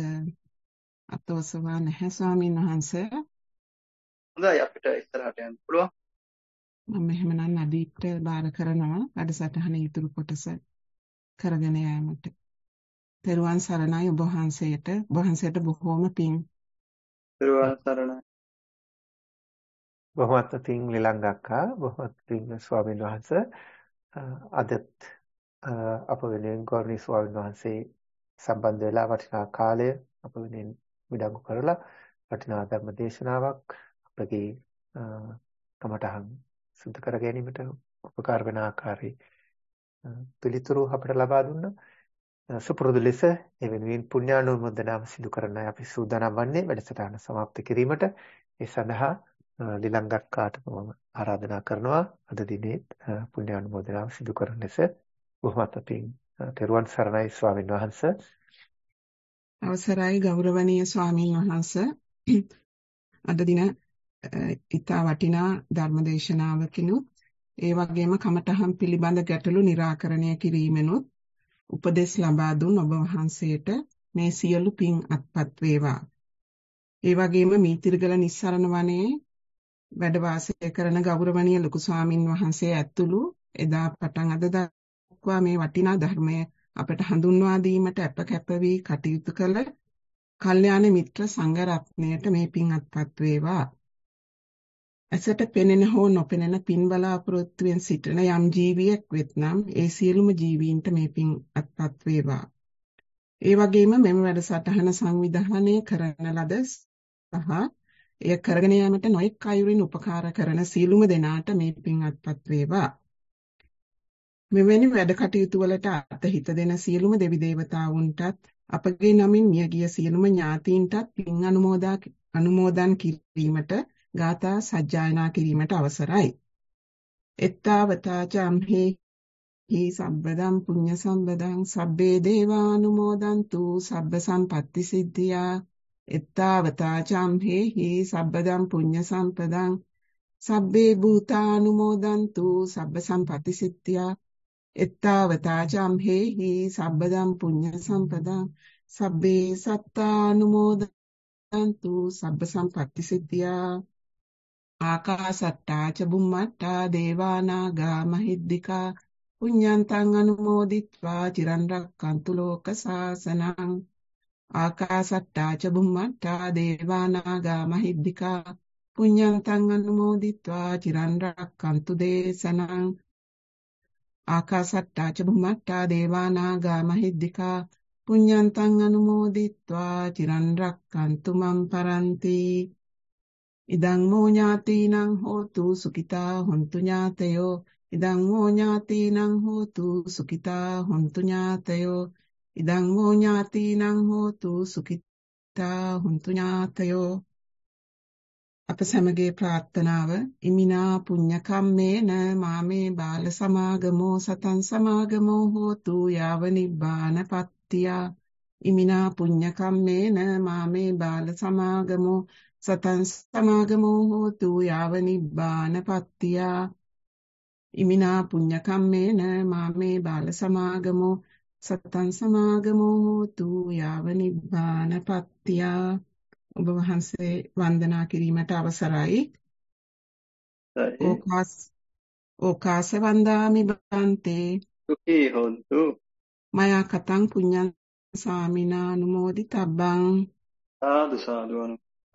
අතෝසවා නැහැ ස්වාමීන් වහන්සේ. හොඳයි අපිට ඉස්සරහට යන්න පුළුවන්. මම එහෙමනම් අදීප්ට බාර කරනවා වැඩසටහනේ ඉතුරු කොටස කරගෙන යාමට. තෙරුවන් සරණයි ඔබ වහන්සේට. ඔබ වහන්සේට බොහොම පිං. තෙරුවන් සරණයි. බොහොමත් පිං ලිලංග අක්කා. බොහොමත් පිං ස්වාමීන් වහන්සේ. අදත් අප වෙනුවෙන් ගෞරවනීය ස්වාමීන් වහන්සේ සම්බන්ධ වෙලා වටිනා කාලය අප වෙනුවෙන් විඩංගු කරලා වටිනා ධර්ම දේශනාවක් අපගේ කමටහන් සුද්ධ කර ගැනීමට උපකාර වෙන ආකාරයේ පිළිතුරු අපට ලබා දුන්නා. සුපුරුදු ලෙස ඒ වෙනුවෙන් පුණ්‍යානුමෝදනාව සිදු කරන්නයි අපි සූදානම් වන්නේ වැඩසටහන સમાપ્ત කිරීමට. ඒ සඳහා ලිලංගක්කාට මම ආරාධනා කරනවා අද දිනේ පුණ්‍යානුමෝදනාව සිදු කරන ලෙස. බොහොමත් පිං. තෙරුවන් සරණයි ස්වාමීන් වහන්සේ. අවසරයි ගෞරවනීය ස්වාමීන් වහන්සේ. අද දින ඉතා වටිනා ධර්මදේශනාවකිනුත් ඒ වගේම කමඨහම් පිළිබඳ ගැටලු निराකරණය කිරීමෙනුත් උපදෙස් ලබා දුන් ඔබ වහන්සේට මේ සියලු පින් අත්පත් වේවා. ඒ වගේම මීතිරිගල නිස්සරණ වනයේ වැඩ වාසය කරන ගෞරවනීය ලොකු ස්වාමින් වහන්සේ ඇතුළු එදා පටන් අද දක්වා මේ වටිනා ධර්මය අපට හඳුන්වා දීමට අප කැප වී කටයුතු කළ කල්යාණ මිත්‍ර සංඝ රත්නයට මේ පින් අත්පත් වේවා. ඇසට පෙනෙන හෝ නොපෙනෙන පින් බලාපොරොත්තුවෙන් සිටින යම් ජීවියෙක් වෙත්නම් ඒ සියලුම ජීවීන්ට මේ පින් අත්පත් වේවා. ඒ වගේම මෙම වැඩසටහන සංවිධානය කරන ලද සහ එය කරගෙන යාමට නොඑක් අයුරින් උපකාර කරන සියලුම දෙනාට මේ පින් අත්පත් වේවා. මෙවැනි වැඩ කටයුතු වලට අතහිත දෙන සියලුම දෙවි දේවතාවුන්ටත් අපගේ නමින් මියගිය සියලුම ඥාතීන්ටත් පින් අනුමෝදා අනුමෝදන් කිරීමට ගාථා සජ්ජායනා කිරීමට අවසරයි. එත්තාවතා චම්හි හි සම්බදම් පුඤ්ඤ සම්බදං සබ්බේ දේවානුමෝදන්තු සබ්බ සම්පත්ති සිද්ධියා. එත්තාවතා චම්හි හි සම්බදම් පුඤ්ඤ සම්පදං සබ්බේ භූතානුමෝදන්තු සබ්බ සම්පත්ති සිද්ධියා. එත්තාවතා චම්හෙහි සබ්බදම් පුඤ්ඤ සම්පදං සබ්බේ සත්තානුමෝදන්තු සබ්බ සම්පත්ති සිද්ධියා. ආකාසට්ටා ච බුම්මට්ටා දේවානාගා මහිද්దికා පුඤ්ඤන්තං අනුමෝදිත්වා චිරන් රැක්කන්තු ලෝක සාසනං. ආකාසට්ටා ච බුම්මට්ටා දේවානාගා මහිද්దికා පුඤ්ඤන්තං අනුමෝදිත්වා චිරන් රැක්කන්තු දේශනං. ආකාසට්ටා ච බුම්මට්ටා දේවානාගා මහිද්దికා පුඤ්ඤන්තං අනුමෝදිත්වා චිරන් රැක්කන්තු මම් පරන්ති. ඉදං මෝ ඥාතීනං හෝතු සුඛිතා හොන්තු ඥාතයෝ. ඉදං මෝ ඥාතීනං හෝතු සුඛිතා හොන්තු ඥාතයෝ. ඉදං මෝ ඥාතීනං හෝතු සුඛිතා හොන්තු ඥාතයෝ. අප සමගයේ ප්‍රාර්ථනාව ඉමිනා පුඤ්ඤ කම්මේන මාමේ බාල සමාගමෝ සතං සමාගමෝ හෝතු යාව නිබ්බානපත්තිය. ඉමිනා පුඤ්ඤ කම්මේන මාමේ බාල සමාගමෝ සතං සමාගමෝ හෝතු යාව නිබ්බානපත්තිය. ඉමිනා පුඤ්ඤ කම්මේන මාමේ බාල සමාගමෝ සතං සමාගමෝ හෝතු යාව නිබ්බානපත්තිය. ඔබ වහන්සේ වන්දනා කිරීමට අවසරයි. ඕකාස් ඕකාස වන්දාමි බන්තේ සුඛී හොන්තු මයා කතං පුඤ්ඤං සාමිනා අනුමෝදිතබ්බං. සාදු සාදු අනු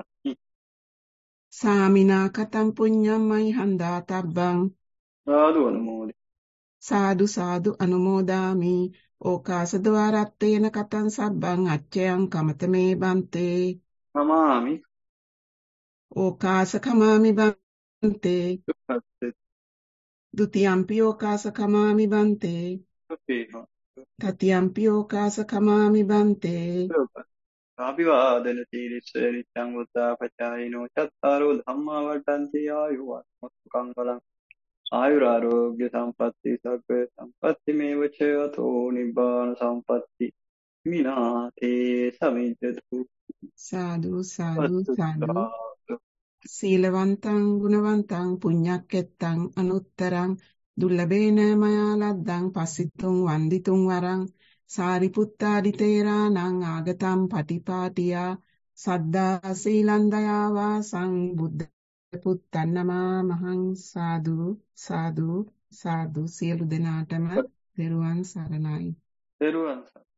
සාමිනා කතං පුඤ්ඤං මයි හන්දාතබ්බං. සාදු අනුමෝදි සාදු සාදු අනුමෝදාමි. ඕකාස ద్వාරත්තේන කතං සබ්බං අච්චයං කමතමේ බන්තේ. මමාමි ඕකාස කමාමි බන්තේ. සුඛස්සේ ဒ ුතියම්පි ඕකාස කමාමි බන්තේ. සුඛී හොන්තු තතියම්පි ඕකාස කමාමි බන්තේ. අභිවාදන සීලිස්ස නිච්ඡං වුද්ධාපචායිනෝ චත්තාරෝ ධම්මා වඩ්ඩන්ති ආයුවස්මත්කං බලං ආයුරාෝග්‍ය සම්පatti සග්ග සම්පatti මේවච අතෝ නිබ්බාන සම්පatti මිනාතේ සමිජ්ජතු. සාදු සාදු සාදු. සීලවන්තං ගුණවන්තං පුඤ්ඤක්කෙත්තං අනුත්තරං දුර්ලභේන මයා ලද්දං පස්සිතුං වන්දිතුං වරං සාරිපුත්තාදි තේරාණං ආගතං පටිපාටියා සද්දා සීලං දයාවා සංබුද්ධ පුත්තන් නමාමහං. සාදු සාදු සාදු. සියලු දෙනාටම තෙරුවන් සරණයි. තෙරුවන් සරණයි.